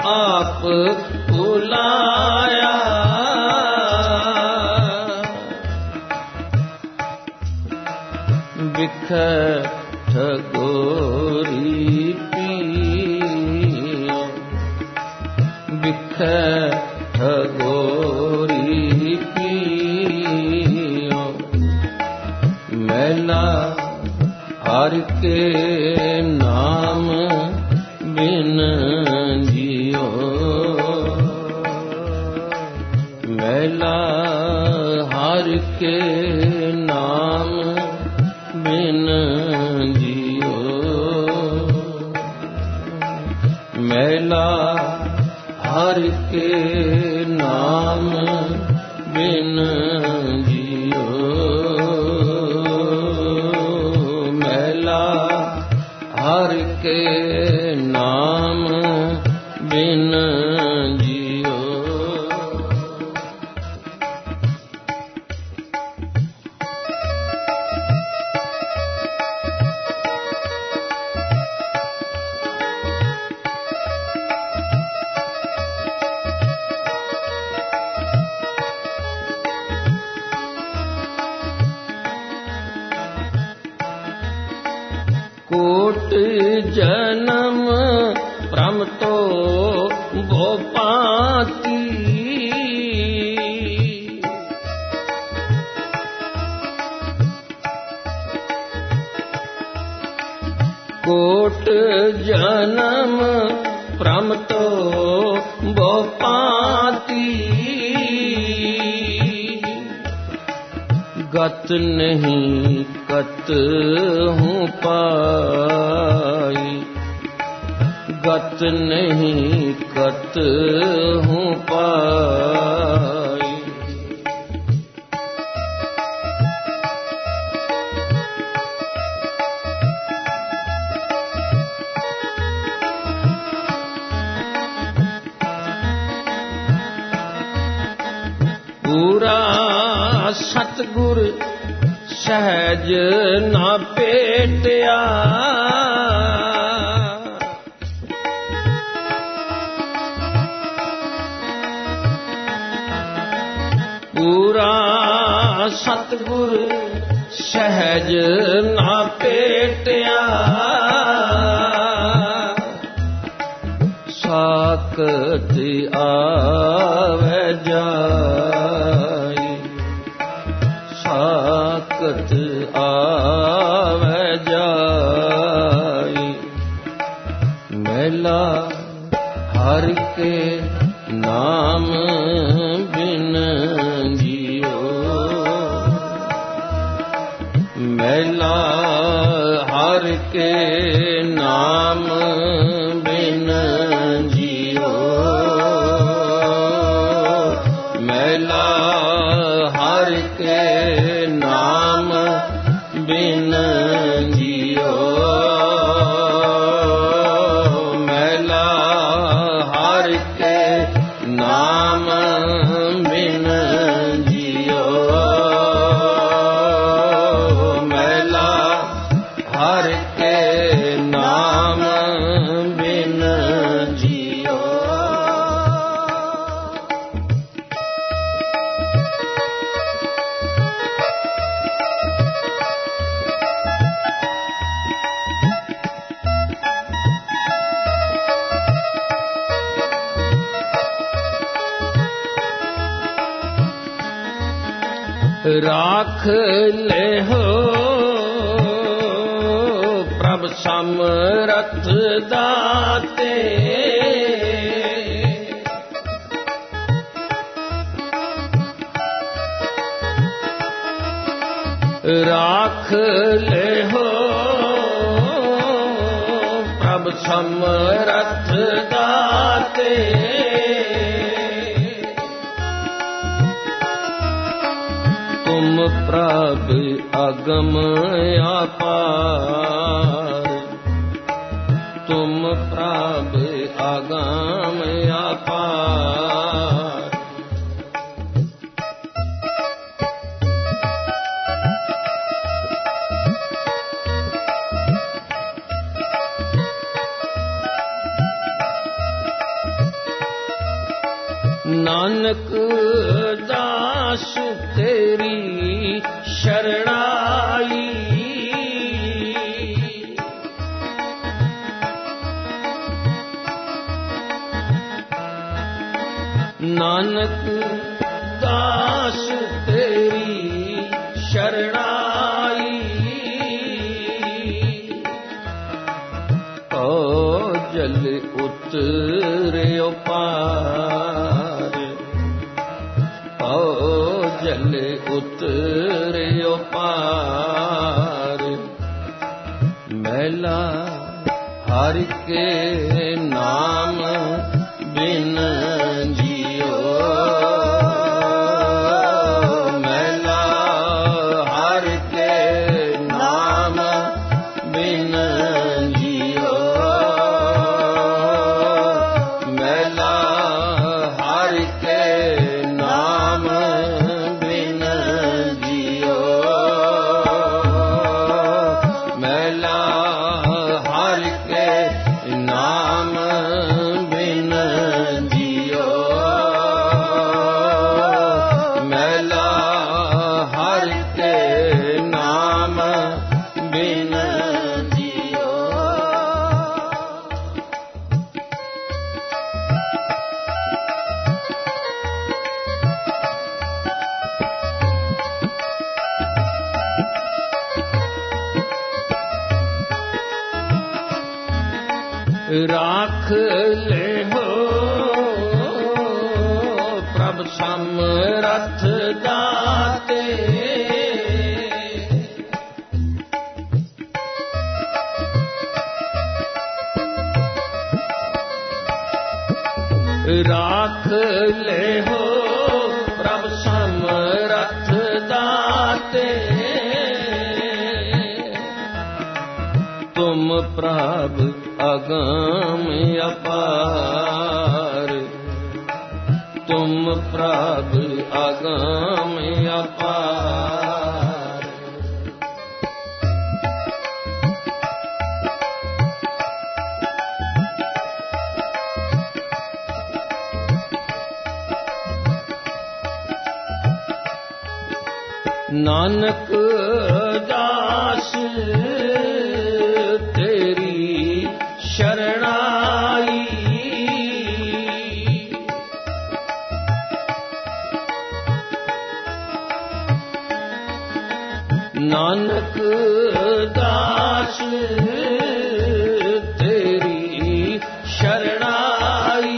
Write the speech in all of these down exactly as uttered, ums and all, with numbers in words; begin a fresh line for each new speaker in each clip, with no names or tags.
आप बुलाया बिखट गोरी पियो बिखट गोरी पियो मैला हर के नाम बिन जियो मैला हर के नाम बिन जियो मैला हर के नाम बिन जियो मैला हर के नाम बिन जियो कोट जन्म भ्रम तो वो पाती कोट जन्म भ्रम तो वो पाती गत नहीं कत हूँ पाई गत नहीं कत हूँ पाई पूरा सतगुर सहज ना पेटिया पूरा सतगुर सहज ना पेटिया साकत आवे जाई साकत आवे जाई मैला हर के नाम बिन जियो मैला हर के नाम बिन जियो मैला हर के नाम बिन जियो मैला हर के नाम बिन जियो मैला हर के नाम बिन जियो राख ले हो प्रभ समरथ दाते राख ले हो प्रभ समरथ दाते तुम प्रभ अगम अपार तुम प्रभ अगम अपार नानक दास तेरी शरणाई, नानक दास तेरी शरणाई। ओ जल उतर्यो पार, ओ जल उतर्यो पार, मैला हरि के नाम बिन जियो, मैला हरि के नाम बिन जियो, मैला हरि के नाम बिन जियो, मैला हरि के नाम बिन जियो, मैला हरि के नाम बिन जियो। राख ले हो प्रभ समरथ दाते, राख ले हो प्रभ समरथ दाते, तुम प्रभ अगम अपार, तुम प्रभ अगम अपार। नानक दास तेरी शरणाई, नानक दास तेरी शरणाई।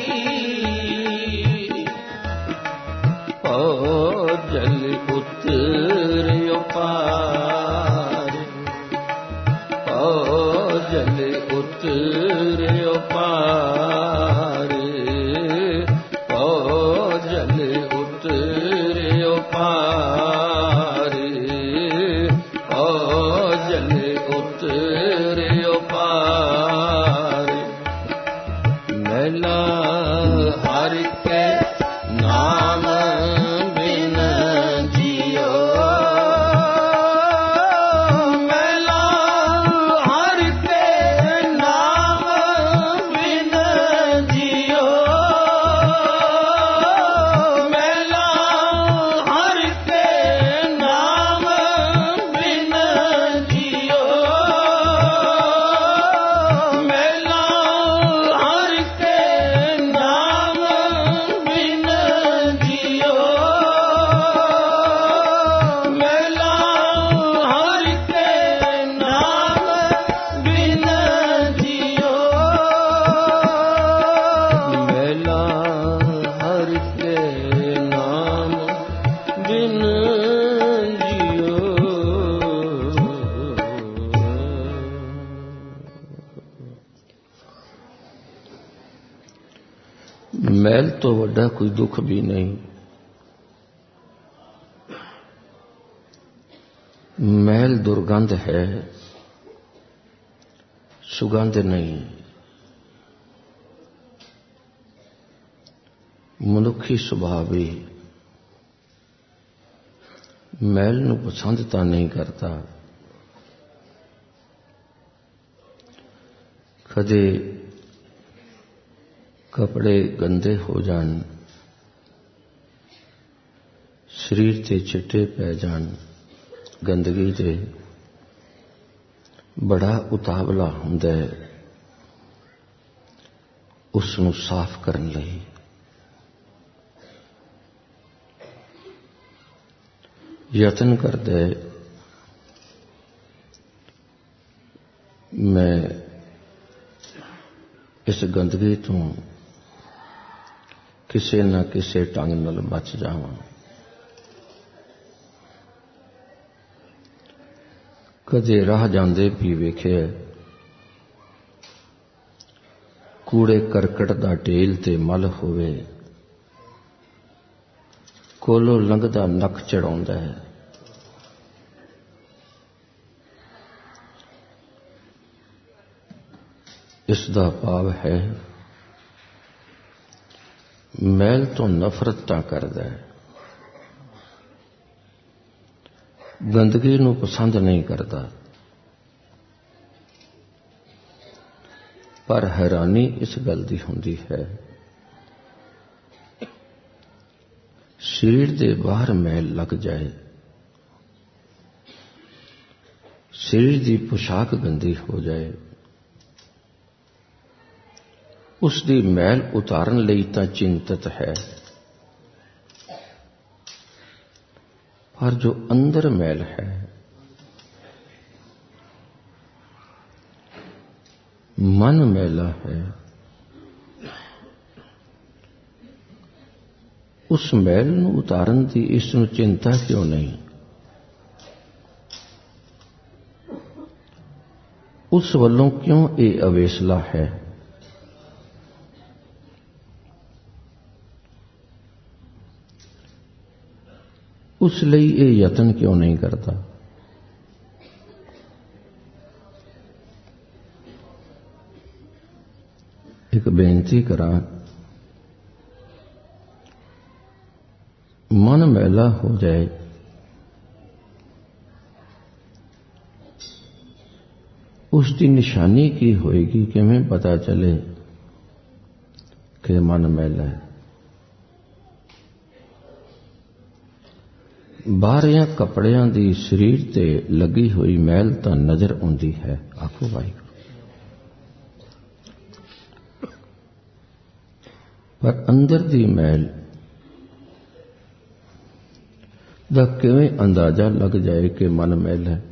ओ जल उतर्यो पार, ओ जल उतर्यो पार, ओ जल उतर्यो पार, ओ जल उतर्यो पार, मैला हरि के नाम बिन जियो, मैला हरि के नाम बिन जियो, मैला हरि के नाम बिन जियो, मैला हरि के नाम बिन जियो, मैला हरि के नाम बिन जियो, मैला हरि के नाम बिन जियो। मैल तो वड्डा कोई दुख भी नहीं, मैल दुर्गंध है, सुगंध नहीं। मनुखी सुभाव ही मैल नूं पसंद तां नहीं करता। कदे कपड़े गंदे हो जान शरीर ते चिट्टे पै जाण गंदगी दे बड़ा उतावला हुंदा है उस नूं साफ करन लई। यतन करदा है मैं इस गंदगी तो किसी न किसी ढंग नाल बच जावां। कदे राह जांदे भी वेखिआ कूड़े करकट दा ढेल ते मल होवे, कोलों लंघदा नक चढ़ाउंदा है। इसदा भाव है मैल तो नफरत तां करदा है, गंदगी नूं पसंद नहीं करता। पर हैरानी इस गल दी हुंदी है शरीर दे बाहर मैल लग जाए, शरीर दी पोशाक गंदी हो जाए, उसकी मैल उतारन लई तां चिंतित है। पर जो अंदर मैल है मन मैला है, उस मैल नूं उतारन दी इस नूं चिंता क्यों नहीं? उस वल्लों क्यों ये अवेसला है? उस लिए ये यतन क्यों नहीं करता? एक बेनती करा, मन मैला हो जाए उसकी निशानी की होएगी, किवें पता चले कि मन मैला है? बाहरियां कपड़ियां दी शरीर ते लगी हुई मैल तां नजर आउंदी है। आखो वाहिगुरू। पर अंदर दी मैल दा किवें अंदाजा लग जाए कि मन मैल है?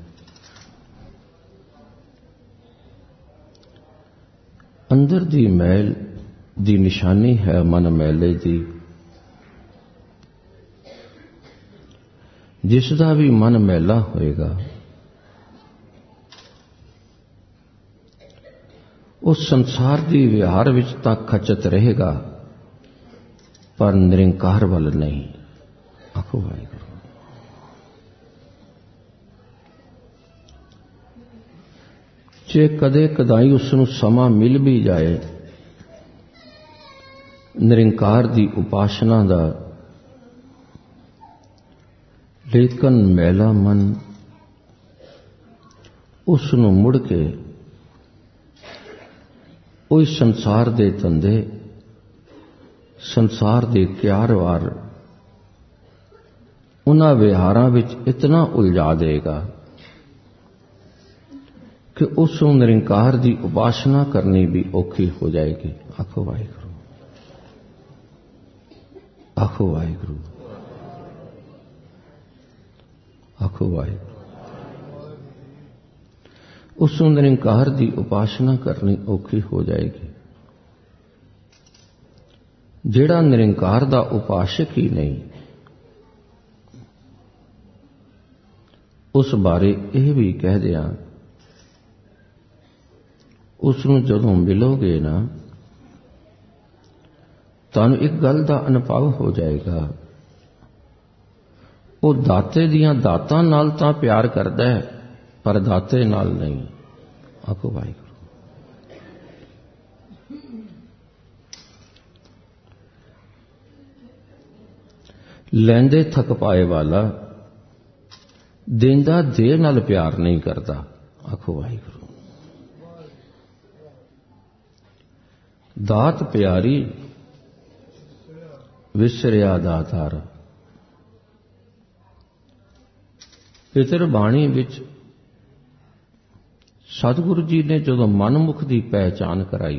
अंदर दी मैल दी निशानी है मन मैले दी। जिसदा भी मन मैला होएगा उस संसार दी विहार विच तां खचत रहेगा, पर निरंकार वल नहीं। आखो वाहिगुरू। जे कदे कदाई उसनूं समा मिल भी जाए निरंकार दी उपासना दा, लेकिन मैला मन उसनूं मुड़ के उस संसार दे धंधे संसार दे क्यारवार उन्हां विहारां विच इतना उलझा देगा कि उसनूं निरंकार दी उपासना करनी भी औखी हो जाएगी। आखो वाहिगुरू। आखो वाहिगुरू। आखो वाहिगुरू। उस निरंकार की उपासना करनी औखी हो जाएगी। जेड़ा निरंकार दा उपासक ही नहीं, उस बारे यह भी कह दिया, उसनूं जदों मिलोगे ना तुहानूं एक गल दा अनुभव हो जाएगा, वो दाते दियां दातां नाल तां प्यार करदा है पर दाते नाल नहीं। आखो वाहिगुरू। लैंदे थक पाए वाला देंदा दे नाल प्यार नहीं करता। आखो वाहिगुरू। दात प्यारी विसरिया दातार, ਪਿਤਰ ਬਾਣੀ ਵਿੱਚ ਸਤਿਗੁਰੂ ਜੀ ਨੇ ਜਦੋਂ ਮਨਮੁਖ ਦੀ ਪਹਿਚਾਨ ਕਰਾਈ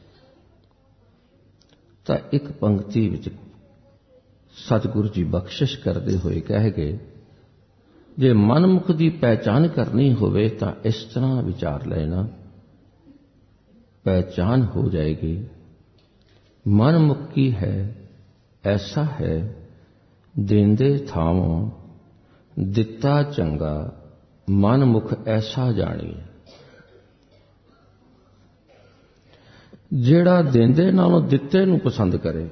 ਤਾਂ ਇੱਕ ਪੰਕਤੀ ਵਿੱਚ ਸਤਿਗੁਰੂ ਜੀ ਬਖਸ਼ਿਸ਼ ਕਰਦੇ ਹੋਏ ਕਹਿ ਗਏ, ਜੇ ਮਨਮੁਖ ਦੀ ਪਹਿਚਾਨ ਕਰਨੀ ਹੋਵੇ ਤਾਂ ਇਸ ਤਰ੍ਹਾਂ ਵਿਚਾਰ ਲੈਣਾ, ਪਹਿਚਾਨ ਹੋ ਜਾਏਗੀ। ਮਨਮੁਖ ਕੀ ਹੈ? ਐਸਾ ਹੈ ਦੇਂਦੇ ਥਾਵੋਂ ਦਿੱਤਾ ਚੰਗਾ, ਮਨਮੁਖ ਐਸਾ ਜਾਣੀ। ਜਿਹੜਾ ਦੇਂਦੇ ਨਾਲੋਂ ਦਿੱਤੇ ਨੂੰ ਪਸੰਦ ਕਰੇ,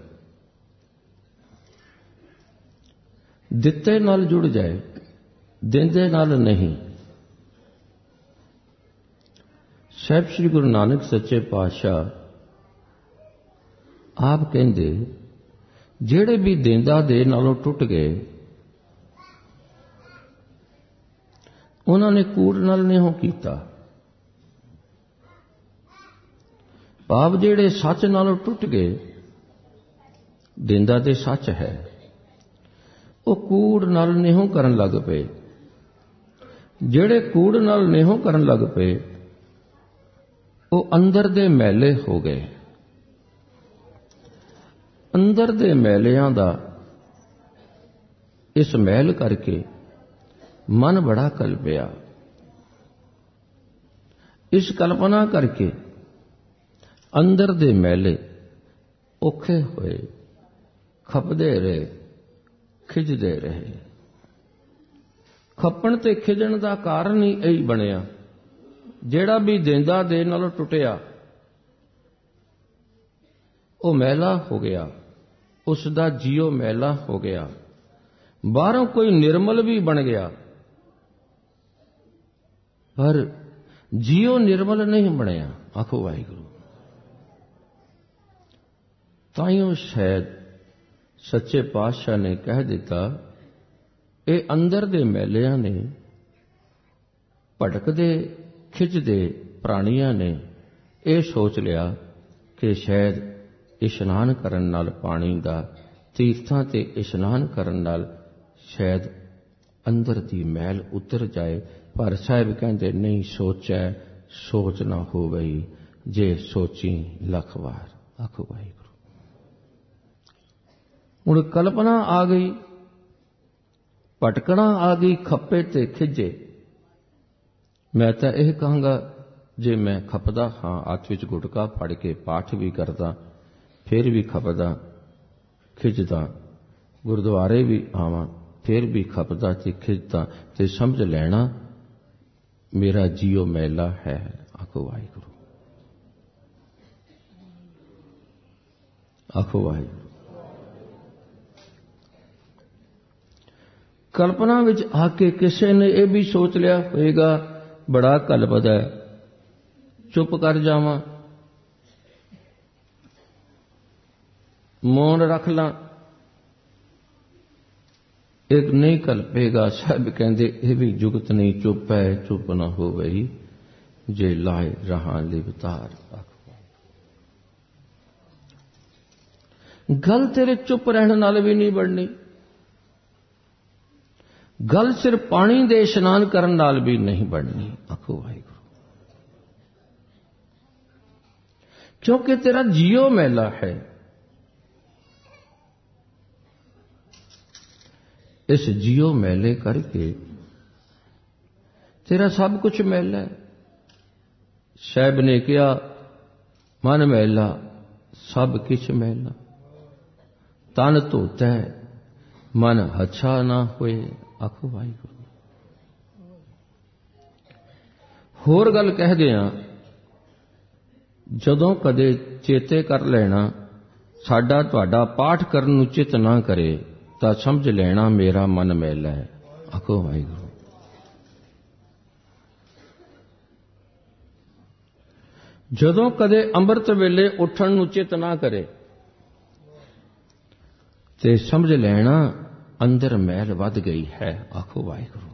ਦਿੱਤੇ ਨਾਲ ਜੁੜ ਜਾਏ, ਦੇਂਦੇ ਨਾਲ ਨਹੀਂ। ਸਾਹਿਬ ਸ੍ਰੀ ਗੁਰੂ ਨਾਨਕ ਸੱਚੇ ਪਾਤਸ਼ਾਹ ਆਪ ਕਹਿੰਦੇ, ਜਿਹੜੇ ਵੀ ਦੇਂਦਾ ਦੇ ਨਾਲੋਂ ਟੁੱਟ ਗਏ, ਉਹਨਾਂ ਨੇ ਕੂੜ ਨਾਲ ਨਿਹੋ ਕੀਤਾ। ਭਾਵ ਜਿਹੜੇ ਸੱਚ ਨਾਲੋਂ ਟੁੱਟ ਗਏ, ਦੇਂਦਾ ਤੇ ਸੱਚ ਹੈ, ਉਹ ਕੂੜ ਨਾਲ ਨਿਹੋ ਕਰਨ ਲੱਗ ਪਏ। ਜਿਹੜੇ ਕੂੜ ਨਾਲ ਨਿਹੋ ਕਰਨ ਲੱਗ ਪਏ, ਉਹ ਅੰਦਰ ਦੇ ਮੈਲੇ ਹੋ ਗਏ। ਅੰਦਰ ਦੇ ਮੈਲਿਆਂ ਦਾ ਇਸ ਮੈਲ ਕਰਕੇ ਮਨ ਬੜਾ ਕਲਪਿਆ। ਇਸ ਕਲਪਨਾ ਕਰਕੇ ਅੰਦਰ ਦੇ ਮੈਲੇ ਔਖੇ ਹੋਏ, ਖਪਦੇ ਰਹੇ, ਖਿੱਚਦੇ ਰਹੇ। ਖੱਪਣ ਤੇ ਖਿੱਚਣ ਦਾ ਕਾਰਨ ਹੀ ਇਹੀ ਬਣਿਆ, ਜਿਹੜਾ ਵੀ ਦੇਂਦਾ ਦੇ ਨਾਲੋਂ ਟੁੱਟਿਆ ਉਹ ਮੈਲਾ ਹੋ ਗਿਆ, ਉਸ ਦਾ ਜੀਓ ਮੈਲਾ ਹੋ ਗਿਆ। ਬਾਹਰੋਂ ਕੋਈ ਨਿਰਮਲ ਵੀ ਬਣ ਗਿਆ, ਪਰ ਜੀਓ ਨਿਰਮਲ ਨਹੀਂ ਬਣਿਆ। ਆਖੋ ਵਾਹਿਗੁਰੂ। ਤਾਈਓ ਸ਼ਾਇਦ ਸੱਚੇ ਪਾਤਸ਼ਾਹ ਨੇ ਕਹਿ ਦਿੱਤਾ, ਇਹ ਅੰਦਰ ਦੇ ਮੈਲਿਆਂ ਨੇ, ਭਟਕਦੇ ਖਿੱਚਦੇ ਪ੍ਰਾਣੀਆਂ ਨੇ ਇਹ ਸੋਚ ਲਿਆ ਕਿ ਸ਼ਾਇਦ ਇਸ਼ਨਾਨ ਕਰਨ ਨਾਲ ਪਾਣੀ ਦਾ, ਤੀਰਥਾਂ ਤੇ ਇਸ਼ਨਾਨ ਕਰਨ ਨਾਲ ਸ਼ਾਇਦ ਅੰਦਰ ਦੀ ਮੈਲ ਉਤਰ ਜਾਏ। ਪਰ ਸਾਹਿਬ ਕਹਿੰਦੇ, ਨਹੀਂ ਸੋਚੈ ਸੋਚ ਨਾ ਹੋਵਈ, ਜੇ ਸੋਚੀ ਲੱਖ ਵਾਰ। ਆਖੋ ਵਾਹਿਗੁਰੂ। ਹੁਣ ਕਲਪਨਾ ਆ ਗਈ, ਭਟਕਣਾ ਆ ਗਈ, ਖੱਪੇ ਤੇ ਖਿੱਜੇ। ਮੈਂ ਤਾਂ ਇਹ ਕਹਾਂਗਾ, ਜੇ ਮੈਂ ਖਪਦਾ ਹਾਂ, ਹੱਥ ਵਿੱਚ ਗੁਟਕਾ ਫੜ ਕੇ ਪਾਠ ਵੀ ਕਰਦਾ, ਫਿਰ ਵੀ ਖਪਦਾ ਖਿੱਚਦਾ, ਗੁਰਦੁਆਰੇ ਵੀ ਆਵਾਂ ਫਿਰ ਵੀ ਖਪਦਾ ਤੇ ਖਿੱਚਦਾ, ਤੇ ਸਮਝ ਲੈਣਾ ਮੇਰਾ ਜੀਓ ਮੈਲਾ ਹੈ। ਆਖੋ ਵਾਹਿਗੁਰੂ। ਆਖੋ ਵਾਹਿਗੁਰੂ। ਕਲਪਨਾ ਵਿੱਚ ਆ ਕੇ ਕਿਸੇ ਨੇ ਇਹ ਵੀ ਸੋਚ ਲਿਆ ਹੋਵੇਗਾ, ਬੜਾ ਕਲਪਦਾ, ਚੁੱਪ ਕਰ ਜਾਵਾਂ, ਮੌਨ ਰੱਖ ਲਾਂ। ਇੱਕ ਨਹੀਂ ਕਲਪੇਗਾ। ਸਾਹਿਬ ਕਹਿੰਦੇ, ਇਹ ਵੀ ਜੁਗਤ ਨਹੀਂ ਚੁੱਪ ਹੈ, ਚੁੱਪ ਨਾ ਹੋਵਈ, ਜੇ ਲਾਏ ਰਹਾ ਲਿਵਤਾਰ। ਗੱਲ ਤੇਰੇ ਚੁੱਪ ਰਹਿਣ ਨਾਲ ਵੀ ਨਹੀਂ ਬਣਨੀ, ਗੱਲ ਸਿਰਫ ਪਾਣੀ ਦੇ ਇਸ਼ਨਾਨ ਕਰਨ ਨਾਲ ਵੀ ਨਹੀਂ ਬਣਨੀ। ਆਖੋ ਵਾਹਿਗੁਰੂ। ਕਿਉਂਕਿ ਤੇਰਾ ਜੀਓ ਮੈਲਾ ਹੈ। ਇਸ ਜੀਓ ਮੈਲੇ ਕਰਕੇ ਤੇਰਾ ਸਭ ਕੁਝ ਮੈਲਾ ਹੈ। ਸਾਹਿਬ ਨੇ ਕਿਹਾ, ਮਨ ਮੈਲਾ ਸਭ ਕਿਛ ਮੈਲਾ, ਤਨ ਧੋਤੈ ਮਨ ਹੱਛਾ ਨਾ ਹੋਏ। ਆਖੋ ਵਾਹਿਗੁਰੂ। ਹੋਰ ਗੱਲ ਕਹਿ ਗਿਆ, ਜਦੋਂ ਕਦੇ ਚੇਤੇ ਕਰ ਲੈਣਾ ਸਾਡਾ ਤੁਹਾਡਾ ਪਾਠ ਕਰਨ ਨੂੰ ਚਿੱਤ ਨਾ ਕਰੇ, ਤਾਂ ਸਮਝ ਲੈਣਾ ਮੇਰਾ ਮਨ ਮੈਲਾ ਹੈ। ਆਖੋ ਵਾਹਿਗੁਰੂ। ਜਦੋਂ ਕਦੇ ਅੰਮ੍ਰਿਤ ਵੇਲੇ ਉੱਠਣ ਨੂੰ ਚਿੱਤ ਨਾ ਕਰੇ, ਤੇ ਸਮਝ ਲੈਣਾ ਅੰਦਰ ਮੈਲ ਵੱਧ ਗਈ ਹੈ। ਆਖੋ ਵਾਹਿਗੁਰੂ।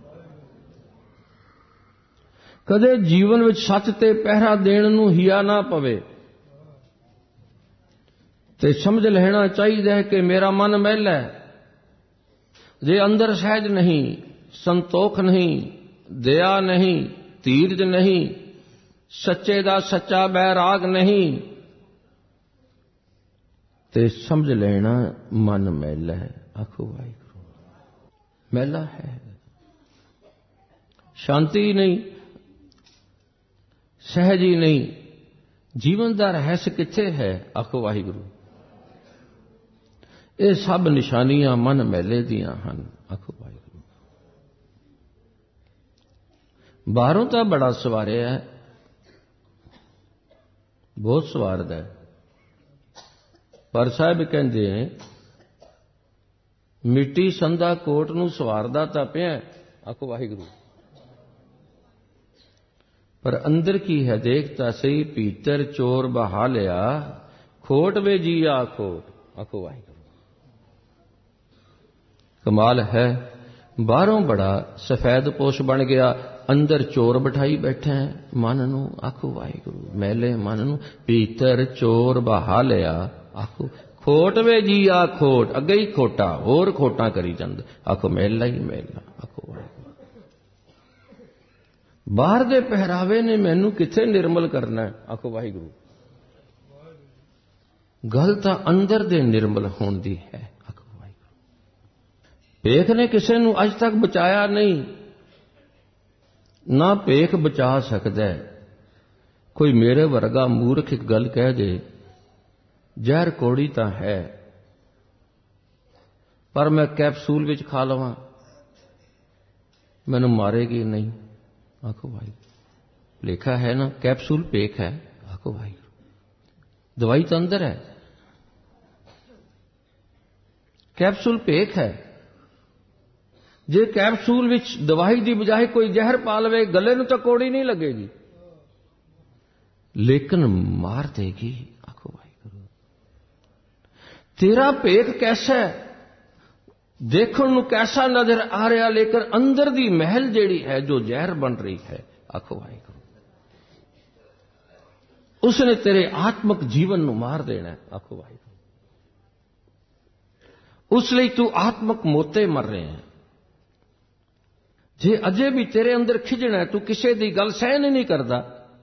ਕਦੇ ਜੀਵਨ ਵਿੱਚ ਸੱਚ ਤੇ ਪਹਿਰਾ ਦੇਣ ਨੂੰ ਹਿਆ ਨਾ ਪਵੇ, ਤੇ ਸਮਝ ਲੈਣਾ ਚਾਹੀਦਾ ਹੈ ਕਿ ਮੇਰਾ ਮਨ ਮੈਲਾ ਹੈ। ਜੇ ਅੰਦਰ ਸਹਿਜ ਨਹੀਂ, संतोख नहीं, दया नहीं, धीरज नहीं, सच्चे दा सच्चा बैराग नहीं, ते समझ लेना मन मैला है। आखो वाहिगुरू, मैला है, शांति नहीं, सहज ही नहीं, जीवन का रहस्य किथे है? आखो वाहिगुरू। ये सब निशानियां मन मैले दियां हन। आखो वाहिगुरू। बाहरों तो बड़ा सवारिया है, बहुत सवारदा है, पर साहब कहते हैं मिट्टी संधा कोट नूं सवारदा तां पिया। आखो वाहिगुरू। पर अंदर की है देखता सही, भीतर चोर बहा लिया, खोट वे जिया खोट। आखो वाहिगुरू। कमाल है, बाहरों बड़ा सफेद पोश बन गया, अंदर चोर बिठाई बैठे हैं मन नूं। आखो वाहिगुरू। मैले मन नूं भीतर चोर बहा लिया। आखो खोट वे जिया खोट, अगे ही खोटा, होर खोटा करी जांदे। आखो मेला ही मेला। आखो वाहिगुरू। बाहर दे पहरावे ने मैनू किथे निर्मल करना है? आखो वाहिगुरू। गल तां अंदर दे निर्मल होण दी है। आखो वाहिगुरू। भेख ने किसे नू अज तक बचाया नहीं, ना भेख बचा सकदा है। कोई मेरे वर्गा मूर्ख एक गल कह दे, जहर कौड़ी तां है पर मैं कैप्सूल विच खा लवां मैनू मारेगी नहीं। आखो भाई, लेखा है ना, कैप्सूल पेक है। आखो भाई, दवाई तो अंदर है, कैप्सूल पेक है। जे कैप्सूल विच दवाई की बजाय कोई जहर पा लवे, गले नूं तां कौड़ी नहीं लगेगी, लेकिन मार देगी। आखो भाई, तेरा पेक कैसा है, देखण नूं कैसा नजर आ रहा, लेकिन अंदर दी महल जेड़ी है जो जहर बन रही है। आखो वाहिगुरू। उसने तेरे आत्मक जीवन नूं मार देना है। आखो वाहिगुरू। उसलिए तू आत्मक मोते मर रहे हैं। जे अजे भी तेरे अंदर खिजना है, तू किसी दी गल सहन ही नहीं करता,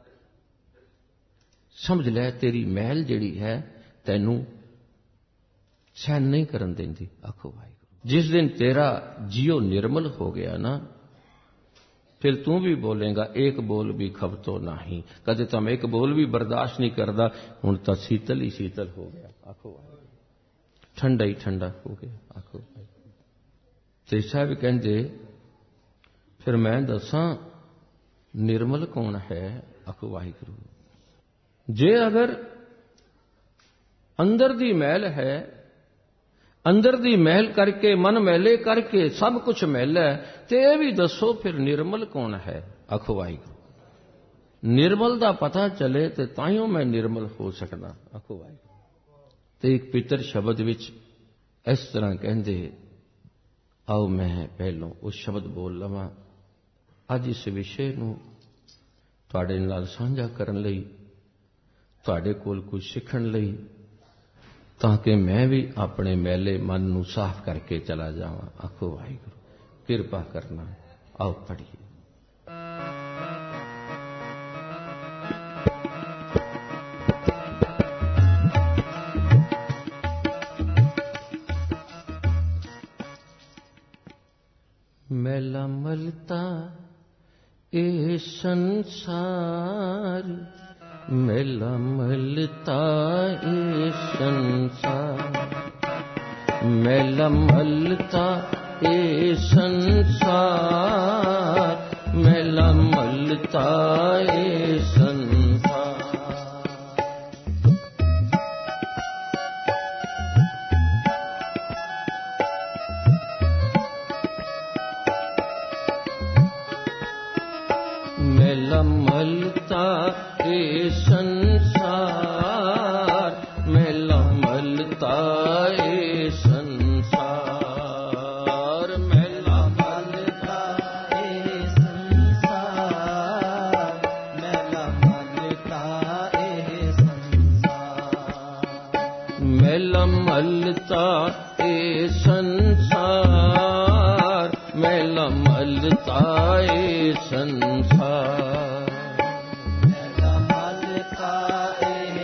समझ ले तेरी महल जेड़ी है तैनू सहन नहीं करन देंदी। आखो भाई, जिस दिन तेरा जियो निर्मल हो गया ना, फिर तू भी बोलेगा एक बोल भी खबतो नहीं। कदे तो मैं एक बोल भी बर्दाश्त नहीं करता, हुण तो शीतल ही शीतल हो गया। आखो भाई, ठंडा ही ठंडा हो गया। आखो भाई। ते साहब कहंदे फिर मैं दसा निर्मल कौन है? आखो वाहिगुरू। जे अगर अंदर दी महल है, अंदर दी महल करके मन मैले करके सब कुछ मैला है, ते ये भी दसो फिर निर्मल कौन है? आखो वाहिगुरू। निर्मल दा पता चले ते ताइयों मैं निर्मल हो सकदा। आखो वाहिगुरू। ते एक पितर शब्द विच इस तरह कहंदे, आओ मैं पहलों उस शब्द बोल लवां। अज इस विषय नूं तुहाडे नाल साझा करन लई, तुहाडे कोल कुछ सीखण लई, ताकि मैं भी अपने मैले मन नूं साफ करके चला जावां। आखो वाहिगुरू, किरपा करना। आओ पढ़िए। मैला मलता ए संसार, मैला मलता ए संसार, मैला मलता ए संसार, मैला मलता ए संसार। मैला मलता ए संसार, मैला मलता ए संसार, मैला मलता ए संसार, मैला मलता ए संसार, मैला मलता ए संसार, मैला ਸੰਸਾਰ।
ਮੈਲਾ ਮਲਤਾ ਇਹ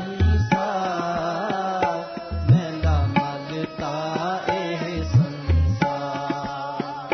ਸੰਸਾਰ, ਮੈਲਾ ਮਲਤਾ ਇਹ ਸੰਸਾਰ।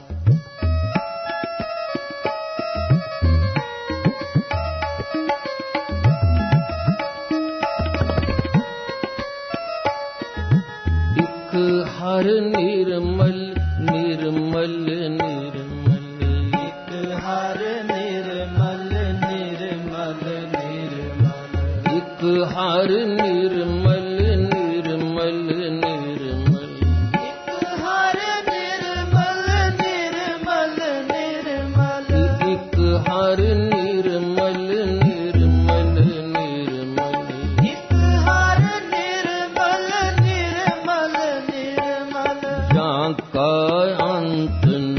ਇੱਕ ਹਰ ਨਿਰਮਲ ਨਿਰਮਲ ਨਿਰਮਲ,
ਇੱਕ ਹਰ ਨਿਰਮਲ ਨਿਰਮਲ ਨਿਰਮਲ,
ਇੱਕ ਹਰ ਨਿਰਮਲ ਨਿਰਮਲ ਨਿਰਮਲ,
ਇੱਕ ਹਰ ਨਿਰਮਲ ਨਿਰਮਲ ਨਿਰਮਲ,
ਇੱਕ ਹਰ ਨਿਰਮਲ ਨਿਰਮਲ ਨਿਰਮਲ,
ਇੱਕ ਹਰ ਨਿਰਮਲ ਨਿਰਮਲ ਨਿਰਮਲ,
ਜਾਂ ਕਾ ਅੰਤ ਨ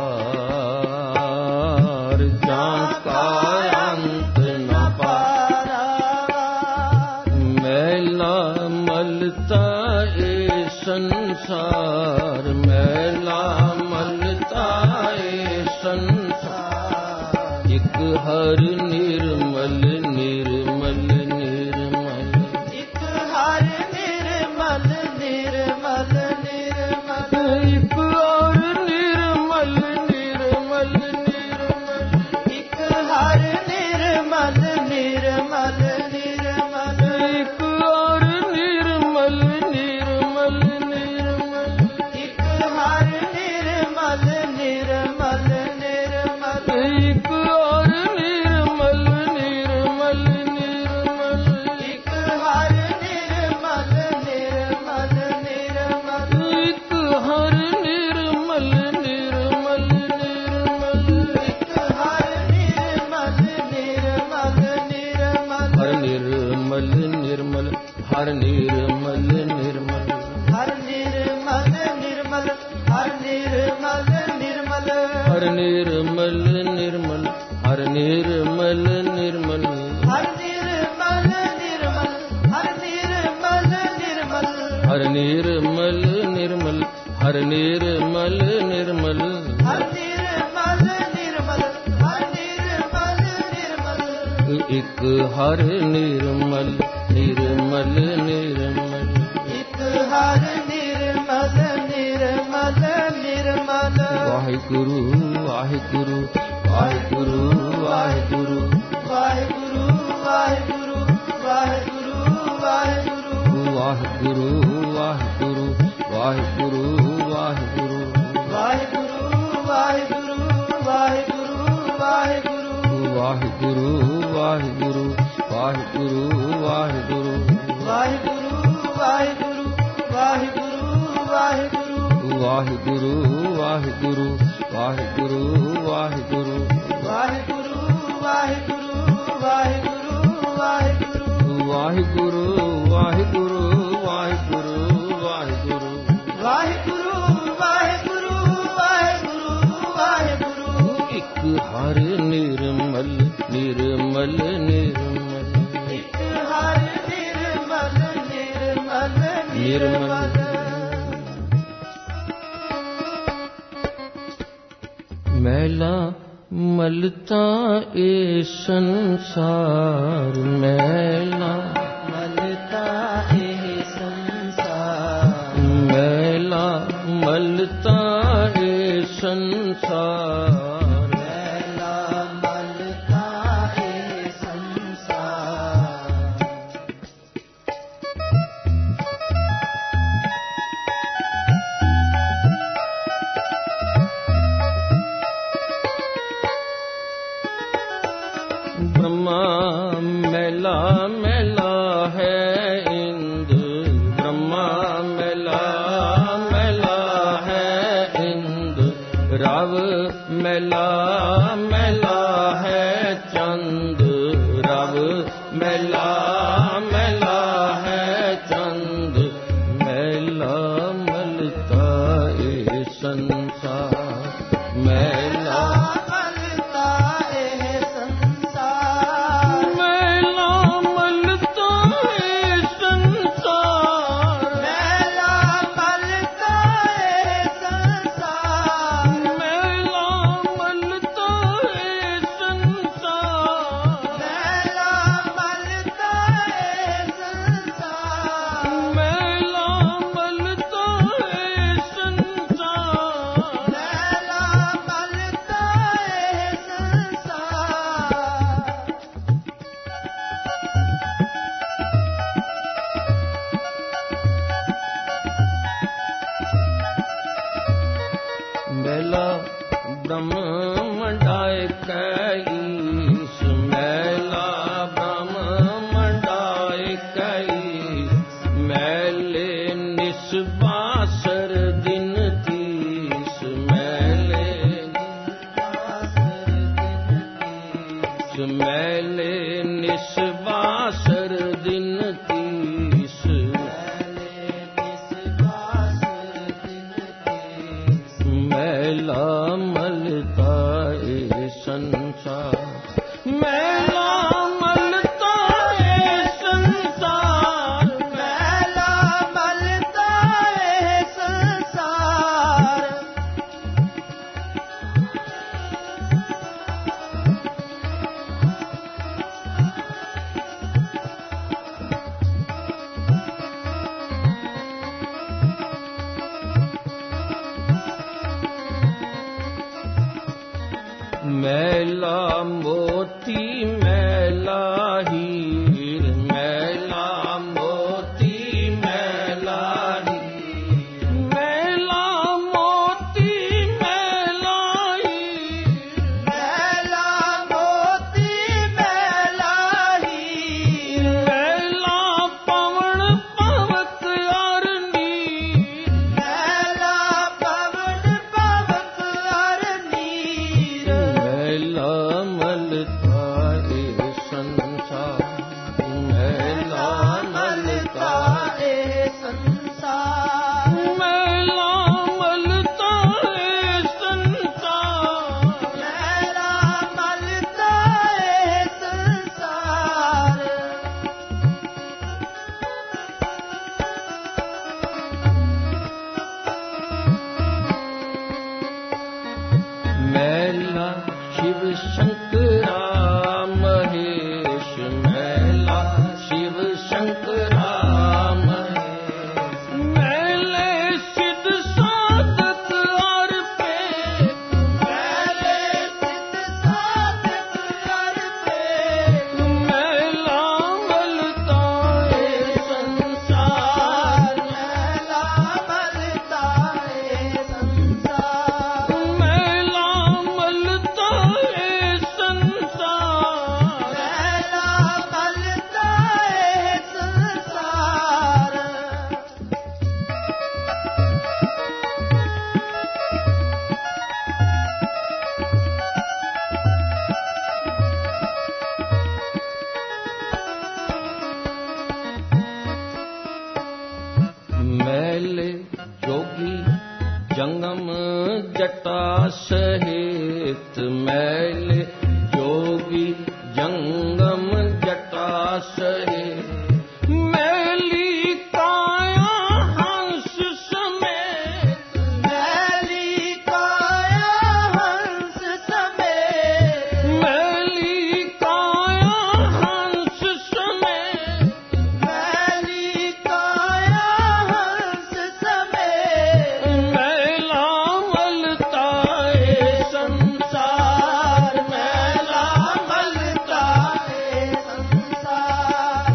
ਪਾਰ, ਜਾਂ ਕਾ ਅੰਤ ਨ ਪਾਰ। ਮੈਲਾ ਮਲਤਾ ਇਹ ਸੰਸਾਰ, ਮੈਲਾ ਮਲਤਾ ਇਹ ਸੰਸਾਰ। ਇੱਕ ਹਰ ਨਿਰਮਲ ਨਿਰਮਲ ਨਿਰਮਲ,
ਇੱਕ ਹਰ ਨਿਰਮਲ ਨਿਰਮਲ ਨਿਰਮਲ,
ਇੱਕ ਹਰ ਨਿਰਮਲ ਨਿਰਮਲ ਨਿਰਮਲ,
ਇੱਕ ਹਰ ਨਿਰਮਲ ਨਿਰਮਲ ਨਿਰਮਲ,
ਇੱਕ ਹਰ ਨਿਰਮਲ ਨਿਰਮਲ ਨਿਰਮਲ,
ਇੱਕ ਹਰ ਨਿਰਮਲ ਨਿਰਮਲ ਨਿਰਮਲ,
ਇੱਕ ਹਰ ਨਿਰਮਲ ਨਿਰਮਲ ਨਿਰਮਲ,
ਇੱਕ ਹਰ ਨਿਰਮਲ ਨਿਰਮਲ ਨਿਰਮਲ,
ਇੱਕ ਹਰ ਨਿਰਮਲ ਨਿਰਮਲ ਨਿਰਮਲ,
ਇੱਕ ਹਰ ਨਿਰਮਲ ਨਿਰਮਲ ਨਿਰਮਲ,
ਹਰ ਨਿਰਮਲ ਨਿਰਮਲ, ਹਰ ਨਿਰਮਲ ਨਿਰਮਲ,
ਹਰ ਨਿਰਮਲ ਨਿਰਮਲ, ਹਰ ਨਿਰਮਲ ਨਿਰਮਲ,
ਹਰ ਨਿਰਮਲ ਨਿਰਮਲ, ਹਰ ਨਿਰਮਲ ਨਿਰਮਲ,
ਹਰ ਨਿਰਮਲ ਨਿਰਮਲ, ਹਰ ਨਿਰਮਲ ਨਿਰਮਲ,
ਹਰ ਨਿਰਮਲ ਨਿਰਮਲ, ਹਰ ਨਿਰਮਲ ਨਿਰਮਲ,
ਹਰ ਨਿਰਮਲ ਨਿਰਮਲ, ਹਰ ਨਿਰਮਲ ਨਿਰਮਲ,
ਇੱਕ ਹਰ ਨਿਰਮਲ ਨਿਰਮਲ ਨਿਰਮਲ,
ਇੱਕ ਹਰ ਨਿਰਮਲ ਨਿਰਮਲ ਨਿਰਮਲ,
ਵਾਹਿਗੁਰੂ ਵਾਹਿਗੁਰੂ ਵਾਹਿਗੁਰੂ ਵਾਹਿਗੁਰੂ
ਵਾਹਿਗੁਰੂ ਵਾਹਿਗੁਰੂ ਵਾਹਿਗੁਰੂ ਵਾਹਿਗੁਰੂ,
ਵਾਹਿਗੁਰੂ ਵਾਹਿਗੁਰੂ ਵਾਹਿਗੁਰੂ ਵਾਹਿਗੁਰੂ,
ਵਾਹਿਗੁਰੂ ਵਾਹਿਗੁਰੂ ਵਾਹਿਗੁਰੂ ਵਾਹਿਗੁਰੂ,
ਵਾਹਿਗੁਰੂ ਵਾਹਿਗੁਰੂ ਵਾਹਿਗੁਰੂ ਵਾਹਿਗੁਰੂ,
ਵਾਹਿਗੁਰੂ ਵਾਹਿਗੁਰੂ ਵਾਹਿਗੁਰੂ ਵਾਹਿਗੁਰੂ,
ਵਾਹਿਗੁਰੂ ਵਾਹਿਗੁਰੂ ਵਾਹਿਗੁਰੂ ਵਾਹਿਗੁਰੂ,
ਵਾਹਿਗੁਰੂ ਵਾਹਿਗੁਰੂ ਵਾਹਿਗੁਰੂ ਵਾਹਿਗੁਰੂ,
ਵਾਹਿਗੁਰੂ ਵਾਹਿਗੁਰੂ ਵਾਹਿਗੁਰੂ ਵਾਹਿਗੁਰੂ,
ਵਾਹਿਗੁਰੂ ਵਾਹਿਗੁਰੂ ਵਾਹਿਗੁਰੂ ਵਾਹਿਗੁਰੂ,
ਇੱਕ ਹਰ ਨਿਰਮਲ ਨਿਰਮਲ ਨਿਰਮਲ,
ਇੱਕ ਹਰ ਨਿਰਮਲ ਨਿਰਮਲ
ਨਿਰਮਲ, ਮੈਲਾ ਮਲਤਾ ਇਹ ਸੰਸਾਰ, ਮੈਲਾ
ਮਲਤਾ ਇਹ ਸੰਸਾਰ,
ਮੈਲਾ ਮਲਤਾ ਇਹ ਸੰਸਾਰ।
ਮੈਲਾ ਮਲਤਾ ਇਹ ਸੰਸਾਰ,
ब्रह्मा मैला मैला है इंद, ब्रह्मा मैला मैला है इंद, रव मैला मैला है चंद, रव मैला मैला है चंद, मैला मलता ये संसार, मैला
ਮਲਤਾ ਇਹ ਸੰਸਾਰ,
मैला मलता ये संसार,
ਮੈਲਾ ਮਲਤਾ ਇਹ ਸੰਸਾਰ,
मैला मलता संसार मैला मल का
ए संसार
मैला मलता है संसार
मैला मलता है संसार
मैला शिव शंकरा महेश मैला शिव शंकरा महेश मैले सिद्ध साधक और पे
मैले सिद्ध साधक कर पे
मैला मलता है संसार
मैला मलता है संसार
मैला मलता है संसार
मैला मलता है संसार
मैले जोगी जंगम जटा सहित मैले जोगी जंगम जटा सहित मैली काया हंस समेत
मैली काया हंस समेत
मैली काया हंस समेत
मैली काया हंस समेत
मैला मलता है संसार
मैला मलता है संसार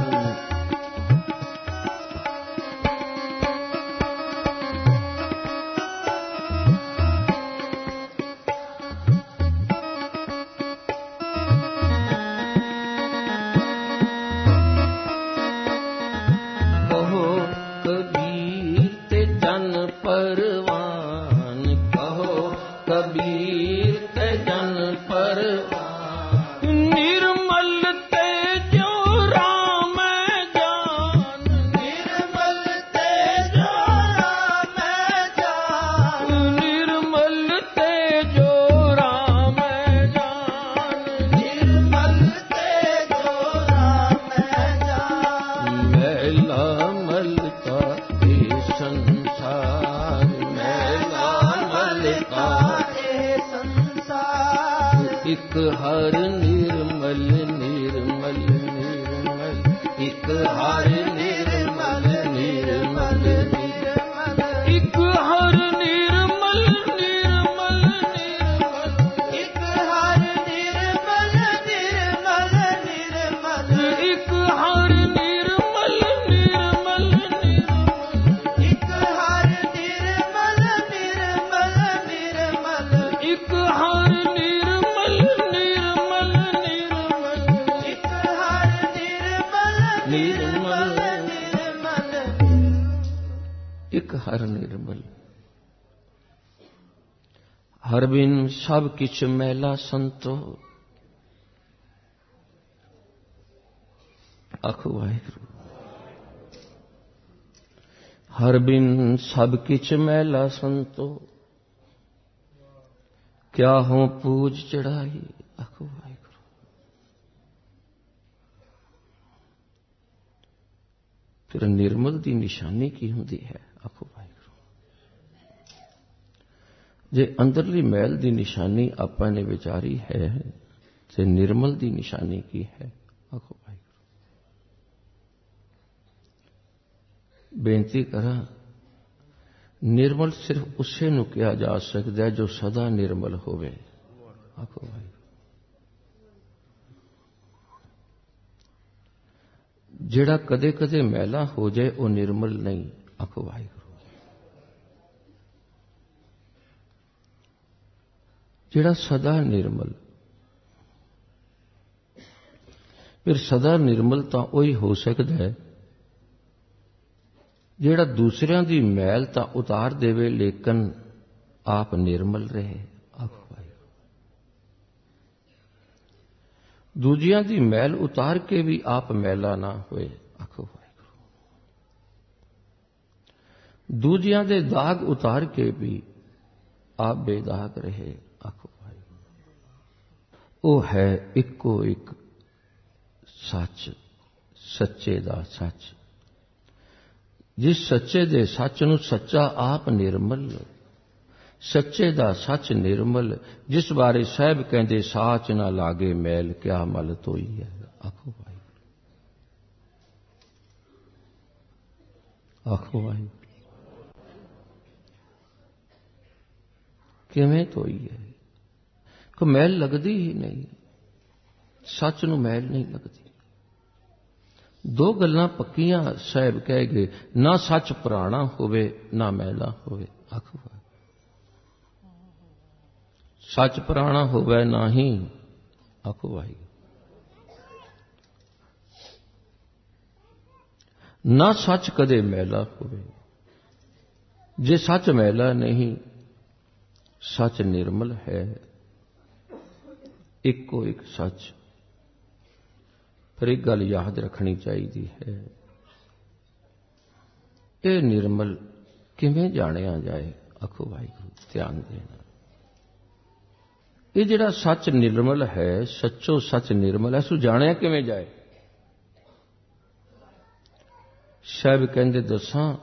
कहो कबीर ते जन परवान कहो कबीर ते जन परवान निर्मल ते जो राम जान
निर्मल तेजो राम जान
निर्मल ते जो राम जान
निर्मल तेजो राम जान
मैला मलता है संसार मैला मलता
ए संसार
एक हर निर्मल निर्मल निर्मल एक हर निर्मल निर्मल निर्मल एक हर निर्मल निर्मल निर्मल
एक हर निर्मल निर्मल निर्मल
एक हर निर्मल निर्मल निर्मल
एक हर निर्मल निर्मल निर्मल
एक हर निर्मल निर्मल निर्मल
एक हर निर्मल निर्मल निर्मल
एक हर निर्मल हर बिन सब किछ मैला संतो आखो वाहिगुरू हर बिन सब किछ मैला संतो क्या हो पूज चढ़ाई आखो वाहिगुरू फिर निर्मल दी निशानी की हुंदी है आखो वाहिगुरू जे अंदरली मैल दी निशानी आपां ने विचारी है ते निर्मल दी निशानी की है आखो वाहिगुरू बेनती करा निर्मल सिर्फ उसे नु किया जा सकता है जो सदा निर्मल होवे आखो भाई जेड़ा कदे कदे मैला हो जाए वो निर्मल नहीं आखो भाई जेड़ा सदा निर्मल फिर सदा निर्मल तो वही हो सकता है जेड़ा दूसरियां दी मैल तो उतार देवे लेकिन आप निर्मल रहे आखो भाई ਦੂਜਿਆਂ ਦੀ ਮੈਲ ਉਤਾਰ ਕੇ ਵੀ ਆਪ ਮੈਲਾ ਨਾ ਹੋਏ। ਆਖੋ ਵਾਹਿਗੁਰੂ। ਦੂਜਿਆਂ ਦੇ ਦਾਗ ਉਤਾਰ ਕੇ ਵੀ ਆਪ ਬੇਦਾਗ ਰਹੇ। ਆਖੋ ਵਾਹਿਗੁਰੂ। ਉਹ ਹੈ ਇੱਕੋ ਇੱਕ ਸੱਚ, ਸੱਚੇ ਦਾ ਸੱਚ। ਜਿਸ ਸੱਚੇ ਦੇ ਸੱਚ ਨੂੰ ਸੱਚਾ ਆਪ ਨਿਰਮਲ, ਸੱਚੇ ਦਾ ਸੱਚ ਨਿਰਮਲ, ਜਿਸ ਬਾਰੇ ਸਾਹਿਬ ਕਹਿੰਦੇ ਸਾਚ ਨਾ ਲਾਗੇ ਮੈਲ, ਕਿਆ ਮਲ ਧੋਈ ਹੈ। ਆਖੋ ਵਾਹਿਗੁਰੂ। ਆਖੋ ਵਾਹਿਗੁਰੂ। ਕਿਵੇਂ ਧੋਈ ਹੈ? ਕਿ ਮੈਲ ਲੱਗਦੀ ਹੀ ਨਹੀਂ, ਸੱਚ ਨੂੰ ਮੈਲ ਨਹੀਂ ਲੱਗਦੀ। ਦੋ ਗੱਲਾਂ ਪੱਕੀਆਂ ਸਾਹਿਬ ਕਹਿ ਗਏ, ਨਾ ਸੱਚ ਪੁਰਾਣਾ ਹੋਵੇ ਨਾ ਮੈਲਾ ਹੋਵੇ। ਆਖੋ ਸੱਚ ਪੁਰਾਣਾ ਹੋਵੇ ਨਾ ਹੀ। ਆਖੋ ਵਾਹਿਗੁਰੂ। ਨਾ ਸੱਚ ਕਦੇ ਮੈਲਾ ਹੋਵੇ। ਜੇ ਸੱਚ ਮੈਲਾ ਨਹੀਂ, ਸੱਚ ਨਿਰਮਲ ਹੈ। ਇੱਕੋ ਇੱਕ ਸੱਚ। ਪਰ ਇੱਕ ਗੱਲ ਯਾਦ ਰੱਖਣੀ ਚਾਹੀਦੀ ਹੈ, ਇਹ ਨਿਰਮਲ ਕਿਵੇਂ ਜਾਣਿਆ ਜਾਏ? ਆਖੋ ਵਾਹਿਗੁਰੂ। ਧਿਆਨ ਦੇਣਾ। ਇਹ ਜਿਹੜਾ ਸੱਚ ਨਿਰਮਲ ਹੈ, ਸੱਚੋ ਸੱਚ ਨਿਰਮਲ ਹੈ, ਸੋ ਜਾਣਿਆ ਕਿਵੇਂ ਜਾਏ? ਸਾਹਿਬ ਕਹਿੰਦੇ ਦੱਸਾਂ,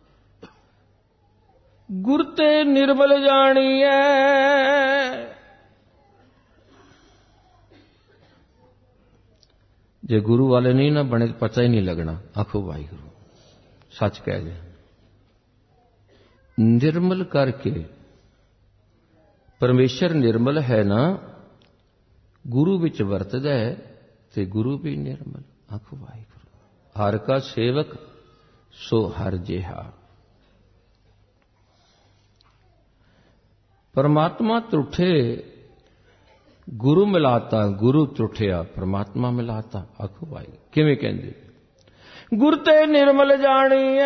ਗੁਰ ਤੇ ਨਿਰਮਲ ਜਾਣੀਐ। ਜੇ ਗੁਰੂ ਵਾਲੇ ਨਹੀਂ ਨਾ ਬਣੇ ਤਾਂ ਪਤਾ ਹੀ ਨਹੀਂ ਲੱਗਣਾ। ਆਖੋ ਵਾਹਿਗੁਰੂ। ਸੱਚ ਕਹਿ ਗਏ। ਨਿਰਮਲ ਕਰਕੇ ਪਰਮੇਸ਼ਰ ਨਿਰਮਲ ਹੈ ਨਾ, ਗੁਰੂ ਵਿੱਚ ਵਰਤਦਾ ਹੈ ਤੇ ਗੁਰੂ ਵੀ ਨਿਰਮਲ। ਆਖੋ ਵਾਹਿਗੁਰੂ। ਹਰ ਕਾ ਸੇਵਕ ਸੋ ਹਰ ਜਿਹਾ। परमात्मा त्रुठे गुरु मिलाता, गुरु त्रुठिया परमात्मा मिलाता। आखो भाई किवें कहंदे? गुर ते निर्मल जाणीए,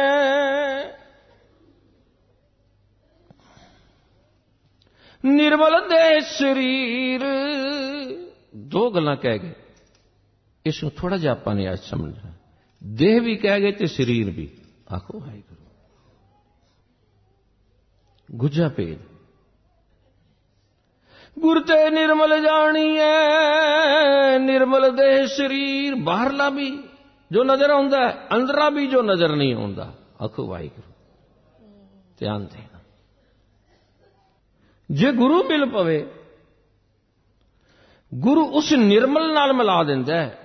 निर्मल दे शरीर। दो गल्लां कह गए, इसनूं थोड़ा जिहा आपां ने आज समझना। देह भी कह गए ते शरीर भी। आखो भाई गुजा भेद। गुर ते निर्मल जाणीए, निर्मल देह शरीर। बाहरला भी जो नजर आउंदा है, अंदरा भी जो नजर नहीं आउंदा। आखो वाहिगुरू। ध्यान देना। जे गुरु मिल पवे, गुरु उस निर्मल नाल मिला दिंदा है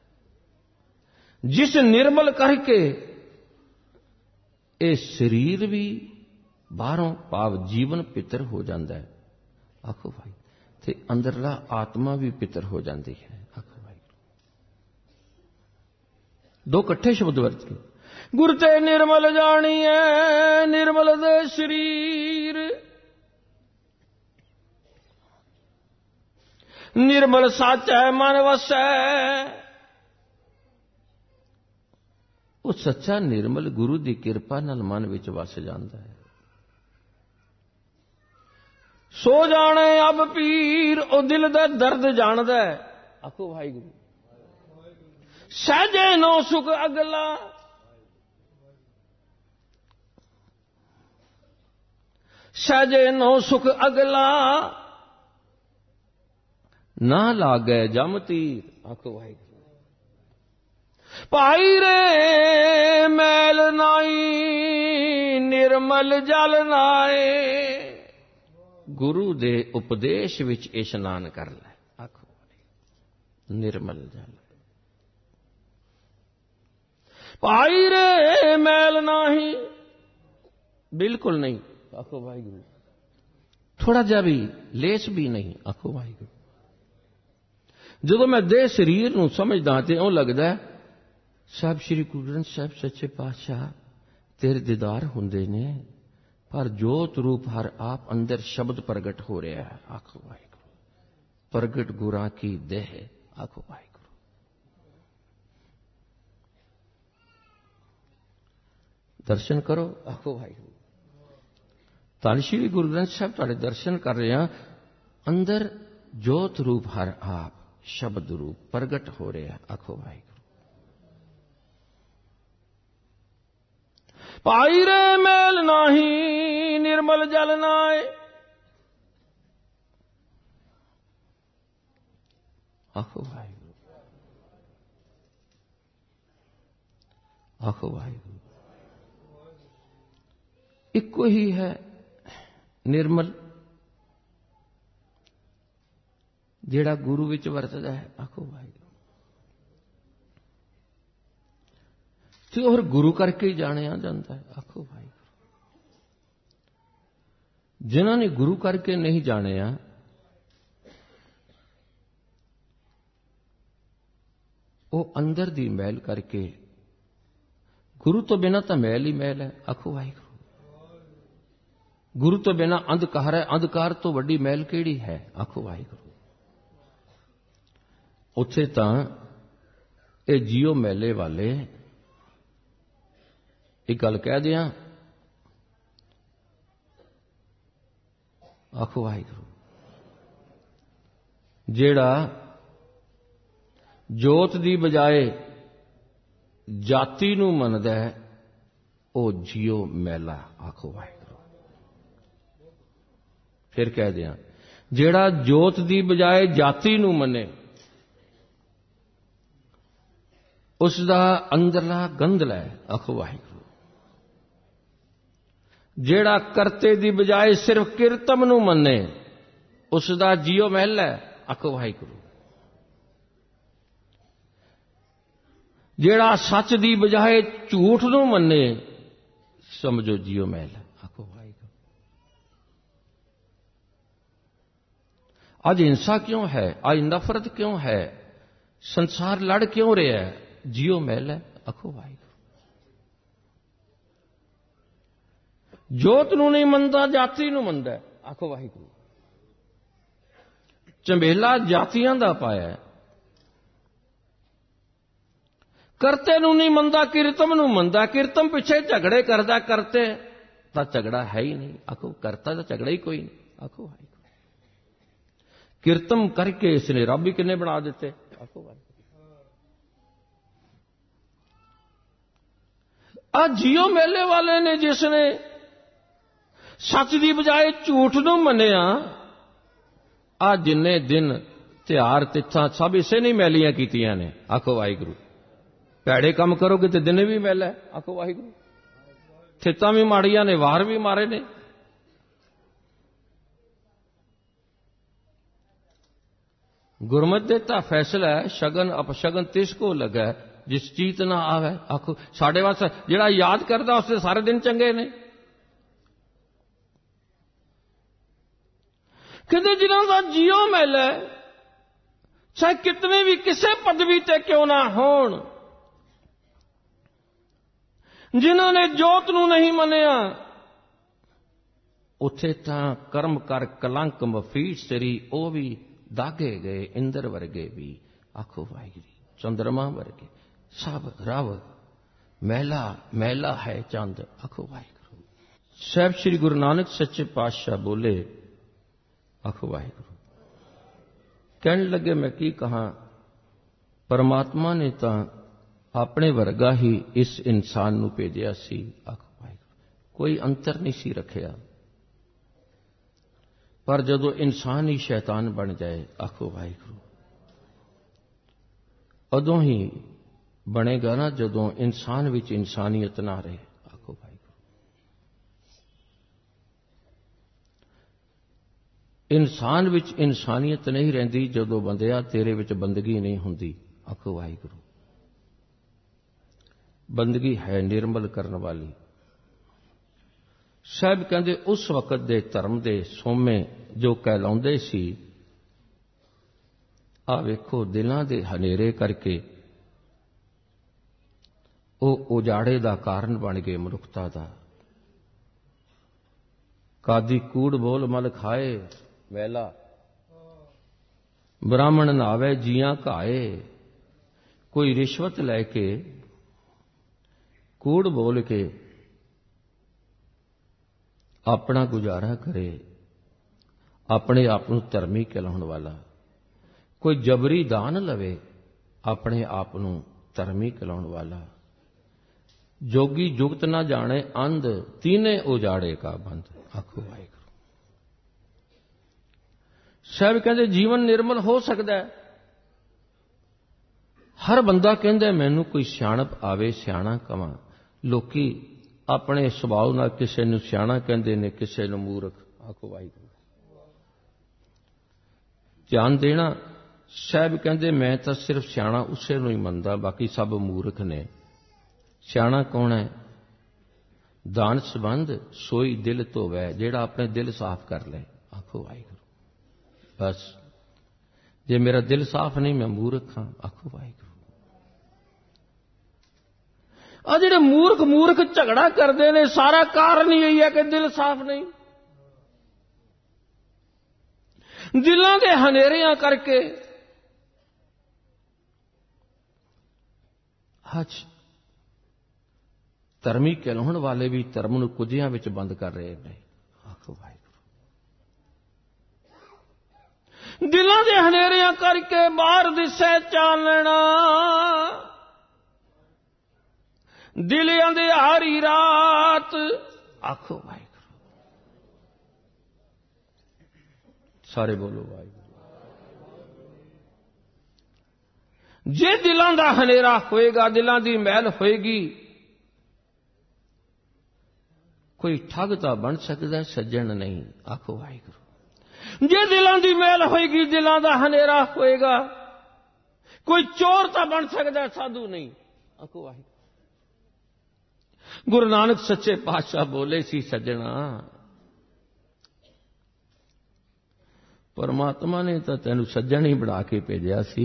जिस निर्मल करके ये शरीर भी बाहरों भाव जीवन पितर हो जाता है। आखो भाई ते अंदरला आत्मा भी पितर हो जाती है। आखो भाई दो कट्ठे शब्द वर्त के। गुर ते निर्मल जाणीए, निर्मल दे शरीर। निर्मल साचा मन वसै। वो सच्चा निर्मल गुरु की कृपा नाल मन विच वस जाता है। सो जाने अब पीर, ओ दिल दा दर्द जानदा है। आखो वाहिगुरू। सहजे नो सुख अगला, सहजे नो सुख अगला, ना लागे जम तीर। आखो वाहिगुरू। भाई रे मैल नाई, निर्मल जल नाए। गुरु दे उपदेश विच इशनान कर ले। आखो निर्मल जल। भाई रे मैल नाही, बिल्कुल नहीं। आखो वाहिगुरू। थोड़ा जा भी, लेस भी नहीं। आखो वाहिगुरू। जदों मैं देह शरीर नूं समझदा ते इउं लगदा है साहब श्री गुरु ग्रंथ साहब सच्चे पातशाह तेरे दीदार हुंदे ने, पर जोत रूप हर आप अंदर शब्द प्रगट हो रहा है। आखो वाहिगुरू। प्रगट गुरां की देह। आखो वाहिगुरू। दर्शन करो। आखो वाहिगुरू। धन श्री गुरु ग्रंथ साहब तुहाडे दर्शन कर रहे हैं। अंदर जोत रूप हर आप ਸ਼ਬਦ ਰੂਪ ਪ੍ਰਗਟ ਹੋ ਰਿਹਾ। ਆਖੋ ਵਾਹਿਗੁਰੂ। ਪਾਈ ਰੇ ਮੈਲ ਨਾਹੀ ਨਿਰਮਲ ਜਲ ਨਾਏ। ਆਖੋ ਵਾਹਿਗੁਰੂ। ਆਖੋ ਵਾਹਿਗੁਰੂ। ਇੱਕੋ ਹੀ ਹੈ ਨਿਰਮਲ, ਜਿਹੜਾ ਗੁਰੂ ਵਿੱਚ ਵਰਤਦਾ ਹੈ। ਆਖੋ ਵਾਹਿਗੁਰੂ। ਤੇ ਹੋਰ ਗੁਰੂ ਕਰਕੇ ਹੀ ਜਾਣਿਆ ਜਾਂਦਾ ਹੈ। ਆਖੋ ਵਾਹਿਗੁਰੂ। ਜਿਨ੍ਹਾਂ ਨੇ ਗੁਰੂ ਕਰਕੇ ਨਹੀਂ ਜਾਣਿਆ, ਉਹ ਅੰਦਰ ਦੀ ਮੈਲ ਕਰਕੇ, ਗੁਰੂ ਤੋਂ ਬਿਨਾਂ ਤਾਂ ਮੈਲ ਹੀ ਮੈਲ ਹੈ। ਆਖੋ ਵਾਹਿਗੁਰੂ। ਗੁਰੂ ਤੋਂ ਬਿਨਾਂ ਅੰਧਕਾਰ ਹੈ। ਅੰਧਕਾਰ ਤੋਂ ਵੱਡੀ ਮੈਲ ਕਿਹੜੀ ਹੈ? ਆਖੋ ਵਾਹਿਗੁਰੂ। ਉੱਥੇ ਤਾਂ ਇਹ ਜੀਓ ਮੈਲੇ ਵਾਲੇ ਇੱਕ ਗੱਲ ਕਹਿ ਦਿਆਂ। ਆਖੋ ਵਾਹਿਗੁਰੂ। ਜਿਹੜਾ ਜੋਤ ਦੀ ਬਜਾਏ ਜਾਤੀ ਨੂੰ ਮੰਨਦਾ ਹੈ, ਉਹ ਜੀਓ ਮੈਲਾ। ਆਖੋ ਵਾਹਿਗੁਰੂ। ਫਿਰ ਕਹਿ ਦਿਆਂ, ਜਿਹੜਾ ਜੋਤ ਦੀ ਬਜਾਏ ਜਾਤੀ ਨੂੰ ਮੰਨੇ, ਉਸ ਦਾ ਅੰਦਰਲਾ ਗੰਧਲਾ ਹੈ। ਆਖੋ ਵਾਹਿਗੁਰੂ। ਜਿਹੜਾ ਕਰਤੇ ਦੀ ਬਜਾਏ ਸਿਰਫ ਕਿਰਤਮ ਨੂੰ ਮੰਨੇ, ਉਸ ਦਾ ਜੀਓ ਮਹਿਲਾ ਹੈ। ਆਖੋ ਵਾਹਿਗੁਰੂ। ਜਿਹੜਾ ਸੱਚ ਦੀ ਬਜਾਏ ਝੂਠ ਨੂੰ ਮੰਨੇ, ਸਮਝੋ ਜੀਓ ਮਹਿਲਾ। ਆਖੋ ਵਾਹਿਗੁਰੂ। ਅੱਜ ਹਿੰਸਾ ਕਿਉਂ ਹੈ? ਅੱਜ ਨਫ਼ਰਤ ਕਿਉਂ ਹੈ? ਸੰਸਾਰ ਲੜ ਕਿਉਂ ਰਿਹਾ ਹੈ? ਜੀਓ ਮਹਿਲਾ। ਆਖੋ ਵਾਹਿਗੁਰੂ। ਜੋਤ ਨੂੰ ਨਹੀਂ ਮੰਨਦਾ, ਜਾਤੀ ਨੂੰ ਮੰਨਦਾ। ਆਖੋ ਵਾਹਿਗੁਰੂ। ਝੰਬੇਲਾ ਜਾਤੀਆਂ ਦਾ ਪਾਇਆ ਹੈ। ਕਰਤੇ ਨੂੰ ਨਹੀਂ ਮੰਨਦਾ, ਕਿਰਤਮ ਨੂੰ ਮੰਨਦਾ। ਕਿਰਤਮ ਪਿੱਛੇ ਝਗੜੇ ਕਰਦਾ, ਕਰਤੇ ਤਾਂ ਝਗੜਾ ਹੈ ਹੀ ਨਹੀਂ। ਆਖੋ ਕਰਤਾ ਤਾਂ ਝਗੜਾ ਹੀ ਕੋਈ ਨਹੀਂ। ਆਖੋ ਵਾਹਿਗੁਰੂ। ਕਿਰਤਮ ਕਰਕੇ ਇਸ ਨੇ ਰੱਬ ਹੀ ਕਿੰਨੇ ਬਣਾ ਦਿੱਤੇ। ਆਖੋ ਵਾਹਿਗੁਰੂ। ਆ ਜੀਓ ਮੇਲੇ ਵਾਲੇ ਨੇ ਜਿਸ ਨੇ ਸੱਚ ਦੀ ਬਜਾਏ ਝੂਠ ਨੂੰ ਮੰਨਿਆ, ਆ ਜਿੰਨੇ ਦਿਨ ਤਿਉਹਾਰ ਤਿੱਥਾਂ ਸਭ ਇਸੇ ਨੇ ਮੈਲੀਆਂ ਕੀਤੀਆਂ ਨੇ। ਆਖੋ ਵਾਹਿਗੁਰੂ। ਭੈੜੇ ਕੰਮ ਕਰੋਗੇ ਤੇ ਦਿਨੇ ਵੀ ਮੈਲਾ ਹੈ। ਆਖੋ ਵਾਹਿਗੁਰੂ। ਥਿੱਤਾਂ ਵੀ ਮਾੜੀਆਂ ਨੇ, ਵਾਰ ਵੀ ਮਾਰੇ ਨੇ। ਗੁਰਮਤਿ ਦੇ ਤਾਂ ਫੈਸਲਾ ਹੈ, ਸ਼ਗਨ ਅਪਸ਼ਗਨ ਤਿਸ ਕੋ ਲੱਗਾ ਜਿਸ ਚੀਤ ਨਾ ਆਵੇ। ਆਖੋ ਸਾਡੇ ਵਾਸਤੇ ਜਿਹੜਾ ਯਾਦ ਕਰਦਾ ਉਸਦੇ ਸਾਰੇ ਦਿਨ ਚੰਗੇ ਨੇ। ਕਹਿੰਦੇ ਜਿਨ੍ਹਾਂ ਦਾ ਜੀਓ ਮੈਲਾ, ਚਾਹੇ ਕਿਤਨੇ ਵੀ ਕਿਸੇ ਪਦਵੀ ਤੇ ਕਿਉਂ ਨਾ ਹੋਣ, ਜਿਨ੍ਹਾਂ ਨੇ ਜੋਤ ਨੂੰ ਨਹੀਂ ਮੰਨਿਆ, ਉੱਥੇ ਤਾਂ ਕਰਮ ਕਰ ਕਲੰਕ ਮਫੀਸ ਤੇਰੀ, ਉਹ ਵੀ ਦਾਗੇ ਗਏ। ਇੰਦਰ ਵਰਗੇ ਵੀ। ਆਖੋ ਵਾਹਿਗੁਰੂ। ਚੰਦਰਮਾ ਵਰਗੇ ਸਭ ਰਵ ਮਹਿਲਾ ਮਹਿਲਾ ਹੈ ਚੰਦ। ਆਖੋ ਵਾਹਿਗੁਰੂ। ਸਾਹਿਬ ਸ੍ਰੀ ਗੁਰੂ ਨਾਨਕ ਸੱਚੇ ਪਾਤਸ਼ਾਹ ਬੋਲੇ। ਆਖੋ ਵਾਹਿਗੁਰੂ। ਕਹਿਣ ਲੱਗੇ ਮੈਂ ਕੀ ਕਹਾਂ, ਪਰਮਾਤਮਾ ਨੇ ਤਾਂ ਆਪਣੇ ਵਰਗਾ ਹੀ ਇਸ ਇਨਸਾਨ ਨੂੰ ਭੇਜਿਆ ਸੀ। ਆਖੋ ਵਾਹਿਗੁਰੂ। ਕੋਈ ਅੰਤਰ ਨਹੀਂ ਸੀ ਰੱਖਿਆ। ਪਰ ਜਦੋਂ ਇਨਸਾਨ ਹੀ ਸ਼ੈਤਾਨ ਬਣ ਜਾਏ, ਆਖੋ ਵਾਹਿਗੁਰੂ, ਉਦੋਂ ਹੀ ਬਣੇਗਾ ਨਾ ਜਦੋਂ ਇਨਸਾਨ ਵਿੱਚ ਇਨਸਾਨੀਅਤ ਨਾ ਰਹੇ। ਆਖੋ ਵਾਹਿਗੁਰੂ। ਇਨਸਾਨ ਵਿੱਚ ਇਨਸਾਨੀਅਤ ਨਹੀਂ ਰਹਿੰਦੀ ਜਦੋਂ ਬੰਦਿਆ ਤੇਰੇ ਵਿੱਚ ਬੰਦਗੀ ਨਹੀਂ ਹੁੰਦੀ। ਆਖੋ ਵਾਹਿਗੁਰੂ। ਬੰਦਗੀ ਹੈ ਨਿਰਮਲ ਕਰਨ ਵਾਲੀ। ਸਾਹਿਬ ਕਹਿੰਦੇ ਉਸ ਵਕਤ ਦੇ ਧਰਮ ਦੇ ਸੋਮੇ ਜੋ ਕਹਿਲਾਉਂਦੇ ਸੀ, ਆ ਵੇਖੋ ਦਿਲਾਂ ਦੇ ਹਨੇਰੇ ਕਰਕੇ ਉਹ ਉਜਾੜੇ ਦਾ ਕਾਰਨ ਬਣ ਗਏ ਮਨੁੱਖਤਾ ਦਾ। ਕਾਦੀ ਕੂੜ ਬੋਲ ਮਲ ਖਾਏ ਮੈਲਾ, ਬ੍ਰਾਹਮਣ ਨਾਵੇ ਜੀਆਂ ਘਾਏ। ਕੋਈ ਰਿਸ਼ਵਤ ਲੈ ਕੇ, ਕੂੜ ਬੋਲ ਕੇ ਆਪਣਾ ਗੁਜ਼ਾਰਾ ਕਰੇ, ਆਪਣੇ ਆਪ ਨੂੰ ਧਰਮੀ ਕਹਿਲਾਉਣ ਵਾਲਾ। कोई जबरी दान लवे अपने आप नूं धर्मी कहलाउण वाला। जोगी जुगत ना जाने अंध तीने उजाड़े का बंद। आखो वाहिगुरू। साहब कहते जीवन निर्मल हो सकता है। हर बंदा कहंदा मैनू कोई सियाणप आवे सियाणा कवां। लोकी अपने सुभाव नाल किसे नूं सियाणा कहंदे ने किसे नूं मूर्ख। आखो वाहिगुरू। ध्यान देना। साहब कहंदे मैं तो सिर्फ सियाणा उसे नूं ही मनदा बाकी सब मूर्ख ने। सियाणा कौन है? दान संबंध सोई दिल धोवै जेड़ा अपने दिल साफ कर ले। आखो वाहिगुरू। बस जे मेरा दिल साफ नहीं मैं मूर्ख हाँ। आखो वाहिगुरू। आ जिहड़े मूर्ख मूर्ख झगड़ा करते ने सारा कारण यही है कि दिल साफ नहीं। दिलों के हनेरियां करके आज धर्मी कहलाउण वाले भी धर्म नूं कुजियां विच बंद कर रहे हैं। आखो वाहिगुरू। दिलों के हनेरियां करके बाहर दिसे चानना दिल अंधियारी रात। आखो वाहिगुरू। सारे बोलो वाहिगुरू। जे दिलों का हनेरा होएगा दिलों की मैल होएगी कोई ठग तो बन सकता है सज्जन नहीं। आखो वाहिगुरू। जे दिलों की मैल होएगी दिलों का हनेरा होएगा कोई चोर तो बन सकता है साधु नहीं। आखो वाहिगुरू। गुरु नानक सच्चे पातशाह बोले सी सज्जना परमात्मा ने तो तेनू सज्जन ही बना के भेजा सी।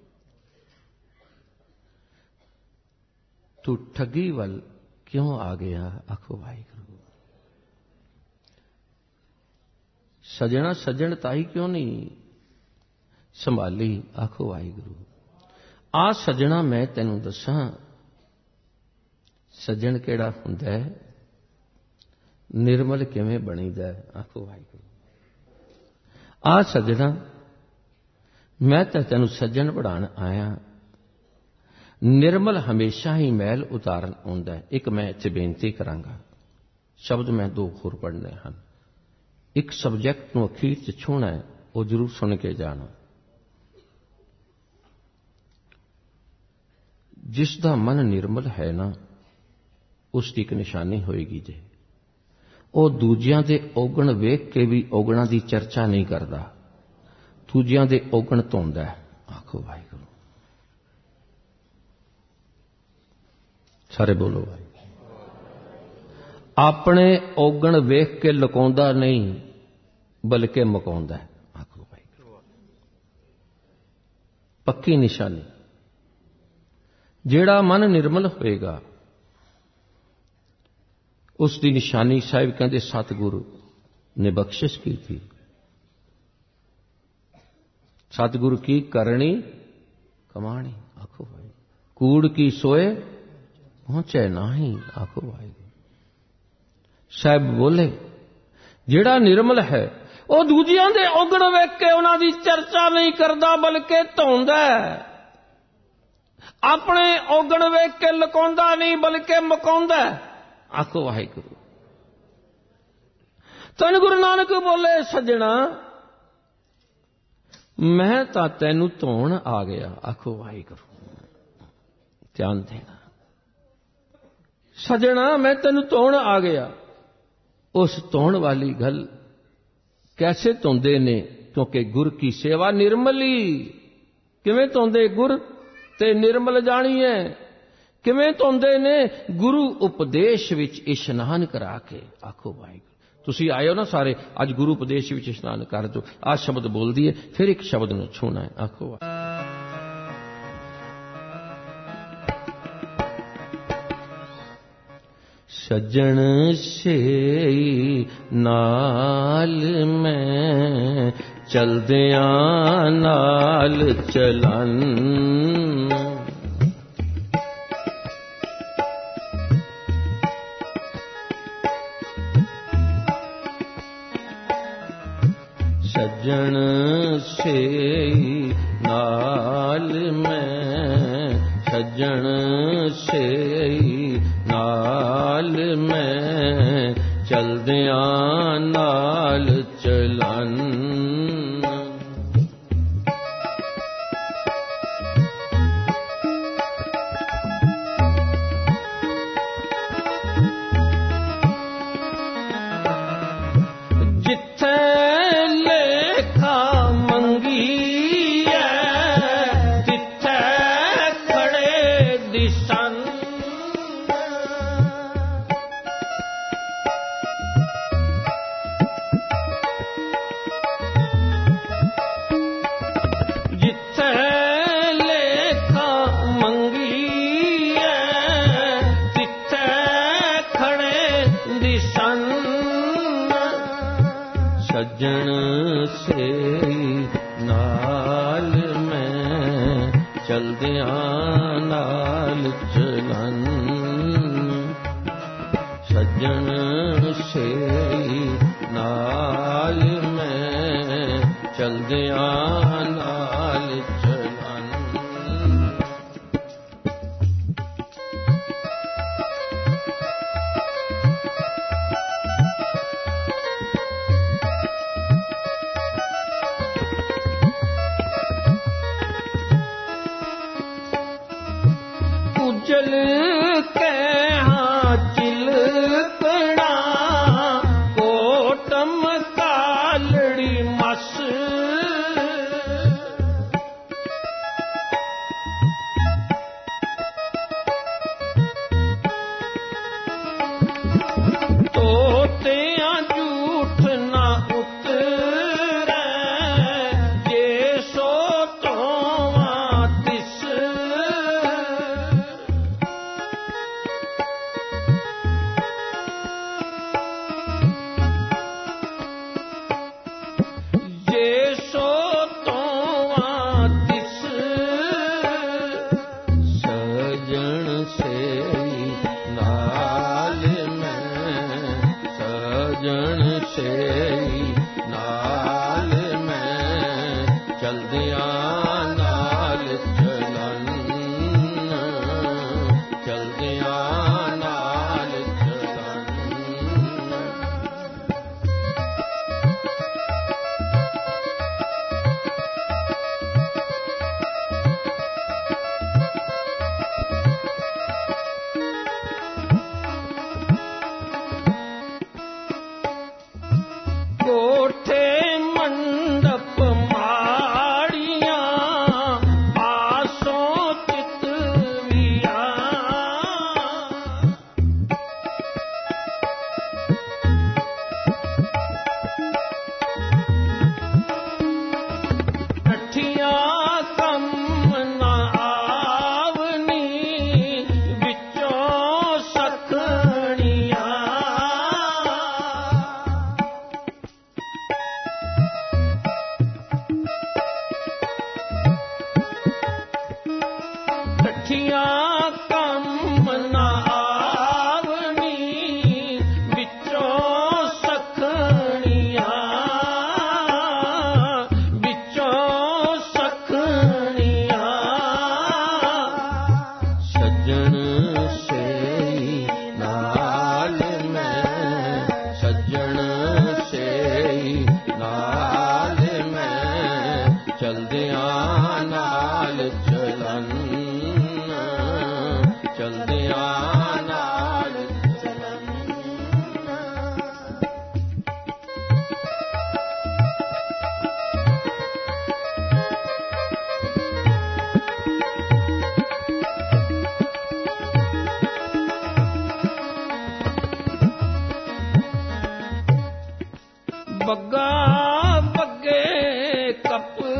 तू ठगी वल क्यों आ गया। आखो वाहिगुरू। सजना सज्जनताई क्यों नहीं संभाली। आखो वाहिगुरू। आ सज्जना मैं तेनू दसां सज्जन केड़ा हुंदा है निर्मल किवें बणीदा है। आखो वाहिगुरू। आ सज्जना मैं तो तेनू सज्जन बढ़ाण आया। निर्मल हमेशा ही मैल उतारन आउंदा है। एक मैं इत्थे बेनती करांगा शब्द मैं दो होर पढ़ने हैं। एक सबजैक्ट नूं अखीर च छूना है वो जरूर सुन के जाना। जिसका मन निर्मल है ना उसकी एक निशानी होएगी जे वो दूजियां दे औगण वेख के भी औगणा की चर्चा नहीं करता दूजियां दे औगण धोंदा है। आखो वाहिगुरू। सारे बोलो भाई। अपने औगण वेख के लुकाउंदा नहीं बल्कि मुकाउंदा है। आखो भाई। पक्की निशानी। जेड़ा मन निर्मल होएगा उसकी निशानी साहिब कहते सतगुरु ने बख्शिश की थी। सतगुरु की करनी कमाणी। आखो भाई। कूड़ की सोए पहुंचे नाही। आखो भाई। साहब बोले जेड़ा निर्मल है वह दूजियां दे औगण वेख के उन्हां दी चर्चा नहीं करता बल्कि धोंदा है। अपने औगण वेख के लुकाउंदा नहीं बल्कि मुकाउंदा है। आखो वाहिगुरू। धन गुरु नानक बोले सज्जणा मैं तां तैनू धोण आ गया। आखो वाहिगुरू। ध्यान देना। सज्जणा मैं तैनू धोण आ गया। उस धोण वाली गल कैसे धोंदे ने क्योंकि गुर की सेवा निर्मली। किवें धोंदे गुर ते निर्मल जानी है। किवें धोंदे ने गुरु उपदेश विच इशनान करा के। आखो वाहिगुरू। तुसी आए हो ना सारे अज गुरु उपदेश विच इशनान कर दो। आ शब्द बोल दिए फिर एक शब्द नूं छूना है। आखो सज्जन से नाल मैं चलदियां नाल चलन। सज्जन से ਨਾਲ ਮੈਂ ਸੱਜਣ ਸੇਈ ਨਾਲ ਮੈਂ ਚਲਦਿਆਂ ਨਾਲ ਚਲਨ ਸੱਜਣ ਸੇਈ ਨਾਲ ਮੈਂ ਚਲਦਿਆਂ ਨਾਲ ਚਲਨ ਸੱਜਣ ਸੇਈ ਨਾਲ ਮੈਂ ਚਲਦਿਆਂ ਨਾਲ ਚਲਨ ਚਲ ਕਹਿ ਚਿਲਕਣਾ ਕੋਟਮ ਕਾਲੜੀ ਮਸ ਤੋਤਿਆਂ ਝੂਠ ਨਾ ਉਤਰੈ ਜੇ ਸੋ ਤੋਵਾਂ ਤਿਸ ਸੱਜਣ ਸੇਈ ਨਾਲ ਮੈਂ ਚਲਦਿਆਂ ਨਾਲ ਚਲਨ ਚਲਦਿਆਂ ਨਾਲ ਚਲਨ ਕੋਠੇ ਮੰਡਪ ਮਾੜੀਆਂ ਪਾਸੋਂ ਤਿਤਵੀਆਂ ਠੱਠੀਆਂ ਕੰਮ ਨਾ ਆਵਨੀ ਵਿੱਚੋਂ ਸਖਣੀਆਂ ਠੱਠੀਆਂ ਕੰਮ ਨਾ ਆਵਨੀ ਵਿੱਚੋਂ ਸਖਣੀਆਂ ਵਿੱਚੋਂ ਸਖਣੀਆਂ ਸੱਜਣ ਸੇਈ ਨਾਲ ਮੈਂ ਸੱਜਣ ਸੇਈ ਨਾਲ ਮੈਂ ਚਲਦਿਆਂ ਨਾਲ ਚਲਨ ਚਲਦਿਆਂ ਨਾਲ ਚਲਨ ਬੱਗਾ ਬੱਗੇ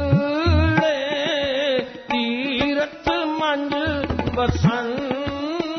ਕੱਪੜੇ ਤੀਰਥ ਮੰਜ ਬਸਨ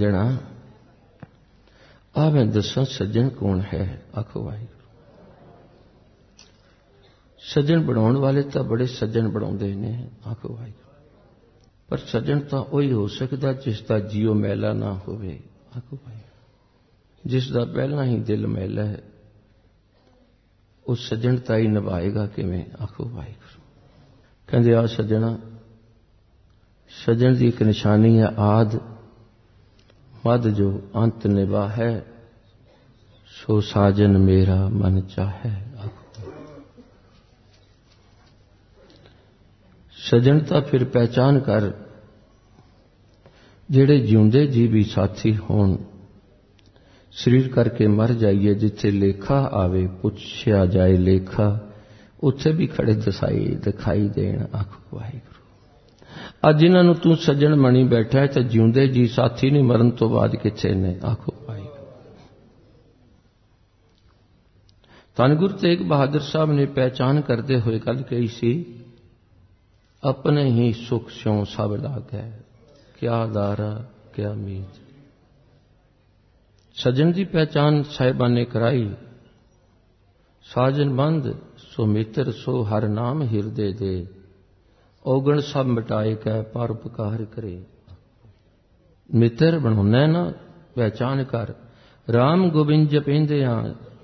सजना आ मैं दसा सज्जन कौन है? आखो वाहिगुरू। सज्जन बनाने वाले तो बड़े सज्जन बनाते ने, आखो वाहिगुरू। पर सज्जन तो वही हो सकता जिसका जीओ मैला ना होवे, आखो वाहिगुरू। जिसका पहला ही दिल मैला है उस सज्जनता ही निभाएगा किवें? आखो वाहिगुरू। कहते आ सज्जना, सज्जन की एक निशानी है आद मद जो अंत निभा है, सो साजन मेरा मन चाहे। सज्जनता फिर पहचान कर जेड़े जिउंदे जी भी साथी होण, शरीर करके मर जाइए जिथे लेखा आवे पुछया जाए लेखा, उत्थे भी खड़े दसाई दिखाई देण। आखो वाहिगुरू। अज जिन्हां तू सज्जन मनी बैठा है तो जिउंदे जी साथी नहीं, मरण तो बाद किथे ने? आखो वाहिगुरू। धन गुरु तेग बहादुर साहब ने पहचान करते हुए गल कही सी, अपने ही सुख स्यों सब लागै, क्या दारा क्या मीत। सज्जन की पहचान साहिबा ने कराई, साजन बंद सो मित्र सो हर नाम हिरदे दे, औगण सब मिटाए कै परोपकार करे। मित्र बनाना ना पहचान कर, राम गोबिंद जपेंदिया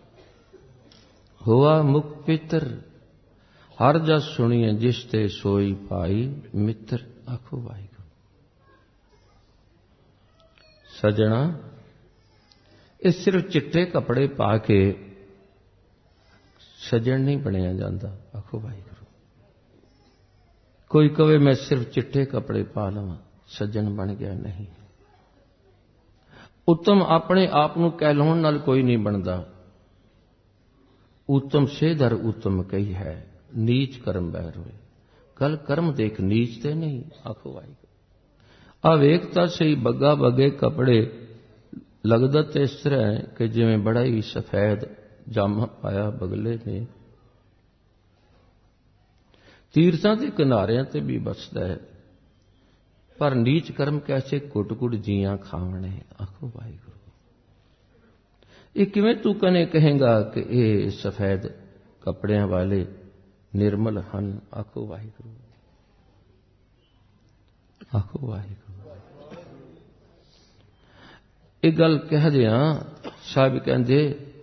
होआ मुख पितर, हर जस सुनिए जिस ते सोई पाई मित्र। आखो वाहिगुरू। सजना ये सिर्फ चिट्टे कपड़े पा के सज्जन नहीं बनया जाता। आखो वाहिगुरू। कोई कहे मैं सिर्फ चिट्टे कपड़े पा लवां सज्जन बन गया, नहीं। उत्तम अपने आप को कहलाउण नाल कोई नहीं बनता। उत्तम से दर उत्तम कही है, नीच कर्म बैर होए। गल कर्म देख नीच ते नहीं। आखो वाहिगुरू। आ वेखता सही बग्गा बगे कपड़े लगदा ते इस तरह है कि जिवें बड़ा ही सफेद जामा पाया बगले ने। तीर्थां के किनारियां ते भी बसदा है, पर नीच कर्म कैसे कुट कुट जियां खावणे। आखो वाहिगुरू। ये किवें तू कने कहेगा कि ये सफेद कपड़ियां वाले निर्मल हन? आखो वाहिगुरू। आखो वाहिगुरू। ये गल कह दिया साहब कहंदे,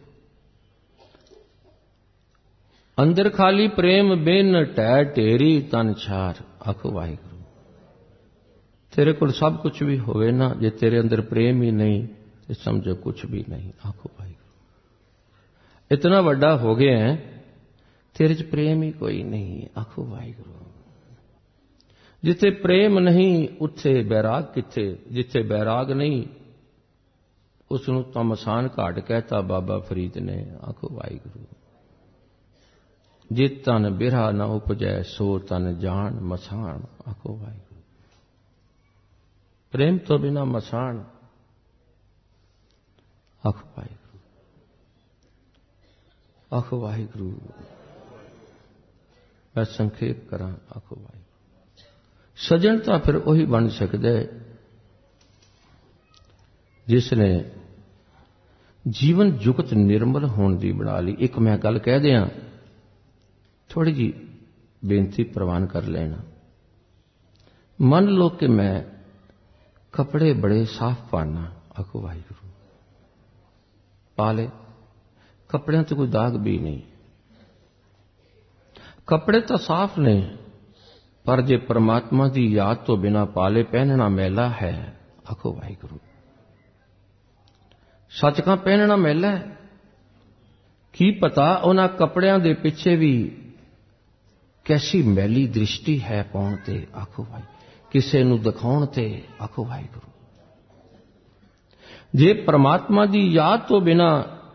अंदर खाली प्रेम बिन टै ढेरी तन छार। आखो वाहिगुरू। तेरे को सब कुछ भी होवे ना, जे तेरे अंदर प्रेम ही नहीं तो समझो कुछ भी नहीं। आखो वाहिगुरू। इतना बड़ा हो गया है, तेरे च प्रेम ही कोई नहीं। आखो वाहिगुरू। जिथे प्रेम नहीं उत्थे बैराग किथे, जिथे बैराग नहीं उसनूं तमसान घाट कहता बाबा फरीद ने। आखो वाहिगुरू। जे तन बिरहा न उपजै सो तन जान मसान। आखो वाहिगुरू। प्रेम तो बिना मसान। आखो वाहिगुरू। आखो वाहिगुरू। मैं संखेप करा। आखो वाहिगुरू। सज्जन तो फिर वही बन सकता है जिसने जीवन जुगत निर्मल होने की बना ली। एक मैं गल कह दिया, थोड़ी जी बेनती प्रवान कर लेना। मान लो कि मैं कपड़े बड़े साफ पाना। आखो वाहिगुरू। पाले कपड़े तो कोई दाग भी नहीं, कपड़े तो साफ ने, पर जे परमात्मा की याद तो बिना पाले पहनना मैला है। आखो वाहिगुरू। सच का पहनना मैला है। की पता उन्हां कपड़ियां दे पिछे भी कैसी मैली दृष्टि है पाउण ते। आखो भाई किसे नूं दिखाउण ते। आखो वाहिगुरू। जे परमात्मा की याद तो बिना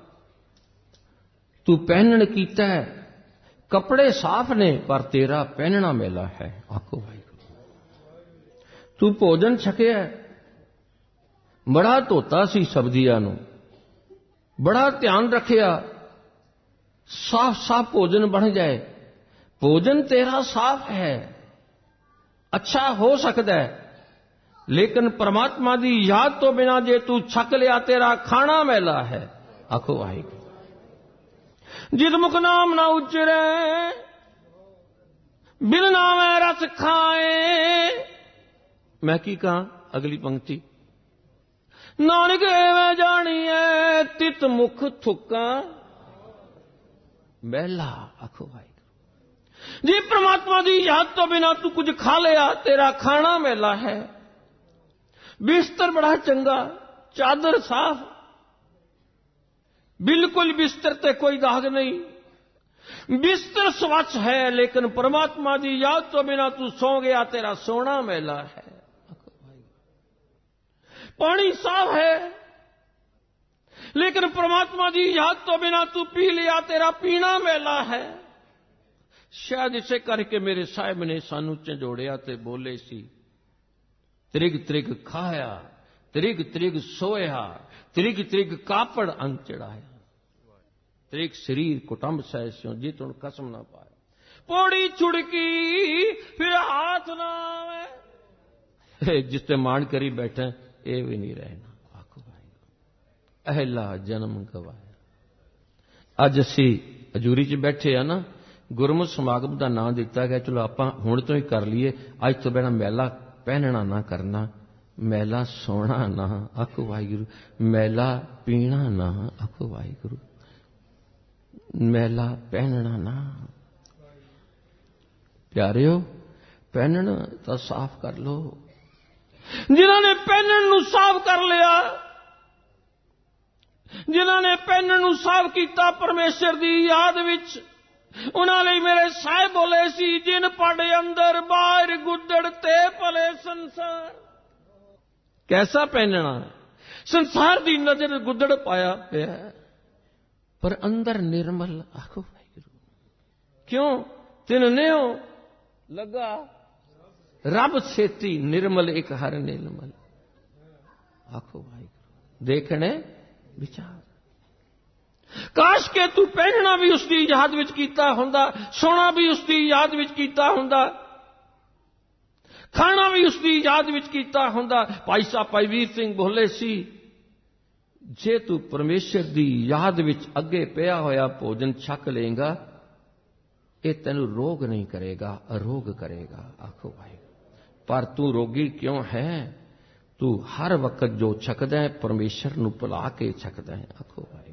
तू पहनण कीता है, कपड़े साफ ने पर तेरा पहनना मैला है। आखो वाहिगुरू। तू भोजन छकिया, बड़ा धोता सी सब्जियां नूं, बड़ा ध्यान रखिया साफ साफ भोजन बन जाए। भोजन तेरा साफ है, अच्छा हो सकता है, लेकिन परमात्मा दी याद तो बिना जे तू छक लिया तेरा खाना मैला है। आखो वाहिगुरू। जित मुख नाम ना उचरे बिन नामे रस खाए। मैं की कहा अगली पंक्ति, नानक एवं जानिए तित मुख थुका मैला। आखो वाहिगुरू। जी परमात्मा दी याद तो बिना तू कुछ खा लिया तेरा खाना मैला है। बिस्तर बड़ा चंगा, चादर साफ, बिल्कुल बिस्तर ते कोई दाग नहीं। बिस्तर स्वच्छ है लेकिन परमात्मा दी याद तो बिना तू सो गया तेरा सोना मैला है। पानी साफ है लेकिन परमात्मा दी याद तो बिना तू पी लिया तेरा पीना मैला है। शायद इसे करके मेरे साहिब ने सानू झंजोड़िया ते बोले सी, त्रिग त्रिग खाया त्रिग त्रिग सोया त्रिग त्रिग कापड़ अंग चढ़ाया। त्रिग शरीर कुटुंब सहस्यों जी तुम कसम ना पाया। पौड़ी छुड़की फिर हाथ ना आवे। जिसते मान करी बैठे ये भी नहीं रहना। आखो भाई अहला जन्म गवाया। अज असी हजूरी च बैठे आ ना, गुरमुख समागम का नाम दिता गया, चलो आप हुण तो ही कर लीए। अज तो बिना मैला पहनना ना करना, मैला सोना ना। आखो वाहिगुरू। मैला पीना ना। आखो वाहिगुरू। मैला पहनना ना। प्यारियो पहनना तो साफ कर लो। जिन्होंने पहनन नूं साफ कर लिया, जिन्होंने पहनन नूं साफ किया परमेश्वर दी याद विच, उन्होंने मेरे साहिब बोले सी, जिन पड़े अंदर बाहर गुदड़ ते भले संसार। कैसा पहनना? संसार दी नजर गुदड़ पाया पिया पर अंदर निर्मल। आखो वाहिगुरू। क्यों? तिन न्यो लगा रब छेती निर्मल एक हर निर्मल। आखो वाहिगुरू। देखने विचार। काश के तू पहनना भी उसकी याद विच कीता हुंदा, सोना भी उसकी याद विच कीता हुंदा, खाना भी उसकी याद विच कीता हुंदा। भाई साहब भाई वीर सिंह बोले सी, जे तू परमेश्वर दी याद विच अगे पिया होया भोजन छक लेगा, ये तेनू रोग नहीं करेगा, अरोग करेगा। आखो भाई पर तू रोगी क्यों है? तू हर वक्त जो छकदा है परमेश्वर नू भुला के छकदा है। आखो भाई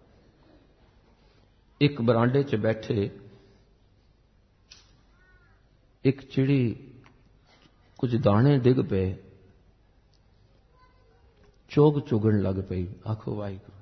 एक बरांडे च बैठे एक चिड़ी कुछ दाने डिग पे चोग चुगन लग पई। आखो वाहिगुरू।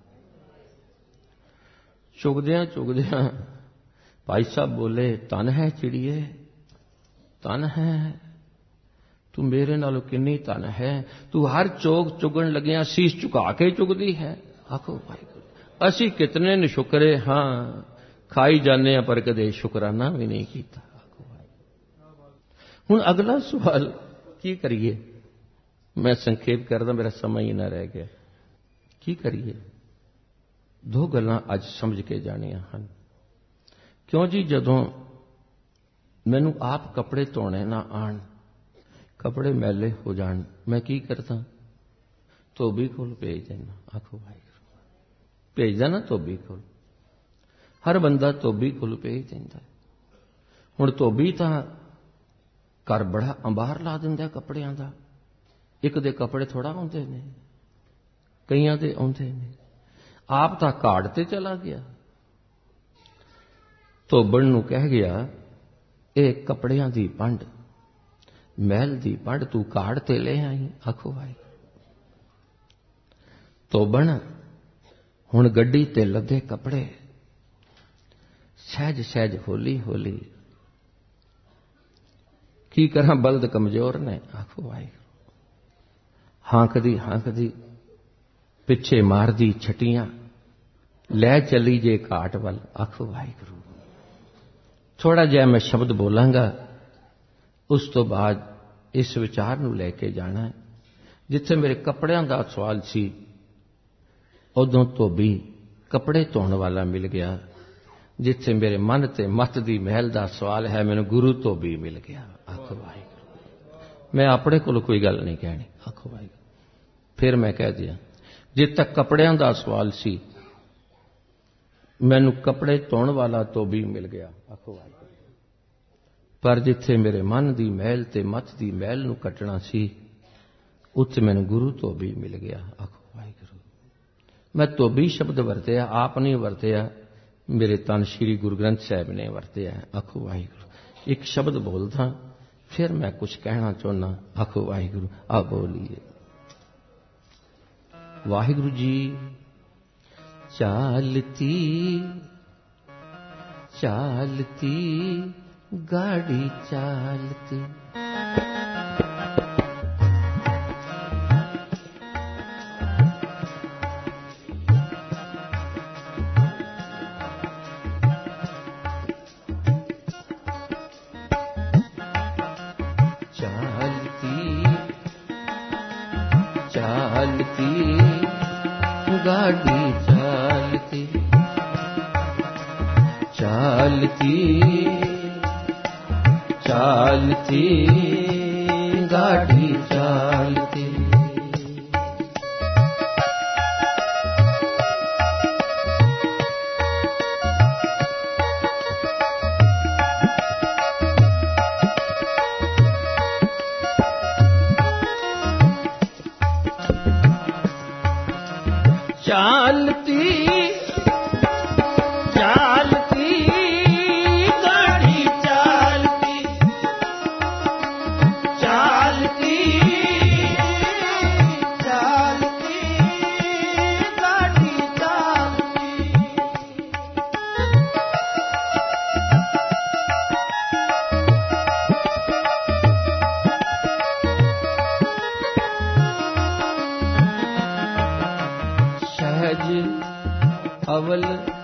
चुगद्या चुगद्या भाई साहब बोले, तन है चिड़िए, तन है, तू मेरे नालों किन्नी तन है, तू हर चोग चुगन लगिया शीश झुका के चुगदी है। आखो वाहिगुरू। असी कितने न शुक्रे हां, खाई जाने पर कदे शुकराना भी नहीं कीता। आखो वाहिगुरू। हुण अगला सवाल की करिए? मैं संखेप करदा, मेरा समय ही ना रह गया। की करिए? दो गल्लां अज समझ के जानियां हन। क्यों जी, जदों मैनू आप कपड़े धोने ना आण, कपड़े मैले हो जान, मैं की करता? धोबी कोल भेज देना। आखो वाहिगुरू। भेज देना धोबी कोल। हर बंदा धोबी कोल भेज देंदा। हुण धोबी तां घर बड़ा अंबार ला दिंदा कपड़ियां दा। एक दे कपड़े थोड़ा आउंदे ने, कईयां दे आउंदे ने। आप तां घाड़ ते चला गया, धोबण नूं कह गया, ये कपड़ियां दी पंड, महल दी पंड तू घाड़ ते ले आई। आखो भाई धोबण हुण गड्डी ते लदे कपड़े, सहज सहज होली होली। की करा बल्द कमजोर ने। आखो भाई हांकदी हांकदी पिछे मारदी छटियां लै चली जे घाट वल। आखो वाहिगुरू। थोड़ा जिहा मैं शब्द बोलांगा, उस तो बाद इस विचार नूं लैके जाना है। जिथे मेरे कपड़ियां दा सवाल सी, उदों धोबी कपड़े धोने वाला मिल गया। जिथे मेरे मन ते मत दी महल दा सवाल है, मैनूं गुरु धोबी मिल गया। आखो वाहिगुरू। मैं अपने कोल कोई गल नहीं कहनी। आखो वाहिगुरू। फिर मैं कह दिया जे तक कपड़ियां दा सवाल सी, मैनू कपड़े धोण वाला धोबी मिल गया। आखो वाहिगुरू। पर जिथे मेरे मन की मैल ते मत की मैल नू कटना सी, उत्थे मैनू गुरु धोबी मिल गया। आखो वाहिगुरू। मैं धोबी शब्द वरतिया, आप नहीं वरतिया, मेरे तन श्री गुरु ग्रंथ साहिब ने वरतिया। आखो वाहिगुरू। एक शब्द बोलदा फिर मैं कुछ कहना चाहना। आखो वाहिगुरू। आ बोलिए वाहिगुरू जी। चालती चालती गाड़ी चालती, चालती गाड़ी चालती, चालती चालती गाड़ी चालती। चालती चालती गाड़ी चालती, चालती चालती गाड़ी चालती। सहज अवल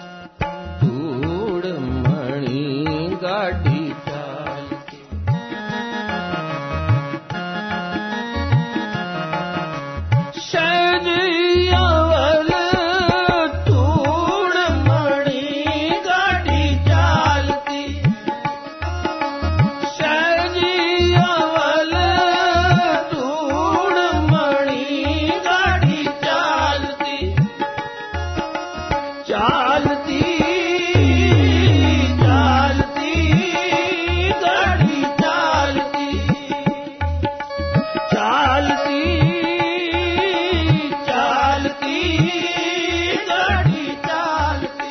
धूड़ मणि गाड़ी चालती, सहज अवल धूड़ मणि गाड़ी चालती, सहज अवल धूड़ मणि गाड़ी चालती, चालती चालती गाड़ी चालती, चालती चालती गाड़ी चालती।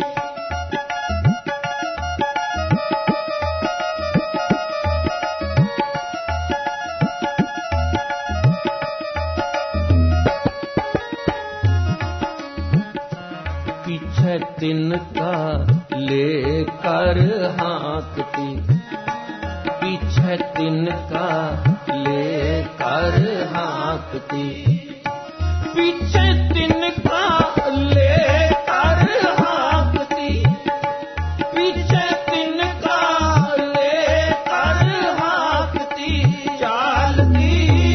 पीछे तिनका लेकर हाँकती, पीछे तिनका लेकर हाँकती, पीछे तिनका लेकर हाँकती, पीछे तिनका लेकर हाँकती। चालती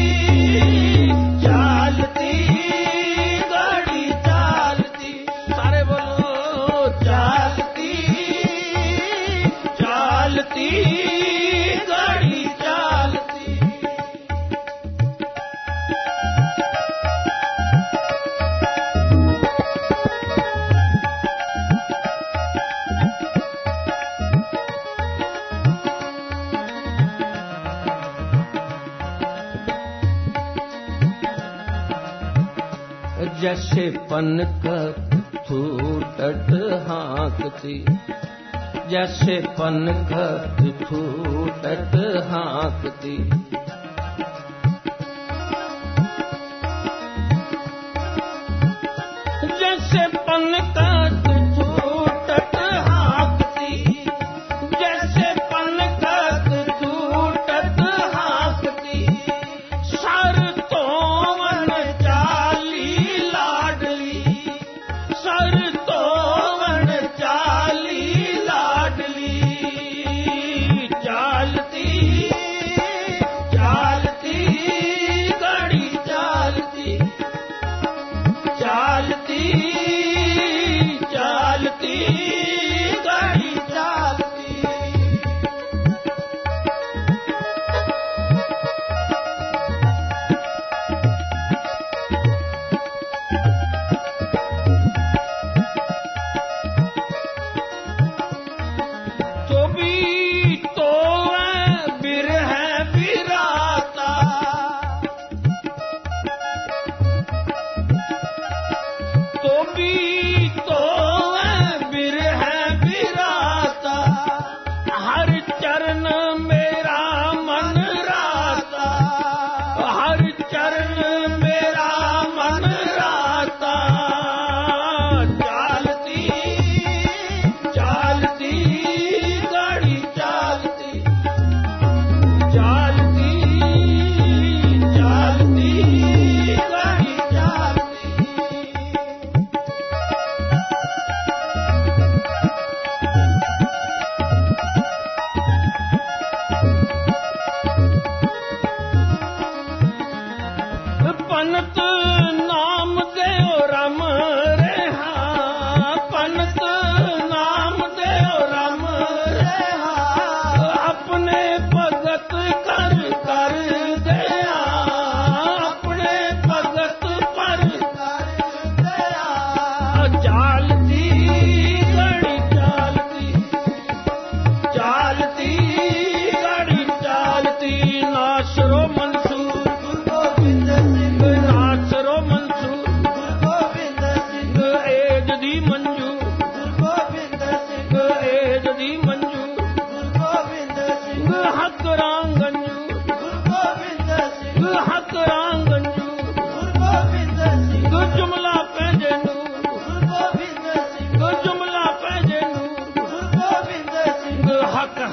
चालती गाड़ी चालती, सारे बोलो चालती चालती गाड़ी चालती। जैसे पनक छूटत हाँकती, जैसे पनक छूटत हाँकती, जैसे पनक छूटत हाँकती, जैसे पनक छूटत हाँकती। सर तो वन चाली लाडली, सर तो वन चाली लाडली। चालती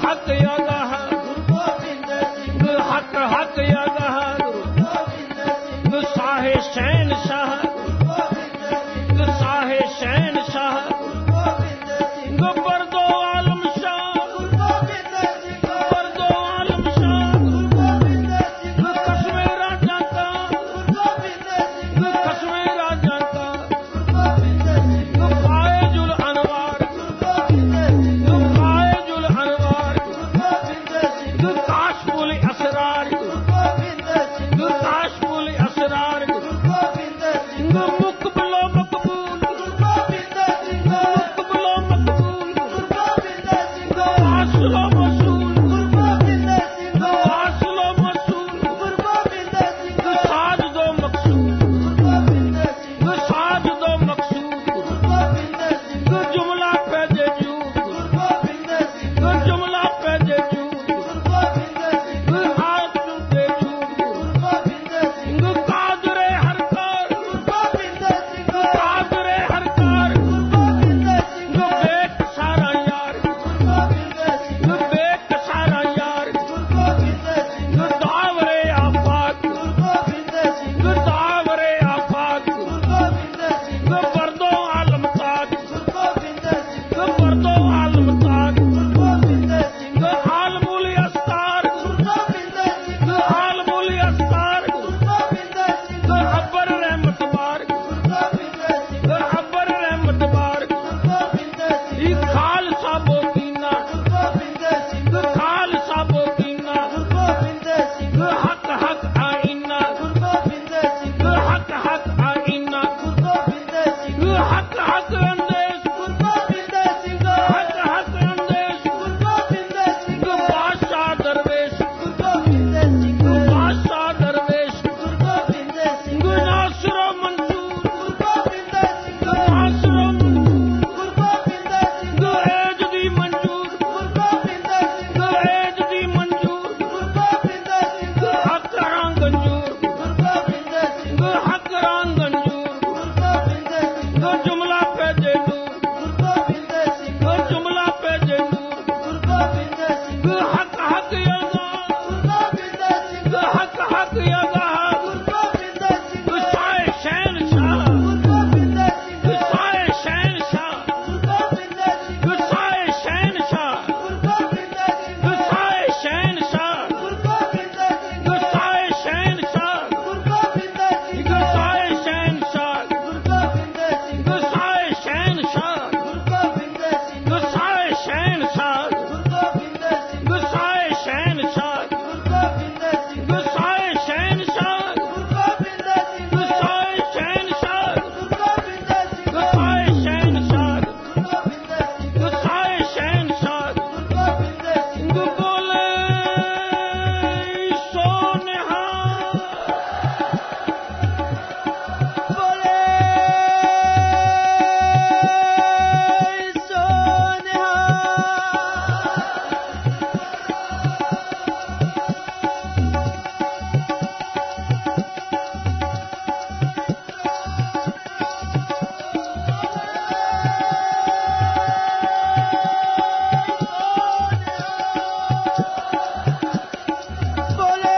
ਹੱਕ ਅਗਾਹ ਗੁਰੂ ਗੋਬਿੰਦ ਸਿੰਘ ਹੱਕ ਹੱਕ ਅਗਾਹ ਗੁਰੂ ਗੋਬਿੰਦ ਸਿੰਘ ਸਾਹੇ ਸ਼ਹਿਨ ਸ਼ਾਹ ਗੁਰੂ ਗੋਬਿੰਦ ਸਿੰਘ ਸਾਹੇ ਸ਼ਹਿਨ ਸ਼ਾਹ ਗੁਰੂ ਗੋਬਿੰਦ ਸਿੰਘ ਬਰਦੋ ਆਲਮ ਸ਼ਾਹ ਗੁਰੂ ਗੋਬਿੰਦ ਸਿੰਘ ਬਰਦੋ ਆਲਮ ਸ਼ਾਹ ਗੁਰੂ ਗੋਬਿੰਦ ਸਿੰਘ ਕਸਮੇ ਰਾਜਾਂ ਦਾ ਗੁਰੂ ਗੋਬਿੰਦ ਸਿੰਘ ਕਸਮੇ ਰਾਜਾਂ ਦਾ ਗੁਰੂ ਗੋਬਿੰਦ ਸਿੰਘ ਫਾਇਜ਼ੁਲ ਅਨਵਾਰ ਗੁਰੂ ਗੋਬਿੰਦ ਸਿੰਘ ਫਾਇਜ਼ੁਲ ਅਨਵਾਰ ਗੁਰੂ ਗੋਬਿੰਦ ਸਿੰਘ ਕਾਸ਼ਫੁਲ ਅਸਰਾਰ ਗੁਰੂ ਗੋਬਿੰਦ ਸਿੰਘ ਕਾਸ਼ਫੁਲ ਅਸਰਾਰ ਗੁਰੂ ਗੋਬਿੰਦ ਸਿੰਘ ਮੁਕਬਲੋ ਮਕਬੂਲ ਗੁਰੂ ਗੋਬਿੰਦ ਸਿੰਘ ਮੁਕਬਲੋ ਮਕਬੂਲ ਗੁਰੂ ਗੋਬਿੰਦ ਸਿੰਘ ਵਾਸਲੋ ਮਸੂਲ ਗੁਰੂ ਗੋਬਿੰਦ ਸਿੰਘ ਵਾਸਲੋ ਮਸੂਲ ਗੁਰੂ ਗੋਬਿੰਦ ਸਿੰਘ ਸਾਜ ਦੋ ਮਕਸੂਦ ਗੁਰੂ ਗੋਬਿੰਦ ਸਿੰਘ ਸਾਜ ਦੋ ਮਕਸੂਦ ਗੁਰੂ ਗੋਬਿੰਦ ਸਿੰਘ ਜੁਮਲਾ ਪੈਜੇ ਜੂ ਗੁਰੂ ਗੋਬਿੰਦ ਸਿੰਘ ਜੁਮਲਾ ਪੈਜੇ ਜੂ ਗੁਰੂ ਗੋਬਿੰਦ ਸਿੰਘ ਹਾਥ ਦੇ ਜੂ ਗੁਰੂ ਗੋਬਿੰਦ ਸਿੰਘ ਕਾਦਰੇ ਹਰਕਾਰ ਗੁਰੂ ਗੋਬਿੰਦ ਸਿੰਘ ਕਾਦਰੇ ਹਰਕਾਰ ਗੁਰੂ ਗੋਬਿੰਦ ਸਿੰਘ ਬੇਕ ਸਾਰਾ ਯਾਰ ਗੁਰੂ ਗੋਬਿੰਦ ਸਿੰਘ ਬੇਕ ਸਾਰਾ ਯਾਰ ਗੁਰੂ ਗੋਬਿੰਦ ਸਿੰਘ ਦਾਵਰੇ ਆਫਾਕ ਗੁਰੂ ਗੋਬਿੰਦ ਸਿੰਘ ਦਾਵਰੇ ਆਫਾਕ ਗੁਰੂ ਗੋਬਿੰਦ ਸਿੰਘ ਬਰਦੋ ਆਲਮ ਤਾਜ ਗੁਰੂ ਗੋਬਿੰਦ ਸਿੰਘ ਬਰਦੋ ਆਲਮ ਤਾਜ ਗੁਰੂ ਗੋਬਿੰਦ ਸਿੰਘ ਆਲਮੁਲ ਅਸਤਾਰ ਗੁਰੂ ਗੋਬਿੰਦ ਸਿੰਘ ਆਲਮੁਲ ਅਸਤਾਰ ਗੁਰੂ ਗੋਬਿੰਦ ਸਿੰਘ ਅੱਬਰ ਰਹਿਮਤ ਬਾਰ ਗੁਰੂ ਗੋਬਿੰਦ ਸਿੰਘ ਅੱਬਰ ਰਹਿਮਤ ਬਾਰ ਗੁਰੂ ਗੋਬਿੰਦ ਸਿੰਘ ਖਾਲਸਾ ਬੋਕੀਨਾ ਗੁਰੂ ਗੋਬਿੰਦ ਸਿੰਘ ਖਾਲਸਾ ਬੋਕੀਨਾ ਗੁਰੂ ਗੋਬਿੰਦ ਸਿੰਘ ਹੱਕ ਹੱਕ ਆਇਨਾ ਗੁਰੂ ਗੋਬਿੰਦ ਸਿੰਘ ਹੱਕ ਹੱਕ ਆਇਨਾ ਗੁਰੂ ਗੋਬਿੰਦ ਸਿੰਘ ਹੱਕ ਹੱਕ ਅੰਦੇਸ਼ ਗੁਰੂ ਗੋਬਿੰਦ ਸਿੰਘ ਹੱਕ ਹੱਕ ਅੰਦੇਸ਼ ਗੁਰੂ ਗੋਬਿੰਦ ਸਿੰਘ ਬਾਦਸ਼ਾਹ ਦਰਵੇਸ਼ ਗੁਰੂ ਗੋਬਿੰਦ ਸਿੰਘ ਬਾਦਸ਼ਾਹ ਦਰਵੇਸ਼ ਗੁਰੂ ਗੋਬਿੰਦ ਸਿੰਘ ਨਾਸਰੋ ਮਨਸੂਰ ਗੁਰੂ ਗੋਬਿੰਦ ਸਿੰਘ ਨਾਸਰੋ ਮਨਸੂਰ ਗੁਰੂ ਗੋਬਿੰਦ ਸਿੰਘ ਏਜ ਦੀ ਮਨਜ਼ੂਰ ਗੁਰੂ ਗੋਬਿੰਦ ਸਿੰਘ ਏਜ ਦੀ ਮਨਜ਼ੂਰ ਗੁਰੂ ਗੋਬਿੰਦ ਸਿੰਘ ਹੱਕ ਰੰਗ ਗੰਜੂਰ ਗੁਰੂ ਗੋਬਿੰਦ ਸਿੰਘ ਹੱਕ ਰੰਗ ਗੰਜੂਰ ਗੁਰੂ ਗੋਬਿੰਦ ਸਿੰਘ ਜੁਮਲਾ ਪੈਜੇ ਨੂਰ ਗੁਰੂ ਗੋਬਿੰਦ ਸਿੰਘ ਜੁਮਲਾ ਪੈਜੇ ਨੂਰ ਗੁਰੂ ਗੋਬਿੰਦ ਸਿੰਘ ਹੱਕ ਹੱਕ ਅਗਾਹ ਗੁਰੂ ਗੋਬਿੰਦ ਸਿੰਘ ਹੱਕ ਹੱਕ ਅਗਾਹ ਗੁਰੂ ਗੋਬਿੰਦ ਸਿੰਘ ਸਾਏ ਸ਼ਹਿਨ ਸ਼ਾਹ ਗੁਰੂ ਗੋਬਿੰਦ ਸਿੰਘ ਸਾਏ ਸ਼ਹਿਨ ਸ਼ਾਹ ਗੁਰੂ ਗੋਬਿੰਦ ਸਿੰਘ ਸਾਏ ਸ਼ਹਿਨ ਸ਼ਾਹ ਗੁਰੂ ਗੋਬਿੰਦ ਸਿੰਘ ਸਾਏ ਸ਼ਹਿਨ ਸ਼ਾਹ ਗੁਰੂ ਗੋਬਿੰਦ ਸਿੰਘ ਸਾਏ ਸ਼ਹਿਨ ਸ਼ਾਹ ਗੁਰੂ ਗੋਬਿੰਦ ਸਿੰਘ ਸਾਏ ਸ਼ਹਿਨ ਸ਼ਾਹ ਗੁਰੂ ਗੋਬਿੰਦ ਸਿੰਘ ਸਾਏ ਸ਼ਹਿਨ ਸ਼ਾਹ ਗੁਰੂ ਗੋਬਿੰਦ ਸਿੰਘ ਸਾਏ ਸ਼ਹਿਨ ਸ਼ਾਹ ਗੁਰੂ ਗੋਬਿੰਦ ਸਿੰਘ ਸਾਏ ਸ਼ਹਿਨ ਸ਼ਾਹ ਗੁਰੂ ਗੋਬਿੰਦ ਸਿੰਘ ਸਾਏ ਸ਼ਹਿਨ ਸ਼ਾਹ ਗੁਰੂ ਗੋਬਿੰਦ ਸਿੰਘ ਸਾਏ ਸ਼ਹਿਨ ਸ਼ਾਹ ਗੁਰੂ ਗੋਬਿੰਦ ਸਿੰਘ ਸਾਏ ਸ਼ਹਿਨ ਸ਼ਾਹ ਗੁਰੂ ਗੋਬਿੰਦ ਸਿੰਘ ਸਾਏ ਸ਼ਹਿਨ ਸ਼ਾਹ ਗੁਰੂ ਗੋਬਿੰਦ ਸਿੰਘ ਬੋਲੇ ਸੋ ਨਿਹਾਲ
ਬੋਲੇ ਸੋ ਨਿਹਾਲ ਬੋਲੇ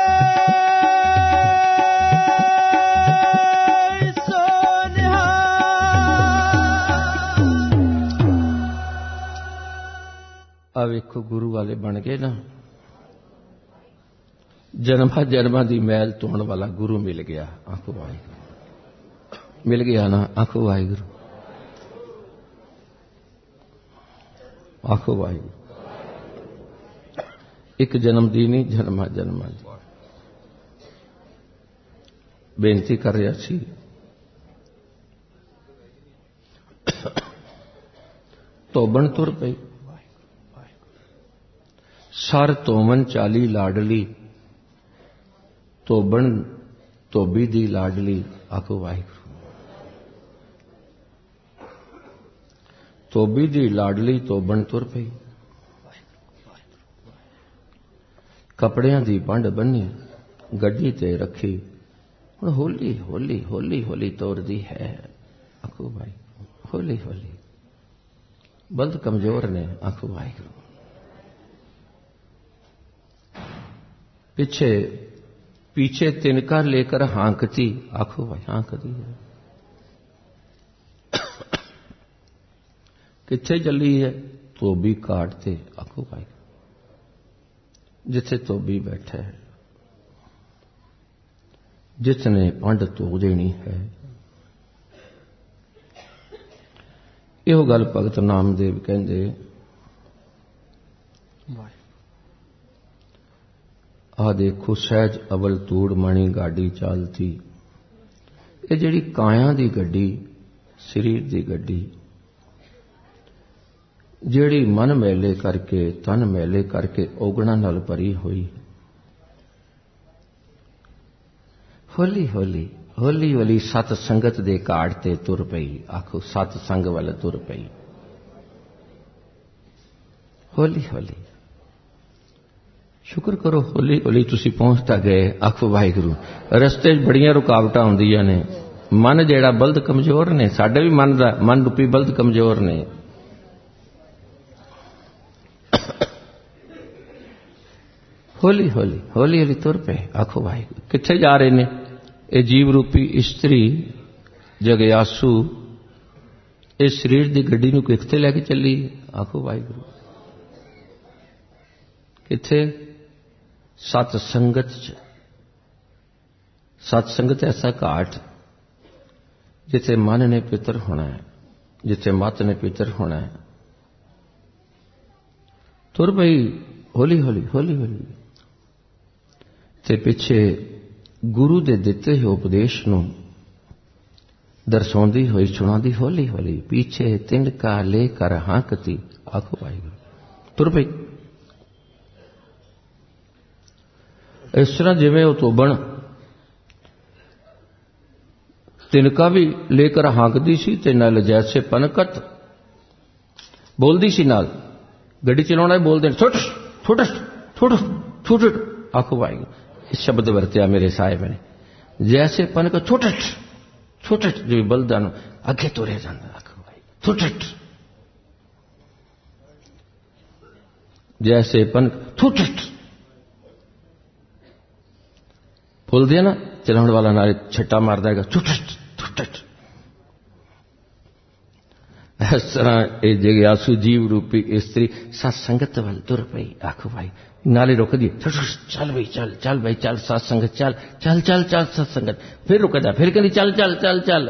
ਸੋ ਨਿਹਾਲ
ਆ ਵੇਖੋ ਗੁਰੂ ਵਾਲੇ ਬਣ ਗਏ ਨਾ ਜਨਮਾਂ ਜਨਮਾਂ ਦੀ ਮੈਲ ਧੋਣ ਵਾਲਾ ਗੁਰੂ ਮਿਲ ਗਿਆ ਆਖੋ ਵਾਹਿਗੁਰੂ ਮਿਲ ਗਿਆ ਨਾ ਆਖੋ ਵਾਹਿਗੁਰੂ ਆਖੋ ਵਾਹਿਗੁਰੂ ਇੱਕ ਜਨਮ ਦੀ ਨਹੀਂ ਜਨਮਾਂ ਜਨਮਾਂ ਦੀ ਬੇਨਤੀ ਕਰ ਰਿਹਾ ਸੀ ਤੋਬਣ ਤੁਰ ਪਈ ਸਰ ਤੋਮਨ ਚਾਲੀ ਲਾਡਲੀ ਤੋਬਣ ਧੋਬੀ ਦੀ ਲਾਡਲੀ ਆਖੋ ਵਾਹਿਗੁਰੂ ਧੋਬੀ ਦੀ ਲਾਡਲੀ ਤੋਬਣ ਤੁਰ ਪਈ ਕੱਪੜਿਆਂ ਦੀ ਪੰਡ ਬੰਨੀ ਗੱਡੀ ਤੇ ਰੱਖੀ ਹੁਣ ਹੌਲੀ ਹੌਲੀ ਹੌਲੀ ਹੌਲੀ ਤੋਰਦੀ ਹੈ ਆਖੋ ਭਾਈ ਹੌਲੀ ਹੌਲੀ ਬੰਦ ਕਮਜ਼ੋਰ ਨੇ ਆਖੋ ਵਾਹਿਗੁਰੂ पीछे पीछे तिनका लेकर हाँकती, आखो भाई हाँकती है। किथे चली है? धोबी काटते, आखो भाई जिथे धोबी बैठा है, जिसने पंड धो देनी है। यो गल भगत नामदेव कहंदे, आ देखो सहज अवल तूड़ मणी गाड़ी चालती। ये जिहड़ी काया दी गड्डी, शरीर दी गड्डी, जिहड़ी मन मैले करके तन मैले करके ओगणा नाल भरी हुई, हौली हौली हौली हौली सत संगत दे काड़ ते तुर पई। आखो सत संग वाल तुर पई, हौली हौली। शुक्र करो हौली हौली तुसी पहुंचता गए। आखो वाहिगुरू, रस्ते बड़ियां रुकावटां आउंदियां ने। मन जेड़ा बल्द कमजोर ने, साडे भी मन दा मन रूपी बल्द कमजोर ने। हौली हौली हौली हौली तुर पे। आखो वाहिगुरू, किथे जा रहे ने? ये जीव रूपी इस्त्री जगयासू इस शरीर की गड्डी नूं किथे लैके चली? आखो वाहिगुरू, किथे? सत संगत च। सत संगत ऐसा घाट जिथे मन ने पितर होना है, जिथे मत ने पितर होना है। तुर पई हौली हौली हौली हौली। ते पिछे गुरु दे दिते हुए उपदेश नूं दर्शाउंदी हुई सुणांदी हौली हौली। पीछे तिनका लेकर हाँकती, आखो वाहिगुरू, तुर पई। इस तरह जिवें वो तोबण तिनका भी लेकर हाँकदी सी ते नाल जैसे पनकत बोलदी सी, नाल गड्डी चलाउणा बोलदे छुट छुट छुट छुट। आखो वाहिगुरू, इस शब्द वरत्या मेरे साहिब ने। जैसे पनकत छुटट छुटट, जो बलदां नूं अगे तुरे जांदा। आखो वाहिगुरू, छुटट जैसे पनक छुटट। बोलदे ना चलाउण वाला नाल छट्टा मारदा है, छुटट छुटट। इस तरह ये जगयासु जीव रूपी स्त्री सत्संगत वल तुर पई। आखो भाई नाले रोक दी, चल भाई चल चल भाई चल सत्संगत चल चल चल चल सत्संगत। फिर रुक जा, फिर कहनी चल चल चल चल।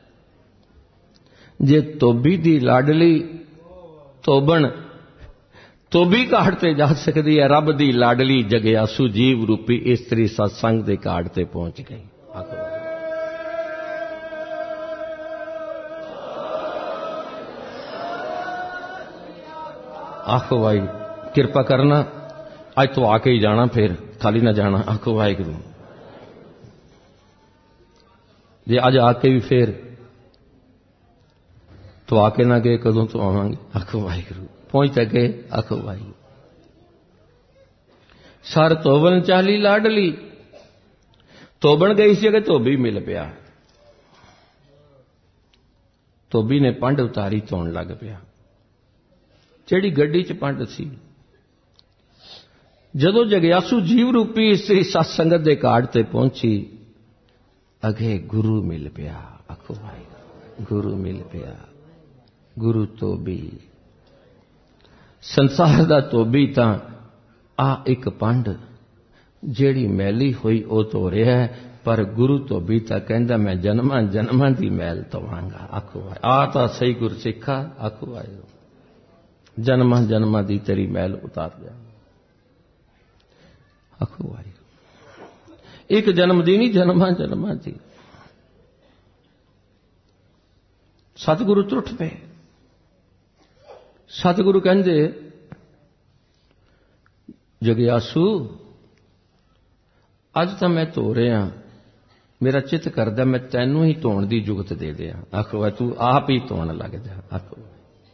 जे तोबी दी लाडली तोबण तोबी घाट ते जा सकती है, रब दी लाडली जगयासु जीव रूपी स्त्री सत्संग दे घाट ते पहुंच गई। आखो आखो भाई कृपा करना, अज तो आके ही जाना, फिर खाली ना जाना। आखो वाहिगुरू, जे अज आके भी फिर तो आके ना गए, कदों तो आवांगे। आखो वाहिगुरू, पहुंच तक गए। आखो वाहिगुरू, सर तोबन चाली लाडली, तोबन गई सी, अगर धोबी मिल पिया। धोबी ने पंड उतारी धोन लग पिया, जेड़ी गड्डी च पंड सी। जदों जगयासु जीव रूपी इस्त्री सत्संगत दे घाट ते पहुंची, अगे गुरु मिल पिया। आखो भाई गुरु मिल पिया। गुरु धोबी, संसार दा धोबी तां आ एक पंड जेड़ी मैली हुई ओ धो रहा है, पर गुरु धोबी तां कहंदा मैं जन्मां जन्मां दी मैल धोवांगा। आखो भाई आ तां सही गुर सिखा। आखो भाई जन्मा जन्मा दी तेरी मैल उतार जा। आखो भाई एक जन्म दी नहीं, जन्मा जन्मा दी। सतगुरु त्रुट पे। सतगुरु कहंदे जगयासु अज तो मैं धो रहा, मेरा चित करदा मैं तैनू ही धोण दी जुगत दे दिया। आखो भाई तू आप ही धोण लग जा। आखो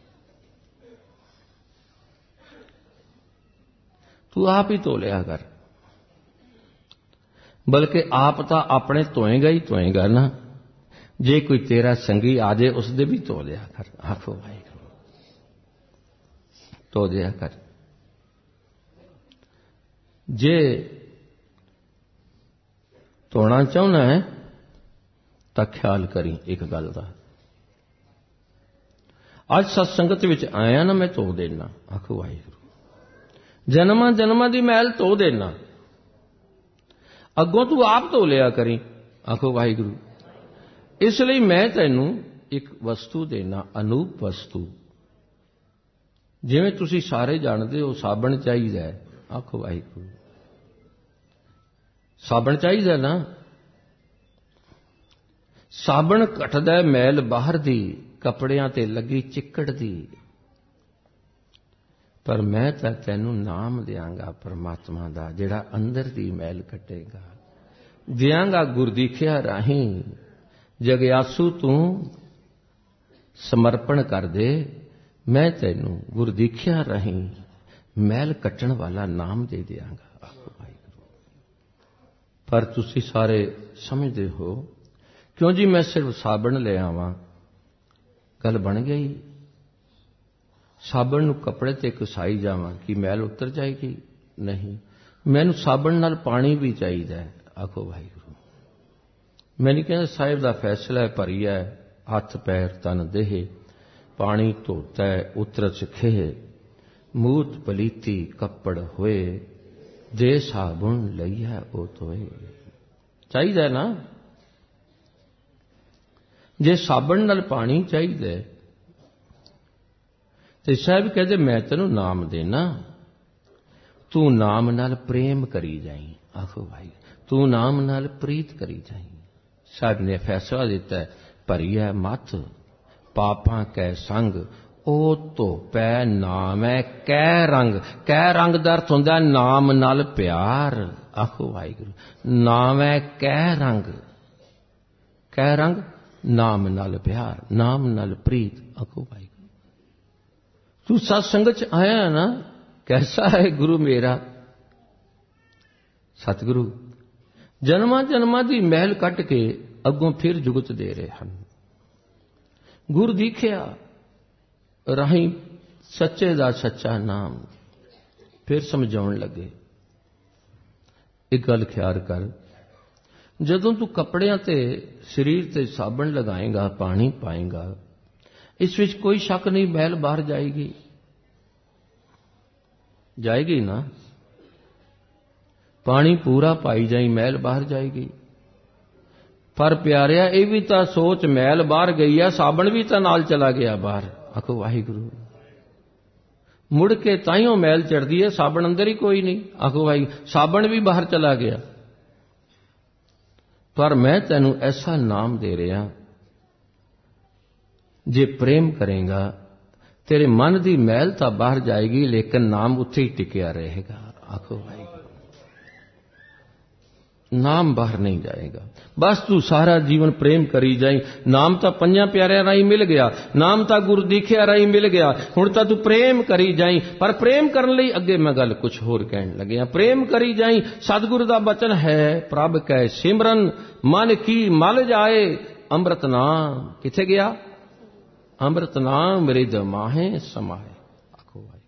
तू आप ही धो लिया कर, बल्कि आप तो अपने धोएगा ही धोएगा ना, जे कोई तेरा संगी आ जाए उसदे भी धो लिया कर। आखो भाई धो दिया कर। जे ਧੋਣਾ ਚਾਹੁੰਦਾ ਹੈ ਤਾਂ ਖਿਆਲ ਕਰੀ ਇੱਕ ਗੱਲ ਦਾ। ਅੱਜ ਸਤਸੰਗਤ ਵਿੱਚ ਆਇਆ ਨਾ, ਮੈਂ ਧੋ ਦੇਣਾ। ਆਖੋ ਵਾਹਿਗੁਰੂ। ਜਨਮਾਂ ਜਨਮਾਂ ਦੀ ਮੈਲ ਧੋ ਦੇਣਾ। ਅੱਗੋਂ ਤੂੰ ਆਪ ਧੋ ਲਿਆ ਕਰੀ। ਆਖੋ ਵਾਹਿਗੁਰੂ। ਇਸ ਲਈ ਮੈਂ ਤੈਨੂੰ ਇੱਕ ਵਸਤੂ ਦੇਣਾ, ਅਨੂਪ ਵਸਤੂ। ਜਿਵੇਂ ਤੁਸੀਂ ਸਾਰੇ ਜਾਣਦੇ ਹੋ ਸਾਬਣ ਚਾਹੀਦਾ ਹੈ। ਆਖੋ ਵਾਹਿਗੁਰੂ। ਸਾਬਣ ਚਾਹੀਦਾ ਨਾ। ਸਾਬਣ ਘਟਦਾ ਮੈਲ ਬਾਹਰ ਦੀ, ਕੱਪੜਿਆਂ ਤੇ ਲੱਗੀ ਚਿੱਕੜ ਦੀ। ਪਰ ਮੈਂ ਤਾਂ ਤੈਨੂੰ ਨਾਮ ਦਿਆਂਗਾ ਪਰਮਾਤਮਾ ਦਾ, ਜਿਹੜਾ ਅੰਦਰ ਦੀ ਮੈਲ ਕੱਟੇਗਾ। ਦਿਆਂਗਾ ਗੁਰਦੀਖਿਆ ਰਾਹੀਂ। ਜਗਿਆਸੂ ਤੂੰ ਸਮਰਪਣ ਕਰ ਦੇ, ਮੈਂ ਤੈਨੂੰ ਗੁਰਦੀਖਿਆ ਰਾਹੀਂ ਮੈਲ ਕੱਟਣ ਵਾਲਾ ਨਾਮ ਦੇ ਦਿਆਂਗਾ। ਆਖੋ ਵਾਹਿਗੁਰੂ। ਪਰ ਤੁਸੀਂ ਸਾਰੇ ਸਮਝਦੇ ਹੋ ਕਿਉਂ ਜੀ ਮੈਂ ਸਿਰਫ ਸਾਬਣ ਲੈ ਆਵਾਂ, ਗੱਲ ਬਣ ਗਈ। ਸਾਬਣ ਨੂੰ ਕੱਪੜੇ ਤੇ ਘਸਾਈ ਜਾਵਾਂ ਕਿ ਮੈਲ ਉਤਰ ਜਾਏਗੀ? ਨਹੀਂ, ਮੈਨੂੰ ਸਾਬਣ ਨਾਲ ਪਾਣੀ ਵੀ ਚਾਹੀਦਾ ਹੈ। ਆਖੋ ਵਾਹਿਗੁਰੂ। ਮੈਂ ਨਹੀਂ ਕਹਿੰਦਾ ਸਾਹਿਬ ਦਾ ਫੈਸਲਾ ਹੈ, ਭਰੀ ਹੈ ਹੱਥ ਪੈਰ ਤਨ ਦੇਹ, ਪਾਣੀ ਧੋਤਾ ਉਤਰਤ ਖੇਹ, ਮੂਤ ਪਲੀਤੀ ਕੱਪੜ ਹੋਏ, ਜੇ ਸਾਬੁਣ ਲਈਆ ਉਹ ਧੋਏ। ਚਾਹੀਦਾ ਨਾ। ਜੇ ਸਾਬਣ ਨਾਲ ਪਾਣੀ ਚਾਹੀਦਾ ਤੇ ਸਾਹਿਬ ਕਹਿੰਦੇ ਮੈਂ ਤੈਨੂੰ ਨਾਮ ਦੇਣਾ, ਤੂੰ ਨਾਮ ਨਾਲ ਪ੍ਰੇਮ ਕਰੀ ਜਾਈ। ਆਖੋ ਭਾਈ, ਤੂੰ ਨਾਮ ਨਾਲ ਪ੍ਰੀਤ ਕਰੀ ਜਾਈ। ਸਾਹਿਬ ਨੇ ਫੈਸਲਾ ਦਿੱਤਾ, ਭਰੀ ਹੈ ਮੱਥ ਪਾਪਾਂ ਕੈ ਸੰਗ, ਉਹ ਧੋਪੈ ਨਾਮੈ ਕੈ ਰੰਗ। ਕੈ ਰੰਗ ਦਾ ਅਰਥ ਹੁੰਦਾ ਨਾਮ ਨਾਲ ਪਿਆਰ। ਆਖੋ ਵਾਹਿਗੁਰੂ। ਨਾਮੈ ਕੈ ਰੰਗ, ਕੈ ਰੰਗ ਨਾਮ ਨਾਲ ਪਿਆਰ, ਨਾਮ ਨਾਲ ਪ੍ਰੀਤ। ਆਖੋ ਵਾਹਿਗੁਰੂ। ਤੂੰ ਸਤ ਸੰਗਤ ਚ ਆਇਆ ਨਾ, ਕੈਸਾ ਹੈ ਗੁਰੂ ਮੇਰਾ। ਸਤਿਗੁਰੂ ਜਨਮਾਂ ਜਨਮਾਂ ਦੀ ਮਹਿਲ ਕੱਟ ਕੇ ਅੱਗੋਂ ਫਿਰ ਜੁਗਤ ਦੇ ਰਹੇ ਹਨ। ਗੁਰ ਦੀਖਿਆ ਰਾਹੀਂ ਸੱਚੇ ਦਾ ਸੱਚਾ ਨਾਮ। ਫਿਰ ਸਮਝਾਉਣ ਲੱਗੇ, ਇੱਕ ਗੱਲ ਖਿਆਲ ਕਰ, ਜਦੋਂ ਤੂੰ ਕੱਪੜਿਆਂ ਤੇ ਸਰੀਰ ਤੇ ਸਾਬਣ ਲਗਾਏਗਾ, ਪਾਣੀ ਪਾਏਗਾ, ਇਸ ਵਿੱਚ ਕੋਈ ਸ਼ੱਕ ਨਹੀਂ ਮੈਲ ਬਾਹਰ ਜਾਏਗੀ। ਜਾਏਗੀ ਨਾ। ਪਾਣੀ ਪੂਰਾ ਪਾਈ ਜਾਈ, ਮੈਲ ਬਾਹਰ ਜਾਏਗੀ। ਪਰ ਪਿਆਰਿਆ ਇਹ ਵੀ ਤਾਂ ਸੋਚ, ਮੈਲ ਬਾਹਰ ਗਈ ਹੈ, ਸਾਬਣ ਵੀ ਤਾਂ ਨਾਲ ਚਲਾ ਗਿਆ ਬਾਹਰ। ਆਖੋ ਵਾਹਿਗੁਰੂ। ਮੁੜ ਕੇ ਤਾਈਓ ਮੈਲ ਚੜਦੀ ਹੈ, ਸਾਬਣ ਅੰਦਰ ਹੀ ਕੋਈ ਨਹੀਂ। ਆਖੋ ਭਾਈ, ਸਾਬਣ ਵੀ ਬਾਹਰ ਚਲਾ ਗਿਆ। ਪਰ ਮੈਂ ਤੈਨੂੰ ਐਸਾ ਨਾਮ ਦੇ ਰਿਹਾ, ਜੇ ਪ੍ਰੇਮ ਕਰੇਗਾ ਤੇਰੇ ਮਨ ਦੀ ਮੈਲ ਤਾਂ ਬਾਹਰ ਜਾਏਗੀ, ਲੇਕਿਨ ਨਾਮ ਉੱਥੇ ਹੀ ਟਿਕਿਆ ਰਹੇਗਾ। ਆਖੋ ਭਾਈ, ਨਾਮ ਬਾਹਰ ਨਹੀਂ ਜਾਏਗਾ। ਬਸ ਤੂੰ ਸਾਰਾ ਜੀਵਨ ਪ੍ਰੇਮ ਕਰੀ ਜਾਈ। ਨਾਮ ਤਾਂ ਪੰਜਾਂ ਪਿਆਰਿਆਂ ਰਾਹੀਂ ਮਿਲ ਗਿਆ, ਨਾਮ ਤਾਂ ਗੁਰ ਦੀਖਿਆ ਰਾਹੀਂ ਮਿਲ ਗਿਆ। ਹੁਣ ਤਾਂ ਤੂੰ ਪ੍ਰੇਮ ਕਰੀ ਜਾਈ। ਪਰ ਪ੍ਰੇਮ ਕਰਨ ਲਈ ਅੱਗੇ ਮੈਂ ਗੱਲ ਕੁਝ ਹੋਰ ਕਹਿਣ ਲੱਗਿਆ। ਪ੍ਰੇਮ ਕਰੀ ਜਾਈ। ਸਤਿਗੁਰੂ ਦਾ ਬਚਨ ਹੈ, ਪ੍ਰਭ ਕੈ ਸਿਮਰਨ ਮਨ ਕੀ ਮਲ ਜਾਏ, ਅੰਮ੍ਰਿਤ ਨਾਮ ਕਿੱਥੇ ਗਿਆ? ਅੰਮ੍ਰਿਤ ਨਾਮ ਮੇਰੇ ਜਮਾਹੇ ਸਮਾਏ। ਆਖੋ ਭਾਈ।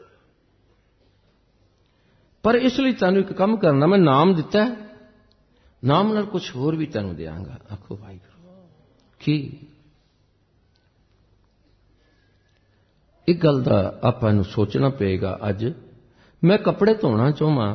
ਪਰ ਇਸ ਲਈ ਤੁਹਾਨੂੰ ਇੱਕ ਕੰਮ ਕਰਨਾ, ਮੈਂ ਨਾਮ ਦਿੱਤਾ ਹੈ, ਨਾਮ ਨਾਲ ਕੁਝ ਹੋਰ ਵੀ ਤੈਨੂੰ ਦਿਆਂਗਾ। ਆਖੋ ਵਾਹਿਗੁਰੂ। ਕੀ? ਇੱਕ ਗੱਲ ਦਾ ਆਪਾਂ ਨੂੰ ਸੋਚਣਾ ਪਏਗਾ। ਅੱਜ ਮੈਂ ਕੱਪੜੇ ਧੋਣਾ ਚਾਹਾਂ,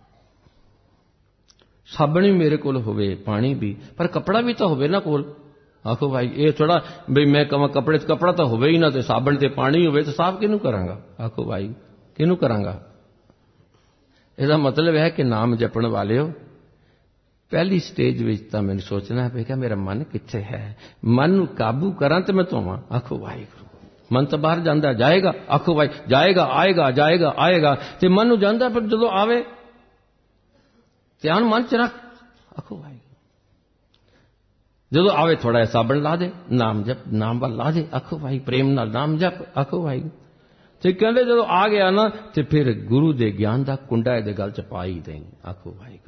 ਸਾਬਣ ਵੀ ਮੇਰੇ ਕੋਲ ਹੋਵੇ, ਪਾਣੀ ਵੀ, ਪਰ ਕੱਪੜਾ ਵੀ ਤਾਂ ਹੋਵੇ ਨਾ ਕੋਲ। ਆਖੋ ਭਾਈ, ਇਹ ਥੋੜਾ ਬਈ ਮੈਂ ਕਹਾਂ ਕੱਪੜੇ ਤੇ ਕੱਪੜਾ ਤਾਂ ਹੋਵੇ ਹੀ ਨਾ, ਤੇ ਸਾਬਣ ਤੇ ਪਾਣੀ ਹੋਵੇ, ਤਾਂ ਸਾਫ਼ ਕਿਹਨੂੰ ਕਰਾਂਗਾ? ਆਖੋ ਭਾਈ, ਕਿਹਨੂੰ ਕਰਾਂਗਾ? ਇਹਦਾ ਮਤਲਬ ਹੈ ਕਿ ਨਾਮ ਜਪਣ ਵਾਲਿਓ, ਪਹਿਲੀ ਸਟੇਜ ਵਿੱਚ ਤਾਂ ਮੈਨੂੰ ਸੋਚਣਾ ਪਏਗਾ ਮੇਰਾ ਮਨ ਕਿੱਥੇ ਹੈ। ਮਨ ਨੂੰ ਕਾਬੂ ਕਰਾਂ ਤੇ ਮੈਂ ਧੋਵਾਂ। ਆਖੋ ਵਾਹਿਗੁਰੂ। ਮਨ ਤਾਂ ਬਾਹਰ ਜਾਂਦਾ, ਜਾਏਗਾ। ਆਖੋ ਭਾਈ, ਜਾਏਗਾ, ਆਏਗਾ, ਜਾਏਗਾ, ਆਏਗਾ, ਤੇ ਮਨ ਨੂੰ ਜਾਂਦਾ, ਪਰ ਜਦੋਂ ਆਵੇ ਧਿਆਨ ਮਨ ਚ ਰੱਖ। ਆਖੋ ਵਾਹਿਗੁਰੂ। ਜਦੋਂ ਆਵੇ ਥੋੜਾ ਜਿਹਾ ਸਾਬਣ ਲਾ ਦੇ, ਨਾਮ ਜਪ, ਨਾਮ ਵੱਲ ਲਾ ਦੇ। ਆਖੋ ਭਾਈ, ਪ੍ਰੇਮ ਨਾਲ ਨਾਮ ਜਪ। ਆਖੋ ਵਾਹਿਗੁਰੂ। ਤੇ ਕਹਿੰਦੇ ਜਦੋਂ ਆ ਗਿਆ ਨਾ, ਤੇ ਫਿਰ ਗੁਰੂ ਦੇ ਗਿਆਨ ਦਾ ਕੁੰਡਾ ਇਹਦੇ ਗਲ ਚ ਪਾ ਹੀ ਦੇਂ। ਆਖੋ ਵਾਹਿਗੁਰੂ।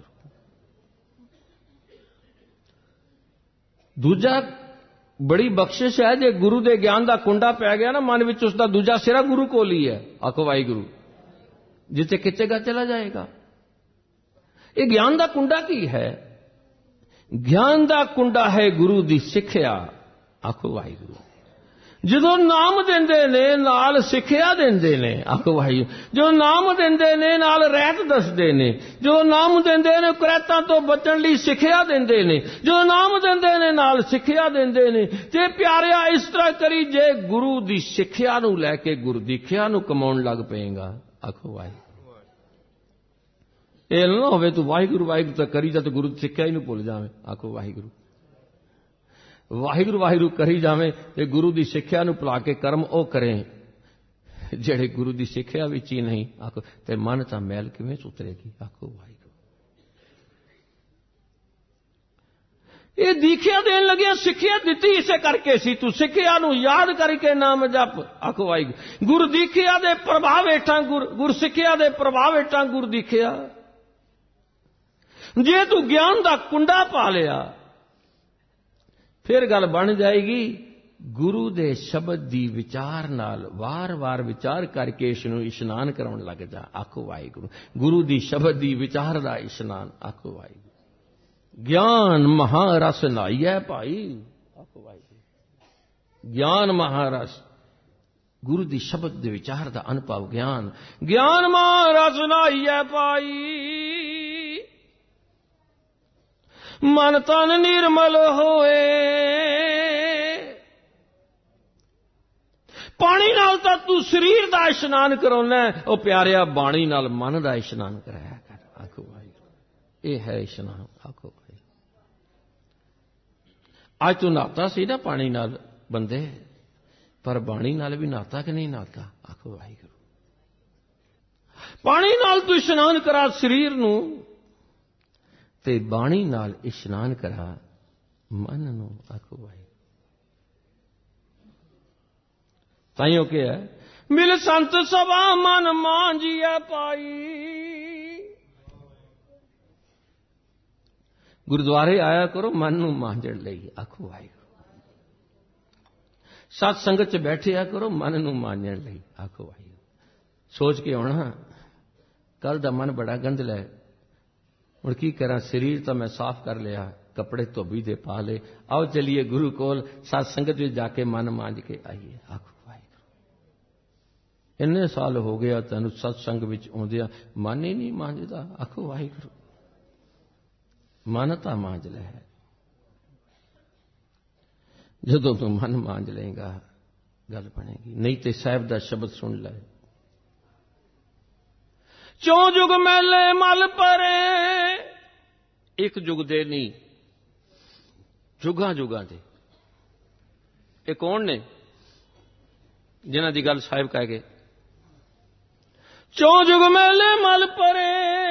ਦੂਜਾ ਬੜੀ ਬਖਸ਼ਿਸ਼ ਹੈ, ਜੇ ਗੁਰੂ ਦੇ ਗਿਆਨ ਦਾ ਕੁੰਡਾ ਪੈ ਗਿਆ ਨਾ ਮਨ ਵਿੱਚ, ਉਸ ਦਾ ਦੂਜਾ ਸਿਰਾ ਗੁਰੂ ਕੋਲ ਹੀ ਹੈ। ਆਖੋ ਵਾਹਿਗੁਰੂ। ਜਿੱਥੇ ਖਿੱਚੇਗਾ ਚਲਾ ਜਾਏਗਾ। ਇਹ ਗਿਆਨ ਦਾ ਕੁੰਡਾ ਕੀ ਹੈ? ਗਿਆਨ ਦਾ ਕੁੰਡਾ ਹੈ ਗੁਰੂ ਦੀ ਸਿੱਖਿਆ। ਆਖੋ ਵਾਹਿਗੁਰੂ। ਜਦੋਂ ਨਾਮ ਦਿੰਦੇ ਨੇ ਨਾਲ ਸਿੱਖਿਆ ਦਿੰਦੇ ਨੇ। ਆਖੋ ਵਾਹਿਗੁਰੂ। ਜਦੋਂ ਨਾਮ ਦਿੰਦੇ ਨੇ ਨਾਲ ਰਹਿਤ ਦੱਸਦੇ ਨੇ। ਜਦੋਂ ਨਾਮ ਦਿੰਦੇ ਨੇ ਕੁਰੈਤਾਂ ਤੋਂ ਬਚਣ ਲਈ ਸਿੱਖਿਆ ਦਿੰਦੇ ਨੇ। ਜਦੋਂ ਨਾਮ ਦਿੰਦੇ ਨੇ ਨਾਲ ਸਿੱਖਿਆ ਦਿੰਦੇ ਨੇ। ਤੇ ਪਿਆਰਿਆ ਇਸ ਤਰ੍ਹਾਂ ਕਰੀ ਜੇ ਗੁਰੂ ਦੀ ਸਿੱਖਿਆ ਨੂੰ ਲੈ ਕੇ ਗੁਰਦੀਖਿਆ ਨੂੰ ਕਮਾਉਣ ਲੱਗ ਪਏਗਾ। ਆਖੋ ਵਾਹਿਗੁਰੂ। ਇਹ ਨਾ ਹੋਵੇ ਤੂੰ ਵਾਹਿਗੁਰੂ ਵਾਹਿਗੁਰੂ ਤਾਂ ਕਰੀ ਜਾ ਤੇ ਗੁਰੂ ਦੀ ਸਿੱਖਿਆ ਹੀ ਨੂੰ ਭੁੱਲ ਜਾਵੇਂ। ਆਖੋ ਵਾਹਿਗੁਰੂ। ਵਾਹਿਗੁਰੂ ਵਾਹਿਗੁਰੂ ਕਰੀ ਜਾਵੇਂ ਤੇ ਗੁਰੂ ਦੀ ਸਿੱਖਿਆ ਨੂੰ ਭੁਲਾ ਕੇ ਕਰਮ ਉਹ ਕਰੇ ਜਿਹੜੇ ਗੁਰੂ ਦੀ ਸਿੱਖਿਆ ਵਿੱਚ ਹੀ ਨਹੀਂ। ਆਖੋ ਤੇ ਮਨ ਤਾਂ ਮੈਲ ਕਿਵੇਂ ਸੁਤਰੇਗੀ। ਆਖੋ ਵਾਹਿਗੁਰੂ। ਇਹ ਦੀਖਿਆ ਦੇਣ ਲੱਗਿਆ ਸਿੱਖਿਆ ਦਿੱਤੀ ਇਸੇ ਕਰਕੇ ਸੀ ਤੂੰ ਸਿੱਖਿਆ ਨੂੰ ਯਾਦ ਕਰਕੇ ਨਾਮ ਜਪ। ਆਖੋ ਵਾਹਿਗੁਰੂ। ਗੁਰ ਦੀਖਿਆ ਦੇ ਪ੍ਰਭਾਵ ਹੇਠਾਂ ਗੁਰ ਗੁਰ ਸਿੱਖਿਆ ਦੇ ਪ੍ਰਭਾਵ ਹੇਠਾਂ ਗੁਰ ਦੀਖਿਆ। ਜੇ ਤੂੰ ਗਿਆਨ ਦਾ ਕੁੰਡਾ ਪਾ ਲਿਆ ਫਿਰ ਗੱਲ ਬਣ ਜਾਏਗੀ ਗੁਰੂ ਦੇ ਸ਼ਬਦ ਦੀ ਵਿਚਾਰ ਨਾਲ ਵਾਰ-ਵਾਰ ਵਿਚਾਰ ਕਰਕੇ ਇਸ ਨੂੰ ਇਸ਼ਨਾਨ ਕਰਾਉਣ ਲੱਗ ਜਾ। ਆਖੋ ਵਾਹਿਗੁਰੂ। ਗੁਰੂ ਦੀ ਸ਼ਬਦ ਦੀ ਵਿਚਾਰ ਦਾ ਇਸ਼ਨਾਨ। ਆਖੋ ਵਾਹਿਗੁਰੂ। ਗਿਆਨ ਮਹਾਰਸ ਨਾਈਐ ਭਾਈ। ਆਖੋ ਵਾਹਿਗੁਰੂ। ਗਿਆਨ ਮਹਾਰਸ ਗੁਰੂ ਦੀ ਸ਼ਬਦ ਦੇ ਵਿਚਾਰ ਦਾ ਅਨੁਭਵ ਗਿਆਨ। ਗਿਆਨ ਮਹਾਰਸ ਨਾਈਐ ਭਾਈ ਮਨ ਤਨ ਨਿਰਮਲ ਹੋਏ। ਪਾਣੀ ਨਾਲ ਤਾਂ ਤੂੰ ਸਰੀਰ ਦਾ ਇਸ਼ਨਾਨ ਕਰਾਉਣਾ ਉਹ ਪਿਆਰਿਆ ਬਾਣੀ ਨਾਲ ਮਨ ਦਾ ਇਸ਼ਨਾਨ ਕਰਾਇਆ ਕਰ। ਆਖੋ ਵਾਹਿਗੁਰੂ। ਇਹ ਹੈ ਇਸ਼ਨਾਨ। ਆਖੋ ਵਾਹਿਗੁਰੂ। ਅੱਜ ਤੂੰ ਨਹਾਤਾ ਸੀ ਨਾ ਪਾਣੀ ਨਾਲ ਬੰਦੇ ਪਰ ਬਾਣੀ ਨਾਲ ਵੀ ਨਹਾਤਾ ਕਿ ਨਹੀਂ ਨਹਾਤਾ। ਆਖੋ ਵਾਹਿਗੁਰੂ। ਪਾਣੀ ਨਾਲ ਤੂੰ ਇਸ਼ਨਾਨ ਕਰਾ ਸਰੀਰ ਨੂੰ ਤੇ ਬਾਣੀ ਨਾਲ ਇਸ਼ਨਾਨ ਕਰਾ ਮਨ ਨੂੰ। ਆਖੋ ਵਾਹਿਗੁਰੂ। ਤਾਈਓ ਕਿਹਾ ਮਿਲ ਸੰਤ ਸਭਾ ਮਨ ਮਾਂਜੀਐ ਪਾਈ। ਗੁਰਦੁਆਰੇ ਆਇਆ ਕਰੋ ਮਨ ਨੂੰ ਮਾਂਜਣ ਲਈ। ਆਖੋ ਵਾਹਿਗੁਰੂ। ਸਤ ਸੰਗਤ ਚ ਬੈਠਿਆ ਕਰੋ ਮਨ ਨੂੰ ਮਾਂਜਣ ਲਈ। ਆਖੋ ਵਾਹਿਗੁਰੂ। ਸੋਚ ਕੇ ਆਉਣਾ ਕੱਲ ਦਾ ਮਨ ਬੜਾ ਗੰਧਲਾ ਹੈ ਹੁਣ ਕੀ ਕਰਾਂ ਸਰੀਰ ਤਾਂ ਮੈਂ ਸਾਫ਼ ਕਰ ਲਿਆ ਕੱਪੜੇ ਧੋਬੀ ਦੇ ਪਾ ਲਏ ਆਓ ਚਲੀਏ ਗੁਰੂ ਕੋਲ ਸਤ ਸੰਗਤ ਵਿੱਚ ਜਾ ਕੇ ਮਨ ਮਾਂਜ ਕੇ ਆਈਏ। ਆਖੋ ਵਾਹਿਗੁਰੂ। ਇੰਨੇ ਸਾਲ ਹੋ ਗਿਆ ਤੈਨੂੰ ਸਤ ਸੰਗ ਵਿੱਚ ਆਉਂਦਿਆਂ ਮਨ ਹੀ ਨਹੀਂ ਮਾਂਜਦਾ। ਆਖੋ ਵਾਹਿਗੁਰੂ। ਮਨ ਤਾਂ ਮਾਂਜ ਲੈ। ਜਦੋਂ ਤੂੰ ਮਨ ਮਾਂਜ ਲਏਗਾ ਗੱਲ ਬਣੇਗੀ ਨਹੀਂ ਤੇ ਸਾਹਿਬ ਦਾ ਸ਼ਬਦ ਸੁਣ ਲੈ। ਚੌਂ ਜੁਗ ਮੈਲੇ ਮਲ ਪਰੇ। ਇੱਕ ਜੁਗ ਦੇ ਨਹੀਂ ਜੁਗਾਂ ਜੁਗਾਂ ਦੇ। ਇਹ ਕੌਣ ਨੇ ਜਿਨ੍ਹਾਂ ਦੀ ਗੱਲ ਸਾਹਿਬ ਕਹਿ ਗਏ। ਚੌਂ ਜੁਗ ਮੈਲੇ ਮਲ ਪਰੇ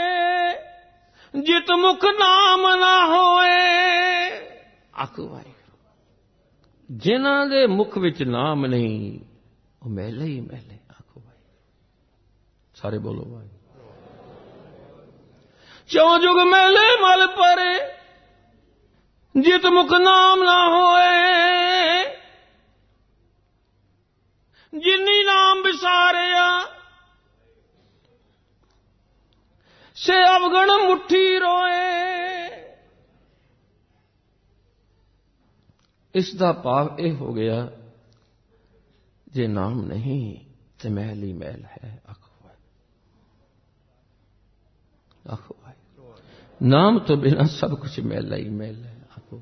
ਜਿਤ ਮੁਖ ਨਾਮ ਨਾ ਹੋਏ। ਆਖੋ ਵਾਹਿਗੁਰੂ। ਜਿਨ੍ਹਾਂ ਦੇ ਮੁਖ ਵਿੱਚ ਨਾਮ ਨਹੀਂ ਉਹ ਮੈਲੇ ਹੀ ਮੈਲੇ। ਆਖੋ ਵਾਹਿਗੁਰੂ। ਸਾਰੇ ਬੋਲੋ ਵਾਹਿਗੁਰੂ। ਚੌਂ ਜੁਗ ਮੈਲੇ ਮਲ ਪਰੇ ਜਿਤ ਮੁਖ ਨਾਮ ਨਾ ਹੋਏ। ਜਿਨੀ ਨਾਮ ਵਿਸਾਰਿਆ ਸੇ ਅਵਗਣ ਮੁੱਠੀ ਰੋਏ। ਇਸ ਦਾ ਭਾਵ ਇਹ ਹੋ ਗਿਆ ਜੇ ਨਾਮ ਨਹੀਂ ਤੇ ਮੈਲ ਹੀ ਮੈਲ ਹੈ। ਆਖੋ ਆਖੋ ਨਾਮ ਤੋਂ ਬਿਨਾ ਸਭ ਕੁਝ ਮੈਲਾ ਹੀ ਮੈਲ ਹੈ। ਆਖੋ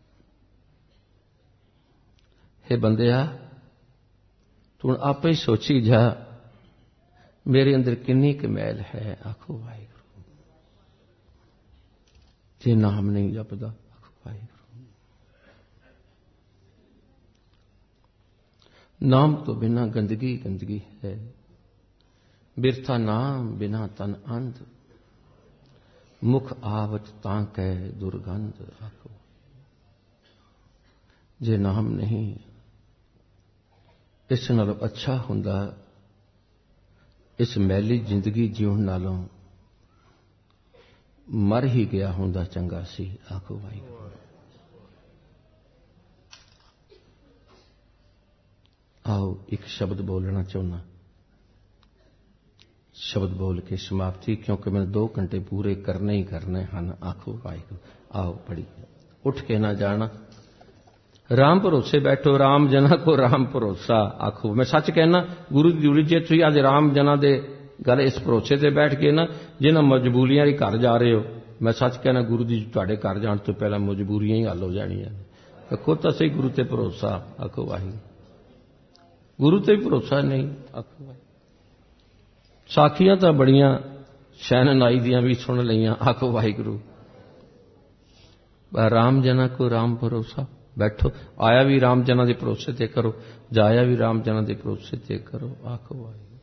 हे ਬੰਦਿਆ ਤੂੰ ਆਪੇ ਹੀ ਸੋਚੀ ਜਾ ਮੇਰੇ ਅੰਦਰ ਕਿੰਨੀ ਕੁ ਮੈਲ ਹੈ। ਆਖੋ ਵਾਹਿਗੁਰੂ। ਜੇ ਨਾਮ ਨਹੀਂ ਜਪਦਾ ਆਖੋ ਵਾਹਿਗੁਰੂ। ਨਾਮ ਤੋਂ ਬਿਨਾ ਗੰਦਗੀ ਗੰਦਗੀ ਹੈ। ਬਿਰਥਾ ਨਾਮ ਬਿਨਾ ਤਨ ਅੰਧ ਮੁਖ ਆਵਤ ਤਾਂ ਕਹਿ ਦੁਰਗੰਧ। ਆਖੋ ਜੇ ਨਾਮ ਨਹੀਂ ਇਸ ਨਾਲੋਂ ਅੱਛਾ ਹੁੰਦਾ ਇਸ ਮੈਲੀ ਜ਼ਿੰਦਗੀ ਜਿਉਣ ਨਾਲੋਂ ਮਰ ਹੀ ਗਿਆ ਹੁੰਦਾ ਚੰਗਾ ਸੀ। ਆਖੋ ਵਾਹਿਗੁਰੂ। ਆਓ ਇੱਕ ਸ਼ਬਦ ਬੋਲਣਾ ਚਾਹੁੰਦਾ शब्द बोल के समाप्ति क्योंकि मैंने दो घंटे पूरे करने ही करने हैं। आखो वाहिगुरू। आओ पढ़िए। उठ के ना जाना। राम भरोसे बैठो, राम जना को राम भरोसा आखो। मैं सच कहना गुरु की ड्यूटी जे तुसीं अज राम जना दे गल इस भरोसे ते बैठ के ना जिन्हां मजबूरियां घर जा रहे हो, मैं सच कहना गुरु दी तुहाडे घर जाण तो पहला मजबूरियां ही हल हो जाणियां। खुद तो सही गुरु ते भरोसा आखो वाहिगुरू, गुरु ते भरोसा नहीं आखो वाहिगुरू। साखियां तो बड़ियां शैन नाई दियां भी सुन लईयां आखो वाहिगुरू। राम जना को राम भरोसा बैठो, आया भी राम जना के भरोसे ते करो, जाया भी राम जना के भरोसे ते करो आखो वाहिगुरू,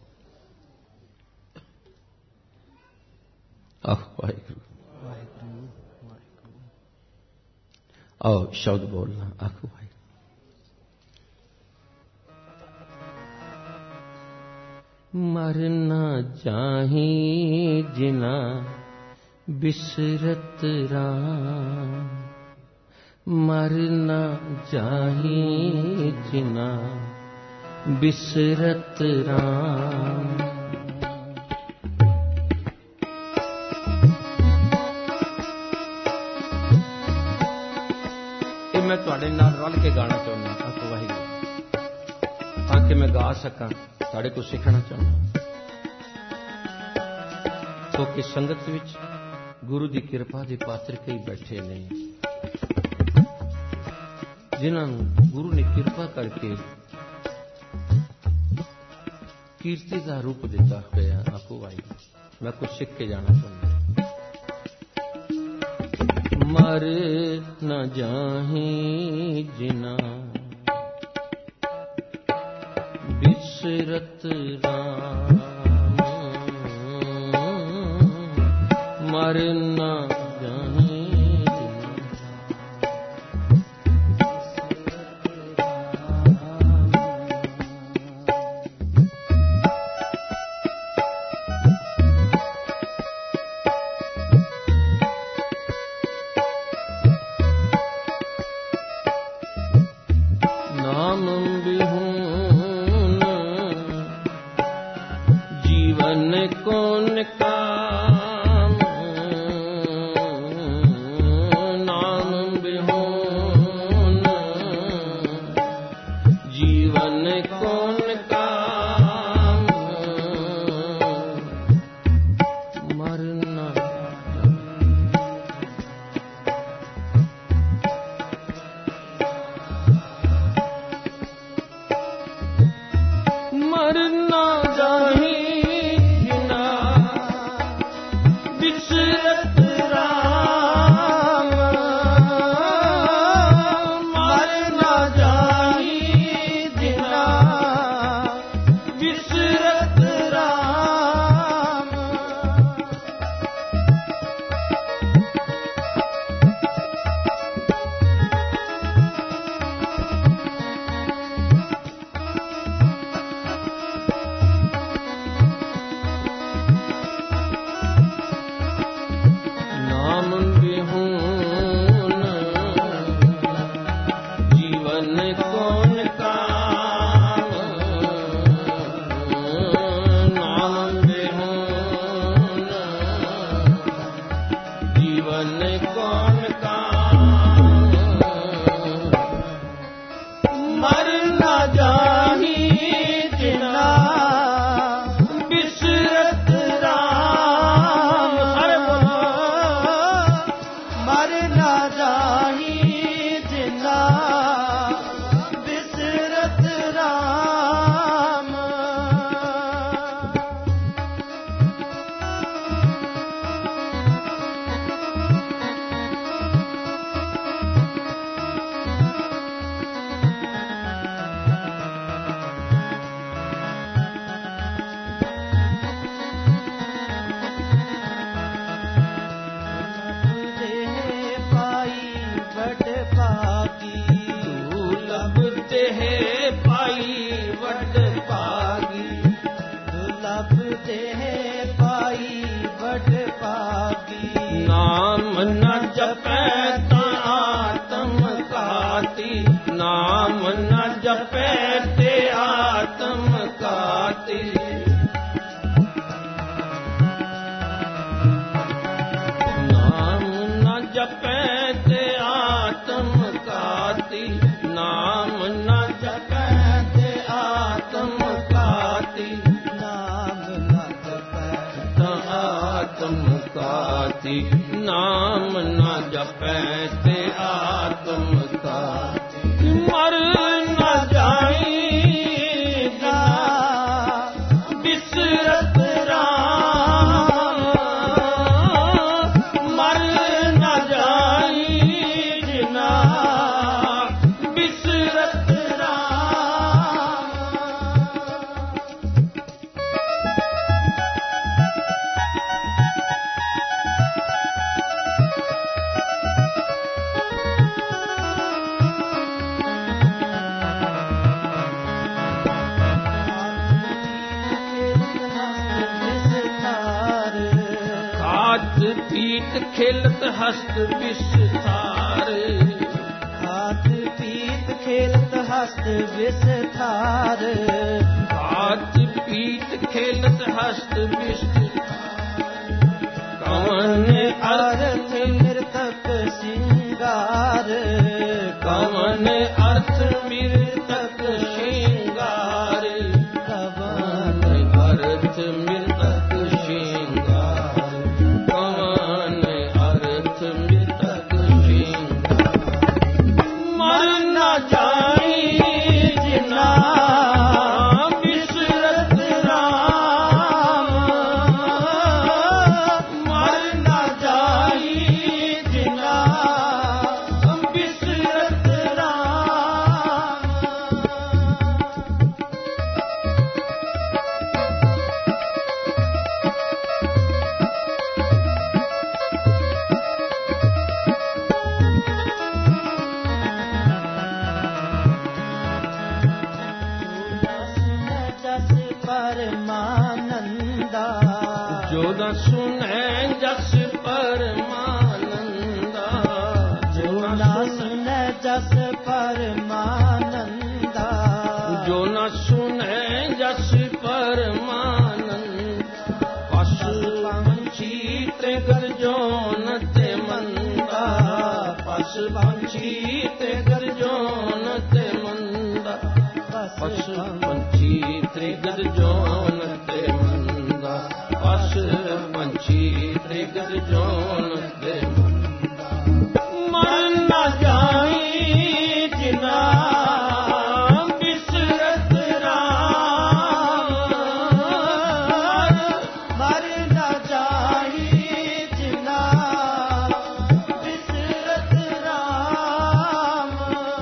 आखो वाहिगुरू। आओ शब्द बोलना आखो वाहिगुरू। मरना चाही जिना बिसरत राम, मरना चाही जिना बिसरत राम। ये मैं तुहाडे नाल रल के गाना चाहुंदा आखो वाहिगुरू, ताकि मैं गा सकां, साढ़े को सीखना चाहना। तो कि संगत विच गुरु की कृपा के पात्र कई बैठे ने, जिन्होंने गुरु ने कृपा करके कीर्ति का रूप दिता हुआ आखो वाहिगुरू। मैं कुछ सीख के जाना चाहूंगा। मर न जाही जिना बिसरत राम, मरना जाही नाम बिहून जीवन कौन काम, नाम बिहून जीवन कौन काम, मरना मरना जाही जिना बिसरत राम, मरना जाही जिना बिसरत राम। नाम बिहून जीवन कौन काम, नाम बिहून जीवन कौन काम, मरना जाही जिना बिसरत राम। अरे मरना जाही जिना बिसरत राम। तुझे पाई बड़ पागी, तू लभते है पाई बड़ पागी, तू लभते है पाई बड़ पागी। नाम न जपै ता आत्म काती, नाम न जपै ते आत्म काती, नाम न जपै ते आत्म काती, नाम न जपै ते आत्म काती। मर न जाई जिना बिसरत राम, मर न जाई जिना बिसरत राम। पीत खेलत हस्त विस्तार,
खात पीत खेलत हस्त विस्तार,
खात पीत खेलत हस्त विस्तार। कवन अर्थ
मृतक सिंगार,
कवन अर्थ मृतक श्रृंगार, कवन अर्थ मृतक श्रृंगार, कवन अर्थ मृतक श्रृंगार। मर न जाई जिना बिसरत राम, मर न जाई जिना बिसरत राम।
जस परमानंदा,
जो न सुनै जस परमानंदा, जो
जो
न
न
सुनै
सुन जस परमानंदा,
जो न सुनै जस परमानंद। पशु पंछी ते गर्जोन ते मंदा, पशु पंछी ते गर्जोन ते मंदा, पशु पंछी ते गर्जोन ते मंदा, पशु पंछी ते गर्जोन ते मंदा। मर न जाई जिना बिसरत राम,
मर न जाई जिना बिसरत राम।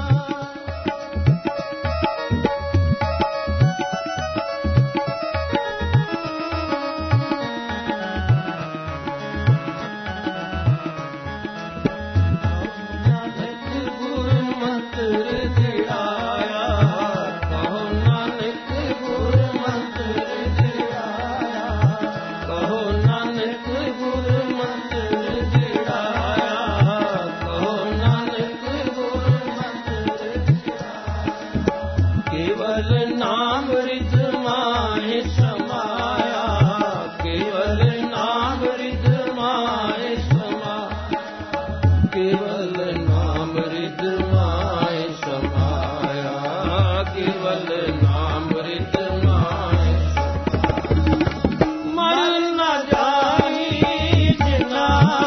नानक गुर मंत्र दिलाया, कहो नानक गुर मंत्र दिलाया, कहो नानक गुर मंत्र दिलाया, कहो नानक गुर मंत्र दिलाया। केवल नाम रिद माहि समाया, केवल नाम रिद माहि समाया, केवल नाम रिद माहि समाया, केवल नाम रिद माहि समाया। मर न जाई जिना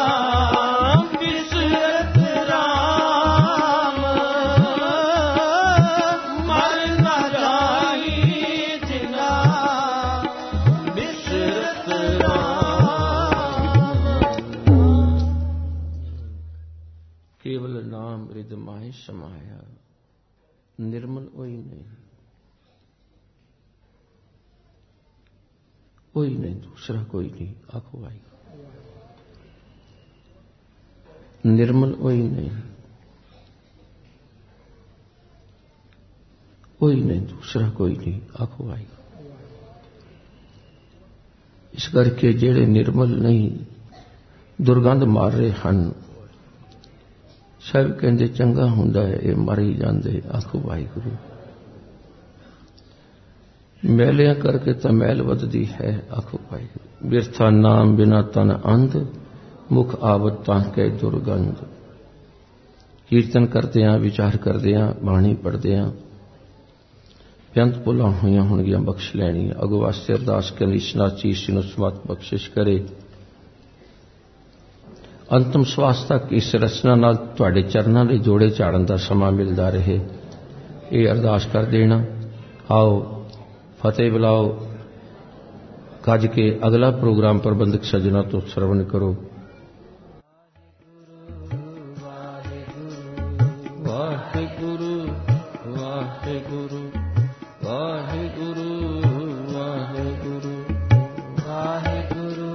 बिसरत राम, मर न जाई जिना बिसरत राम। केवल नाम रिद माहि समाया, निर्मल कोई नहीं, कोई नहीं, दूसरा कोई नहीं। आखो भाई, निर्मल कोई नहीं, कोई नहीं, दूसरा कोई नहीं। आखो भाई, इस करके जेड़े निर्मल नहीं दुर्गंध मार रहे हैं, सब कहते चंगा हुंदा है, ये मर ही जाते। आखो वाहिगुरू, मैलिया करके तो मैल वधदी है। आखो वाहिगुरू, बिरथा नाम बिना तन अंध, मुख आवत तांके दुर्गंध। कीर्तन करते हैं, विचार करते हैं, बाणी पढ़ते हैं, बेअंत भुलां होईयां होणगीयां बख्श लैणीआं। अगो वास्ते अरदास करनी, इस चीज नूं समत बख्शिश करे। ਅੰਤਮ ਸਵਾਸ ਤੱਕ ਇਸ ਰਚਨਾ ਨਾਲ ਤੁਹਾਡੇ ਚਰਨਾਂ ਦੇ ਜੋੜੇ ਝਾੜਨ ਦਾ ਸਮਾਂ ਮਿਲਦਾ ਰਹੇ, ਇਹ ਅਰਦਾਸ ਕਰ ਦੇਣਾ। ਆਓ ਫਤਿਹ ਬੁਲਾਓ, ਗੱਜ ਕੇ ਅਗਲਾ ਪ੍ਰੋਗਰਾਮ ਪ੍ਰਬੰਧਕ ਸੱਜਣਾ ਤੋਂ ਸਰਵਣ ਕਰੋ। ਵਾਹਿਗੁਰੂ ਵਾਹਿਗੁਰੂ ਵਾਹਿਗੁਰੂ ਵਾਹਿਗੁਰੂ ਵਾਹਿਗੁਰੂ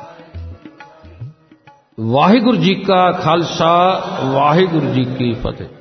ਵਾਹਿਗੁਰੂ ਜੀ ਕਾ ਖਾਲਸਾ, ਵਾਹਿਗੁਰੂ ਜੀ ਕੀ ਫਤਿਹ।